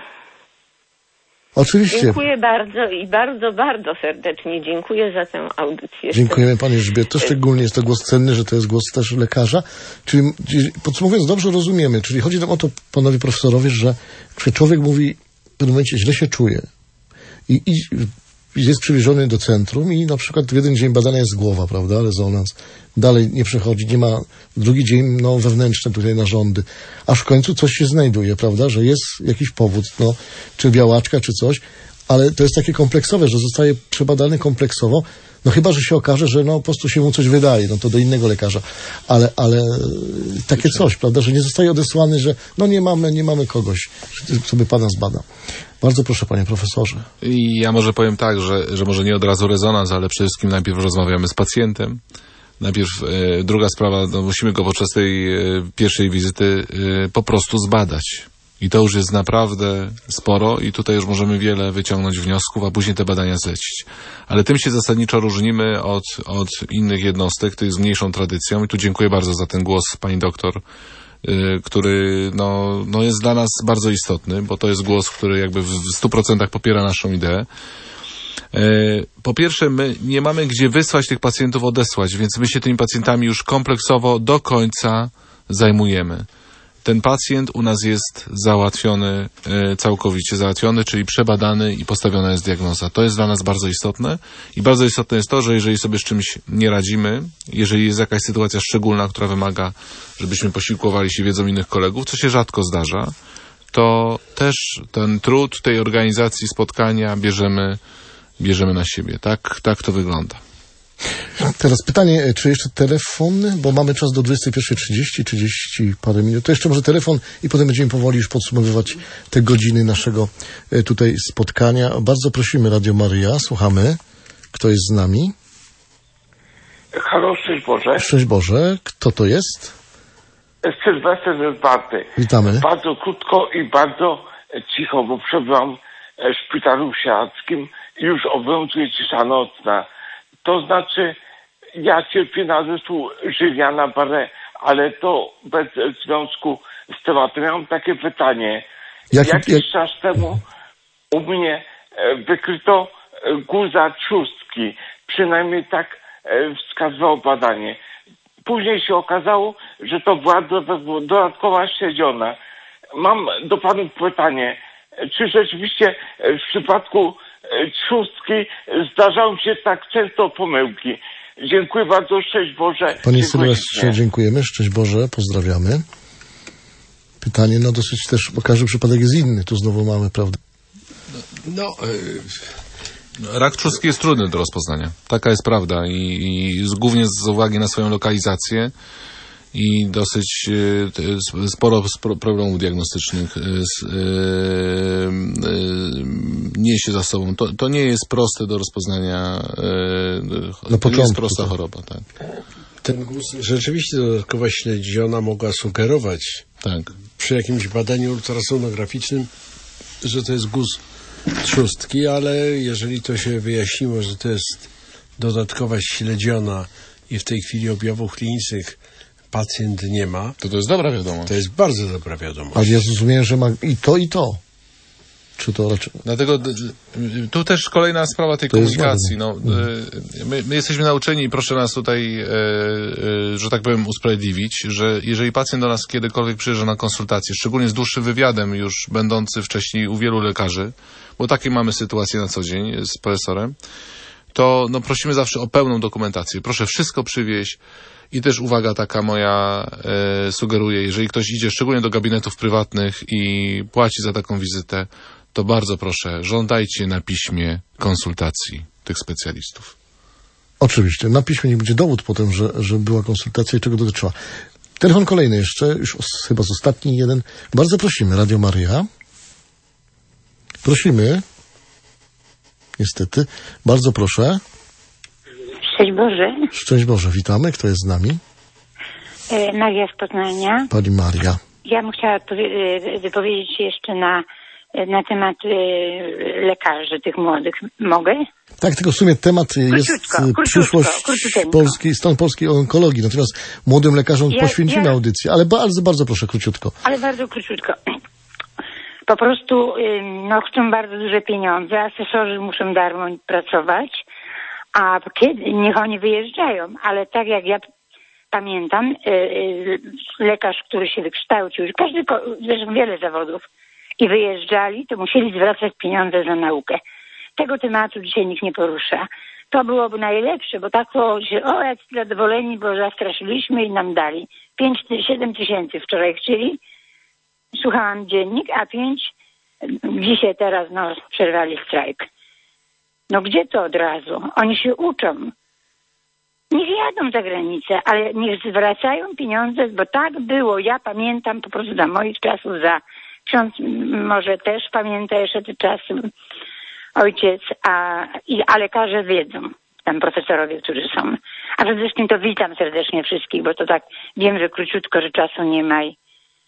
Oczywiście. Dziękuję bardzo i bardzo, bardzo serdecznie dziękuję za tę audycję. Dziękujemy pani Elżbieto. Szczególnie jest to głos cenny, że to jest głos też lekarza. Czyli podsumowując, dobrze rozumiemy, czyli chodzi nam o to, panowie profesorowie, że człowiek mówi w pewnym momencie źle się czuje i, i jest przywieziony do centrum i na przykład w jeden dzień badana jest głowa, prawda, rezonans. Dalej nie przechodzi, nie ma drugi dzień, no wewnętrzne tutaj narządy. Aż w końcu coś się znajduje, prawda, że jest jakiś powód, no, czy białaczka, czy coś, ale to jest takie kompleksowe, że zostaje przebadany kompleksowo, no chyba, że się okaże, że no po prostu się mu coś wydaje, no to do innego lekarza, ale, ale takie coś, prawda, że nie zostaje odesłany, że no nie mamy, nie mamy kogoś, co by pana zbadał. Bardzo proszę, panie profesorze. I ja może powiem tak, że, że może nie od razu rezonans, ale przede wszystkim najpierw rozmawiamy z pacjentem. Najpierw e, druga sprawa, no musimy go podczas tej e, pierwszej wizyty e, po prostu zbadać. I to już jest naprawdę sporo i tutaj już możemy wiele wyciągnąć wniosków, a później te badania zlecić. Ale tym się zasadniczo różnimy od, od innych jednostek, tych z mniejszą tradycją. I tu dziękuję bardzo za ten głos pani doktor, y, który no, no jest dla nas bardzo istotny, bo to jest głos, który jakby w stu procentach popiera naszą ideę. Y, po pierwsze, my nie mamy gdzie wysłać tych pacjentów, odesłać, więc my się tymi pacjentami już kompleksowo do końca zajmujemy. Ten pacjent u nas jest załatwiony, e, całkowicie załatwiony, czyli przebadany i postawiona jest diagnoza. To jest dla nas bardzo istotne i bardzo istotne jest to, że jeżeli sobie z czymś nie radzimy, jeżeli jest jakaś sytuacja szczególna, która wymaga, żebyśmy posiłkowali się wiedzą innych kolegów, co się rzadko zdarza, to też ten trud tej organizacji spotkania bierzemy, bierzemy na siebie. Tak, tak to wygląda. Teraz pytanie, czy jeszcze telefon, bo mamy czas do dwudziestej pierwszej trzydzieści, trzydzieści parę minut. To jeszcze może telefon i potem będziemy powoli już podsumowywać te godziny naszego tutaj spotkania. Bardzo prosimy, Radio Maryja, słuchamy. Kto jest z nami? Halo, szczęść Boże. Szczęść Boże. Kto to jest? Sylwester z Barty. Witamy. Bardzo krótko i bardzo cicho, bo przebyłam w szpitalu siarackim i już obowiązuje cisza nocna. To znaczy, ja cierpię na zespół Żywiana Barre, ale to bez związku z tematem. Ja mam takie pytanie. Jaki, Jakiś jak... czas temu u mnie wykryto guza trzustki. Przynajmniej tak wskazywało badanie. Później się okazało, że to była dodatkowa śledziona. Mam do panów pytanie. Czy rzeczywiście w przypadku trzustki zdarzają się tak często pomyłki? Dziękuję bardzo, szczęść Boże. Panie Sylwestrze, dziękujemy, szczęść Boże, pozdrawiamy. Pytanie, no dosyć też, bo każdy przypadek jest inny, tu znowu mamy, prawda? No, no rak trzustki jest trudny do rozpoznania. Taka jest prawda i, i z, głównie z uwagi na swoją lokalizację i dosyć e, sporo, sporo problemów diagnostycznych e, e, e, niesie za sobą. To, to nie jest proste do rozpoznania, e, to nie jest prosta choroba. Tak. Ten guz, rzeczywiście dodatkowa śledziona mogła sugerować tak. przy jakimś badaniu ultrasonograficznym, że to jest guz trzustki, ale jeżeli to się wyjaśniło, że to jest dodatkowa śledziona i w tej chwili objawów klinicznych pacjent nie ma, to to jest dobra wiadomość. To jest bardzo dobra wiadomość. Ale ja zrozumiałem, że ma i to, i to. Czy to raczej... Dlatego tu też kolejna sprawa tej to komunikacji. No, my, my jesteśmy nauczeni i proszę nas tutaj, e, e, że tak powiem, usprawiedliwić, że jeżeli pacjent do nas kiedykolwiek przyjeżdża na konsultację, szczególnie z dłuższym wywiadem już będący wcześniej u wielu lekarzy, bo takie mamy sytuacje na co dzień z profesorem, to no, prosimy zawsze o pełną dokumentację. Proszę wszystko przywieźć. I też uwaga taka moja e, sugeruje, jeżeli ktoś idzie szczególnie do gabinetów prywatnych i płaci za taką wizytę, to bardzo proszę, żądajcie na piśmie konsultacji tych specjalistów. Oczywiście, na piśmie nie będzie dowód potem, że, że była konsultacja i czego dotyczyła. Telefon kolejny jeszcze, już os, chyba z ostatni jeden. Bardzo prosimy, Radio Maryja. Prosimy. Niestety. Bardzo proszę. Szczęść Boże. Szczęść Boże, witamy. Kto jest z nami? E, Maria z Poznania. Pani Maria. Ja bym chciała wypowiedzieć się jeszcze na, na temat e, lekarzy, tych młodych. Mogę? Tak, tylko w sumie temat króciutko, jest przyszłość polskiej, stan polskiej onkologii. Natomiast młodym lekarzom ja, poświęcimy ja... audycję. Ale bardzo, bardzo proszę, króciutko. Ale bardzo króciutko. Po prostu no, chcą bardzo duże pieniądze, asesorzy muszą darmo pracować. A kiedy, niech oni wyjeżdżają, ale tak jak ja pamiętam, yy, lekarz, który się wykształcił, każdy, zresztą wiele zawodów, i wyjeżdżali, to musieli zwracać pieniądze za naukę. Tego tematu dzisiaj nikt nie porusza. To byłoby najlepsze, bo tak to się, o, jak zadowoleni, bo zastraszyliśmy i nam dali. Pięć, siedem tysięcy wczoraj chcieli, słuchałam dziennik, a pięć, dzisiaj teraz, no, przerwali strajk. No gdzie to od razu? Oni się uczą. Niech jadą za granicę, ale niech zwracają pieniądze, bo tak było. Ja pamiętam po prostu za moich czasów, za ksiądz może też pamięta jeszcze te czasy, ojciec, a, i, a lekarze wiedzą, tam profesorowie, którzy są. A przede wszystkim to witam serdecznie wszystkich, bo to tak wiem, że króciutko, że czasu nie ma. I,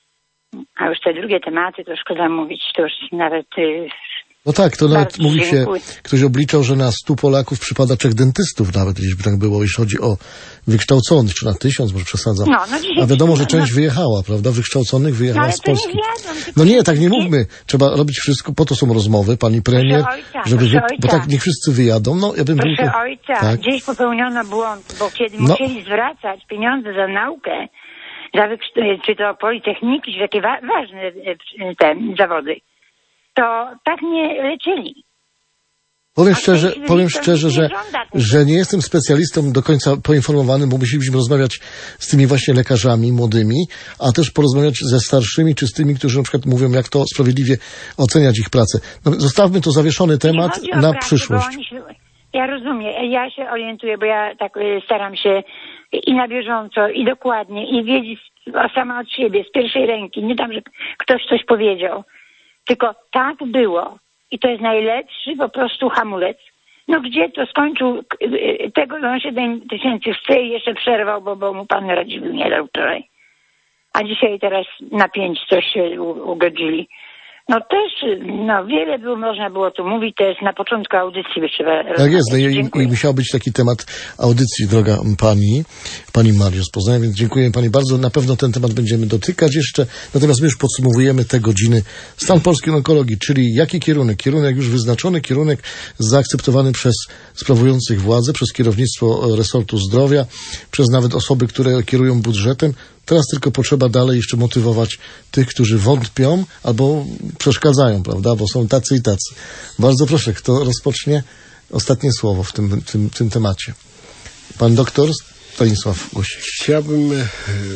a już te drugie tematy, to szkoda mówić, to już nawet... Y, No tak, to nawet bardzo mówi się, dziękuję. ktoś obliczał, że na stu Polaków przypada trzech dentystów nawet, jeśli tak było, jeśli chodzi o wykształconych, czy na tysiąc, może przesadzam. No, no dzisiaj, A wiadomo, że część no, wyjechała, prawda? Wykształconych wyjechała no, z Polski. Nie wiadomo, No nie, tak nie mówmy. Trzeba robić wszystko, po to są rozmowy, pani premier, ojca, żeby wy, ojca. bo tak niech wszyscy wyjadą. No, ja bym Proszę tylko, ojca, tak. gdzieś popełniono błąd, bo kiedy No. musieli zwracać pieniądze za naukę, za wykształcenie, czy to politechniki, czy takie wa- ważne e, te zawody, to tak nie lecieli. Powiem A szczerze, w tej chwili powiem to szczerze, nie że, żąda tego. że nie jestem specjalistą do końca poinformowanym, bo musieliśmy rozmawiać z tymi właśnie lekarzami młodymi, a też porozmawiać ze starszymi, czy z tymi, którzy na przykład mówią, jak to sprawiedliwie oceniać ich pracę. No, zostawmy to zawieszony temat chodzi o na pracę, przyszłość. bo oni się, ja rozumiem, ja się orientuję, bo ja tak y, staram się i na bieżąco, i dokładnie, i wiedzieć o- sama od siebie, z pierwszej ręki. Nie tam, że ktoś coś powiedział. Tylko tak było. I to jest najlepszy po prostu hamulec. No gdzie to skończył y, tego, że on siedem tysięcy chce i jeszcze przerwał, bo, bo mu pan Radziwiłł nie dał wczoraj. A dzisiaj teraz na pięć coś się u- ugodzili. No też, no wiele było, można było tu mówić, to jest na początku audycji by trzeba Tak jest, no i, Dziękuję. i musiał być taki temat audycji, droga pani, pani Mario z Poznania, więc dziękuję pani bardzo. Na pewno ten temat będziemy dotykać jeszcze, natomiast my już podsumowujemy te godziny. Stan polskiej onkologii, czyli jaki kierunek? Kierunek już wyznaczony, kierunek zaakceptowany przez sprawujących władzę, przez kierownictwo resortu zdrowia, przez nawet osoby, które kierują budżetem. Teraz tylko potrzeba dalej jeszcze motywować tych, którzy wątpią albo przeszkadzają, prawda, bo są tacy i tacy. Bardzo proszę, kto rozpocznie ostatnie słowo w tym, tym, tym temacie. Pan doktor Stanisław Głosik. Chciałbym e,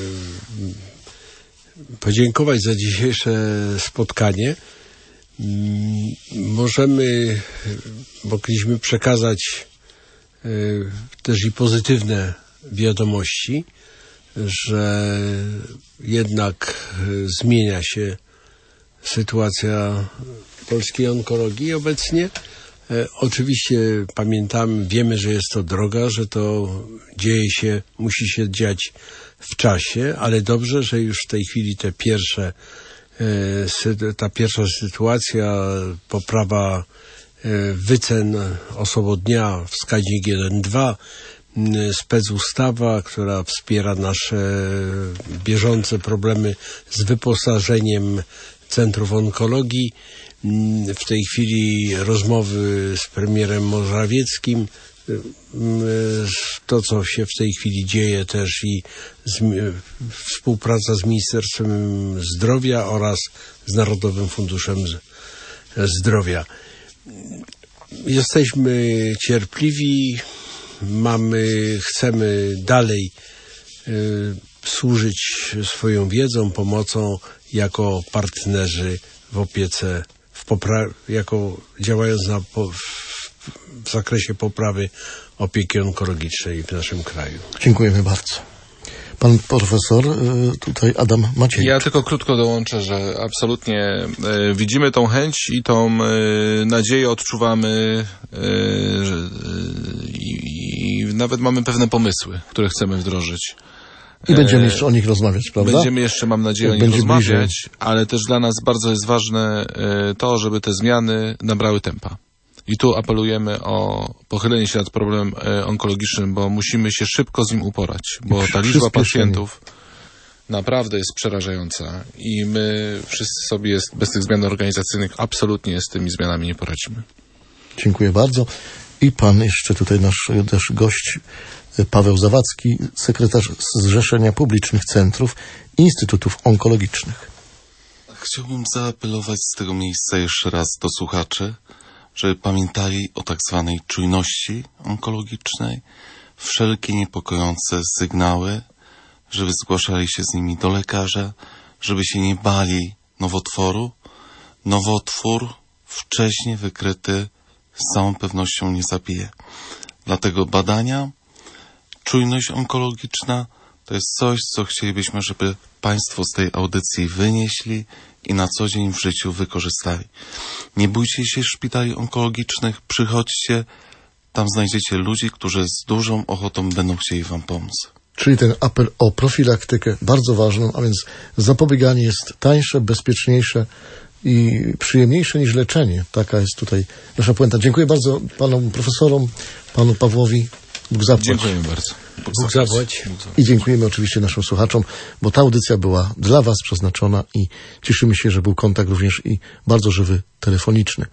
podziękować za dzisiejsze spotkanie. Mm, Możemy, e, mogliśmy przekazać e, też i pozytywne wiadomości, że jednak e, zmienia się sytuacja polskiej onkologii obecnie. E, oczywiście pamiętamy, wiemy, że jest to droga, że to dzieje się, musi się dziać w czasie, ale dobrze, że już w tej chwili te pierwsze, e, sy- ta pierwsza sytuacja, poprawa e, wycen osobo dnia, wskaźnik jeden dwa, specustawa, która wspiera nasze bieżące problemy z wyposażeniem centrów onkologii. W tej chwili rozmowy z premierem Morawieckim, to co się w tej chwili dzieje też i z, współpraca z Ministerstwem Zdrowia oraz z Narodowym Funduszem Zdrowia. Jesteśmy cierpliwi, mamy, chcemy dalej y, służyć swoją wiedzą, pomocą jako partnerzy w opiece, w popra- jako działając na po- w, w zakresie poprawy opieki onkologicznej w naszym kraju. Dziękujemy bardzo. Pan profesor, y, tutaj Adam Maciej. Ja tylko krótko dołączę, że absolutnie e, widzimy tą chęć i tą e, nadzieję odczuwamy e, że, e, i, i nawet mamy pewne pomysły, które chcemy wdrożyć. I będziemy E, jeszcze o nich rozmawiać, prawda? Będziemy jeszcze, mam nadzieję, Jak o nich będzie rozmawiać, bliżej. ale też dla nas bardzo jest ważne e, to, żeby te zmiany nabrały tempa. I tu apelujemy o pochylenie się nad problemem e, onkologicznym, bo musimy się szybko z nim uporać, bo ta liczba Przyspieszenie. pacjentów naprawdę jest przerażająca i my wszyscy sobie jest, bez tych zmian organizacyjnych absolutnie z tymi zmianami nie poradzimy. Dziękuję bardzo. I pan jeszcze tutaj nasz też gość, Paweł Zawadzki, sekretarz Zrzeszenia Publicznych Centrów i Instytutów Onkologicznych. Chciałbym zaapelować z tego miejsca jeszcze raz do słuchaczy, żeby pamiętali o tak zwanej czujności onkologicznej, wszelkie niepokojące sygnały, żeby zgłaszali się z nimi do lekarza, żeby się nie bali nowotworu. Nowotwór wcześniej wykryty z całą pewnością nie zabije. Dlatego badania, czujność onkologiczna to jest coś, co chcielibyśmy, żeby Państwo z tej audycji wynieśli i na co dzień w życiu wykorzystali. Nie bójcie się szpitali onkologicznych, przychodźcie, tam znajdziecie ludzi, którzy z dużą ochotą będą chcieli Wam pomóc. Czyli ten apel o profilaktykę, bardzo ważną, a więc zapobieganie jest tańsze, bezpieczniejsze i przyjemniejsze niż leczenie. Taka jest tutaj nasza puenta. Dziękuję bardzo panom profesorom, panu Pawłowi. Bóg zapłać. Dziękujemy bardzo. Bóg zapłać. I dziękujemy oczywiście naszym słuchaczom, bo ta audycja była dla Was przeznaczona i cieszymy się, że był kontakt również i bardzo żywy telefoniczny.